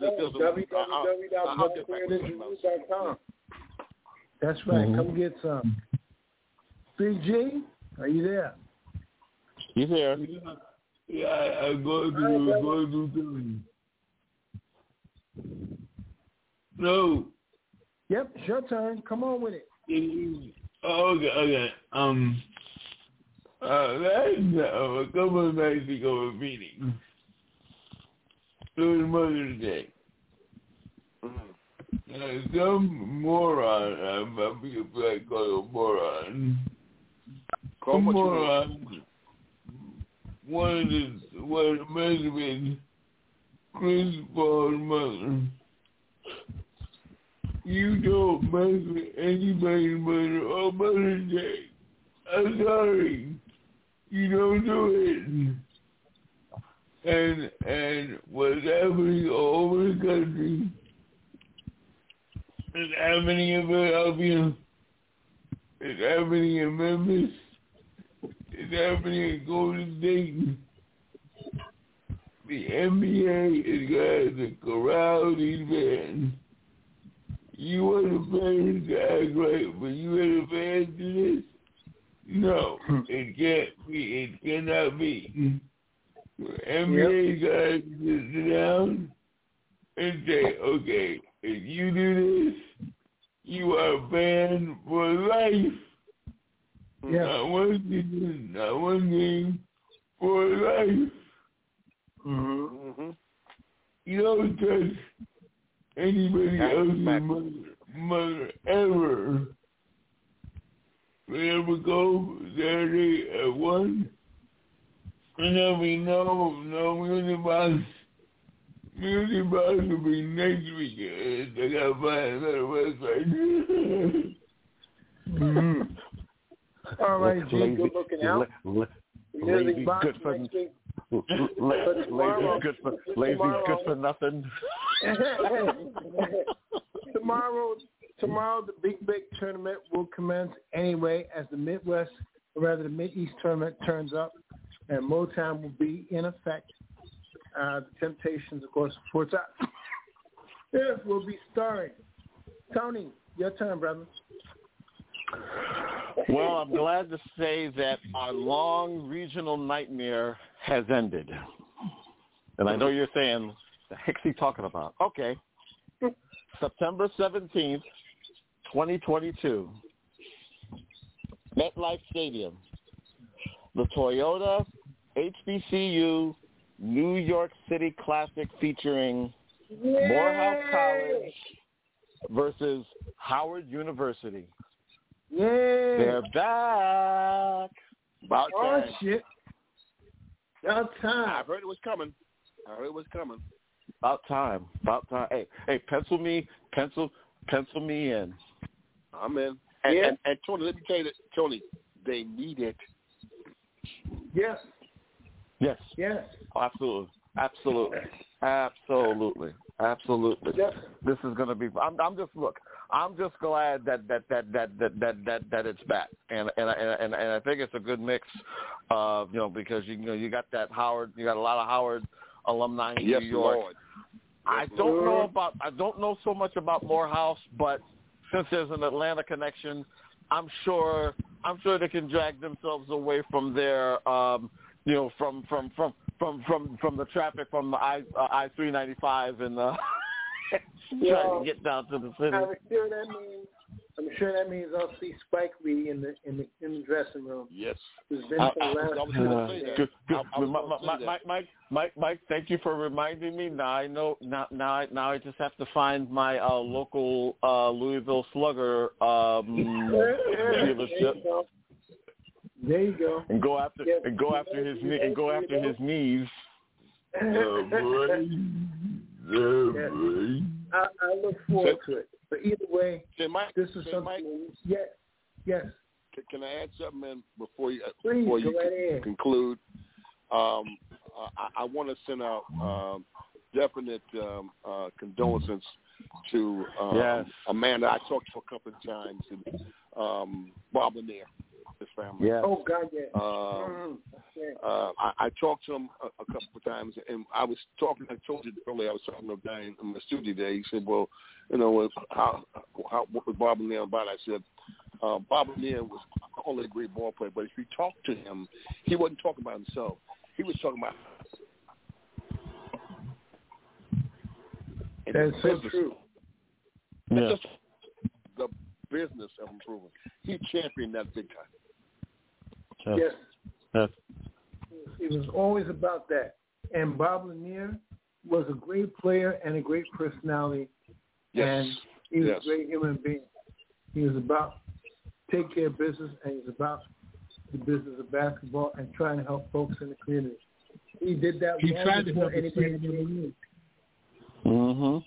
www.blacknerdreview.com. That's right. Come get some. 3G, are you there? He's here. Yeah, I go to things. No. Yep, it's your turn. Come on with it. Okay. A couple of nights ago, a meeting. It was Mother's Day. Some moron, I'm a black called a moron. Call what moron wanted to mess with Chris Paul's mother. You don't mess with anybody's mother on Mother's Day. I'm sorry. You don't do it. And what's happening all over the country, it's happening in Philadelphia, it's happening in Memphis, it's happening in Golden State. The NBA is going to corral these fans. You want the fans to act right, but you want the fans to do this? No, it can't be. It cannot be. NBA guys sit down and say, okay, if you do this, you are banned for life. Yeah. Not one season, not one game, for life. Mm-hmm. You don't touch anybody else's mother ever. We ever go Saturday at 1, and there'll be no Music Box. Music Box will be next weekend. I gotta find another website. Mm-hmm. All right, G, good looking out. Music Box next week. Lazy good for nothing. Tomorrow the Big tournament will commence anyway as the Midwest, or rather the Mid-East tournament turns up, and Motown will be in effect. The Temptations, of course, before it's out. Yes, will be starring. Tony, your turn, brother. Well, I'm glad to say that our long regional nightmare has ended. And I know you're saying, the heck's he talking about? Okay. September 17th, 2022, MetLife Stadium, the Toyota HBCU New York City Classic featuring Morehouse College versus Howard University. Yay! They're back. About Oh, time. shit. About time. I heard it was coming. About time. Hey, pencil me in. I'm in. And Tony, let me tell you that, Tony, they need it. Yes. Yes. Yes. Absolutely. Yes. This is going to be. I'm just glad that it's back, and I think it's a good mix of because you got that Howard, you got a lot of Howard alumni in New York. Lord. I don't know so much about Morehouse, but since there's an Atlanta connection, I'm sure they can drag themselves away from their from the traffic from the I-395 and trying to get down to the city. I'm sure that means I'll see Spike Lee in the dressing room. Yes. Mike, thank you for reminding me. Now I know. Now I just have to find my local Louisville Slugger dealership. There you go. And go after his knees. I look forward to it. But either way, this is something. Mike, yes. Can I add something, man, before you conclude? I want to send out definite condolences to Amanda. I talked to her a couple of times, and Bob Lanier, his family. Yeah. Oh God, yeah. I talked to him a couple of times, and I told you earlier, I was talking to a guy in the studio today. He said, well, what was Bob Lanier about? I said, Bob Lanier was only a great ball player, but if you talk to him, he wasn't talking about himself. He was talking about that's so true. Yeah. Just the business of improving. He championed that big time. Yes. It was always about that. And Bob Lanier was a great player and a great personality. Yes. And he was a great human being. He was about take care of business, and he was about the business of basketball and trying to help folks in the community. He did that. He tried to help anybody. Mm-hmm.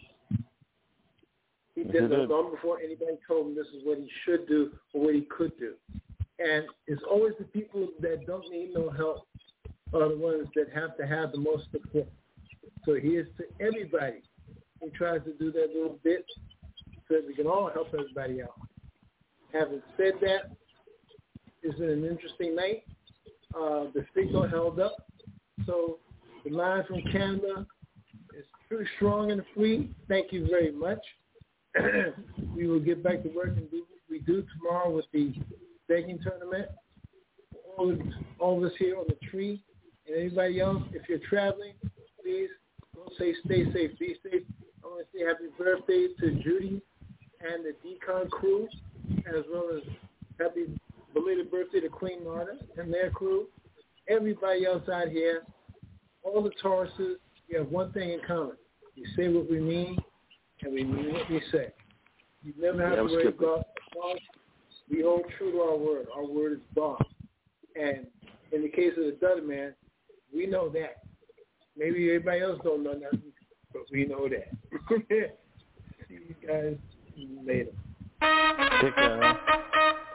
He did that long before anybody told him this is what he should do or what he could do. And it's always the people that don't need no help are the ones that have to have the most support. So here's to everybody who tries to do that little bit so that we can all help everybody out. Having said that, it's been an interesting night. The streets are held up. So the line from Canada is pretty strong and free. Thank you very much. We will get back to work and do what we do tomorrow with the baking tournament. All of us here on the tree and everybody else, if you're traveling, please don't say stay safe, be safe. I want to say happy birthday to Judy and the Decon crew, as well as happy belated birthday to Queen Marta and their crew. Everybody else out here, all the Tauruses, we have one thing in common. We say what we mean, and we mean what we say. You never have to worry about God. We hold true to our word. Our word is bond. And in the case of the Dudley Man, we know that. Maybe everybody else don't know that, but we know that. See you guys later. Take care, man.